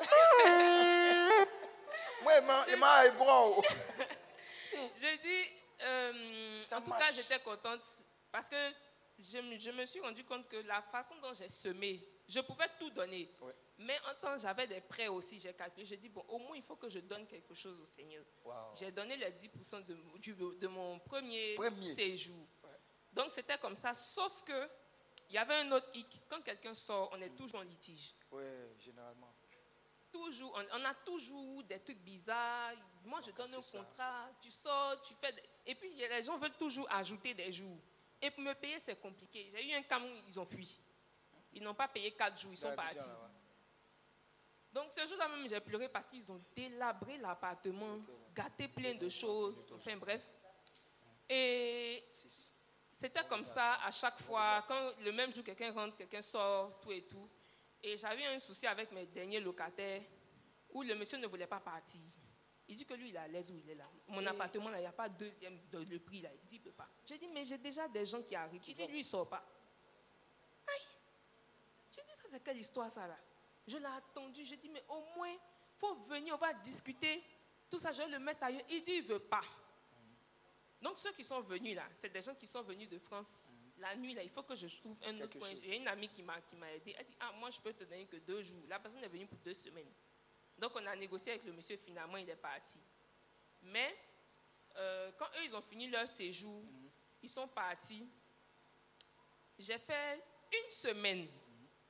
Moi, il m'a ébranlé. J'ai dit, euh, en tout marche. Cas, j'étais contente parce que je, je me suis rendu compte que la façon dont j'ai semé, je pouvais tout donner. Oui. Mais en temps, j'avais des prêts aussi, j'ai calculé. J'ai dit, bon, au moins, il faut que je donne quelque chose au Seigneur. Wow. J'ai donné les dix pour cent de, du, de mon premier, premier. séjour. Ouais. Donc, c'était comme ça, sauf que il y avait un autre hic. Quand quelqu'un sort, on est mmh. toujours en litige. Oui, généralement. Toujours, on, on a toujours des trucs bizarres. Moi, je donne un contrat, tu sors, tu fais... Des... Et puis, les gens veulent toujours ajouter des jours. Et pour me payer, c'est compliqué. J'ai eu un cas où ils ont fui. Ils n'ont pas payé quatre jours, ils sont partis. Déjà, ouais. Donc, ce jour-là même, j'ai pleuré parce qu'ils ont délabré l'appartement, gâté plein de choses, enfin bref. Et c'était comme ça à chaque fois. Quand le même jour, quelqu'un rentre, quelqu'un sort, tout et tout. Et j'avais un souci avec mes derniers locataires où le monsieur ne voulait pas partir. Il dit que lui, il est à l'aise où il est là. Mon appartement, là, il n'y a pas deuxième de le prix, là. Il dit, il ne peut pas. J'ai dit, mais j'ai déjà des gens qui arrivent. Il dit, lui, il ne sort pas. Aïe! J'ai dit, ça, c'est quelle histoire, ça, là? Je l'ai attendu, j'ai dit, mais au moins, il faut venir, on va discuter. Tout ça, je vais le mettre ailleurs. Il dit, il ne veut pas. Mm. Donc, ceux qui sont venus là, c'est des gens qui sont venus de France. Mm. La nuit, là, il faut que je trouve un Quelque autre point. Il y a une amie qui m'a, qui m'a aidé. Elle dit, ah, moi, je peux te donner que deux jours. La personne est venue pour deux semaines. Donc, on a négocié avec le monsieur. Finalement, il est parti. Mais, euh, quand eux, ils ont fini leur séjour, mm. ils sont partis. J'ai fait une semaine.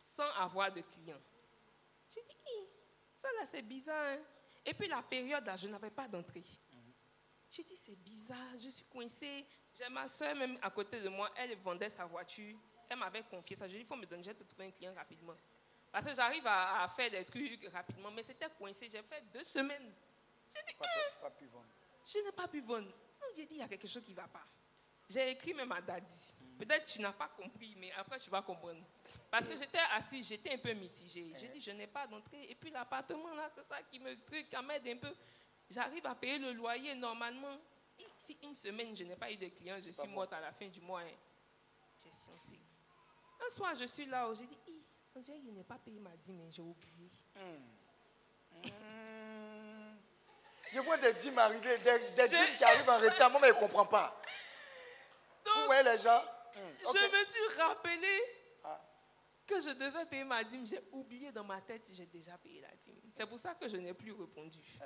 sans avoir de clients. J'ai dit, Hi, ça là c'est bizarre. Hein? Et puis la période là, je n'avais pas d'entrée. Mm-hmm. J'ai dit, c'est bizarre, je suis coincée. J'ai ma soeur même à côté de moi, elle vendait sa voiture. Elle m'avait confié ça. J'ai dit, il faut me donner, je vais te trouver un client rapidement. Parce que j'arrive à, à faire des trucs rapidement, mais c'était coincé. J'ai fait deux semaines. J'ai dit, pas, hein, pas pu vendre. Je n'ai pas pu vendre. Non, j'ai dit, il y a quelque chose qui ne va pas. J'ai écrit même à Daddy. Mm. Peut-être que tu n'as pas compris, mais après tu vas comprendre. Parce que j'étais assise, j'étais un peu mitigée. J'ai dit, je n'ai pas d'entrée. Et puis l'appartement, là, c'est ça qui me truc, qui m'aide un peu. J'arrive à payer le loyer normalement. Si une semaine, je n'ai pas eu de clients, je suis morte à la fin du mois. Hein. J'ai sciencé. Un soir, je suis là où j'ai dit, je n'ai pas payé ma dîme, mais j'ai oublié. Mm. Mm. Je vois des dîmes arriver, des, des dîmes qui arrivent en retard, moi, mais je ne comprends pas. Donc, vous voyez les gens? Mm. Okay. Je me suis rappelé ah. que je devais payer ma dîme. J'ai oublié dans ma tête, j'ai déjà payé la dîme. C'est pour ça que je n'ai plus répondu. Euh...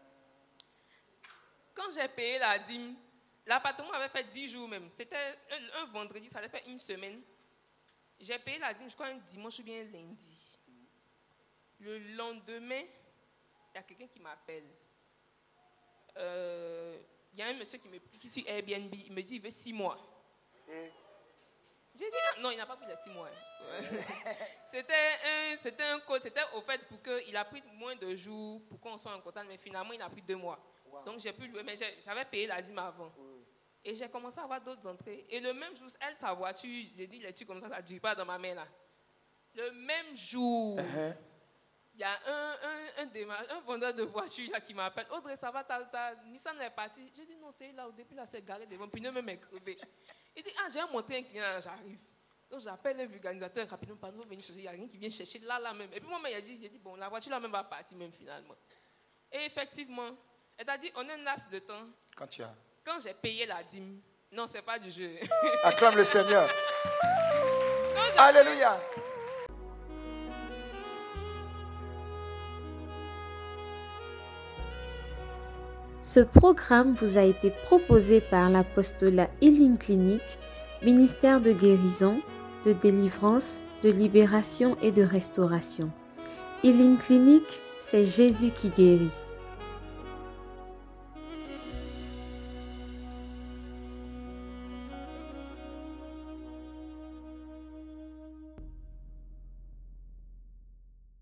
Quand j'ai payé la dîme, l'appartement avait fait dix jours même. C'était un, un vendredi, ça allait faire une semaine. J'ai payé la dîme, je crois, un dimanche ou bien un lundi. Le lendemain, il y a quelqu'un qui m'appelle. Il euh, y a un monsieur qui me prie sur Airbnb. Il me dit il veut six mois. Et? J'ai dit ah, non, il n'a pas pris les six mois. c'était, un, c'était un code, c'était au fait pour qu'il a pris moins de jours pour qu'on soit en contact, mais finalement il a pris deux mois. Wow. Donc j'ai pu louer, mais j'ai, j'avais payé la dîme avant. Oui. Et j'ai commencé à avoir d'autres entrées. Et le même jour, elle, sa voiture, j'ai dit les trucs comme ça, ça ne dure pas dans ma main là. Le même jour. Uh-huh. Il y a un, un, un, démarre, un vendeur de voiture là, qui m'appelle. Audrey, ça va, ta, ta Nissan est parti. J'ai dit non, c'est là. Au début, là, c'est garé devant. Puis même est crevé. Il dit, ah, j'ai montré un client, là, j'arrive. Donc, j'appelle un vulgarisateur rapidement. Pardon, venir chercher. Il n'y a rien qui vient chercher là, là même. Et puis, moi, il a dit, il a dit, bon, la voiture là même va partir, même finalement. Et effectivement, elle t'a dit, on a un laps de temps. Quand tu as. Quand j'ai payé la dîme, non, c'est pas du jeu. Acclame le Seigneur. Alléluia. Ce programme vous a été proposé par l'apostolat Healing Clinic, ministère de guérison, de délivrance, de libération et de restauration. Healing Clinic, c'est Jésus qui guérit.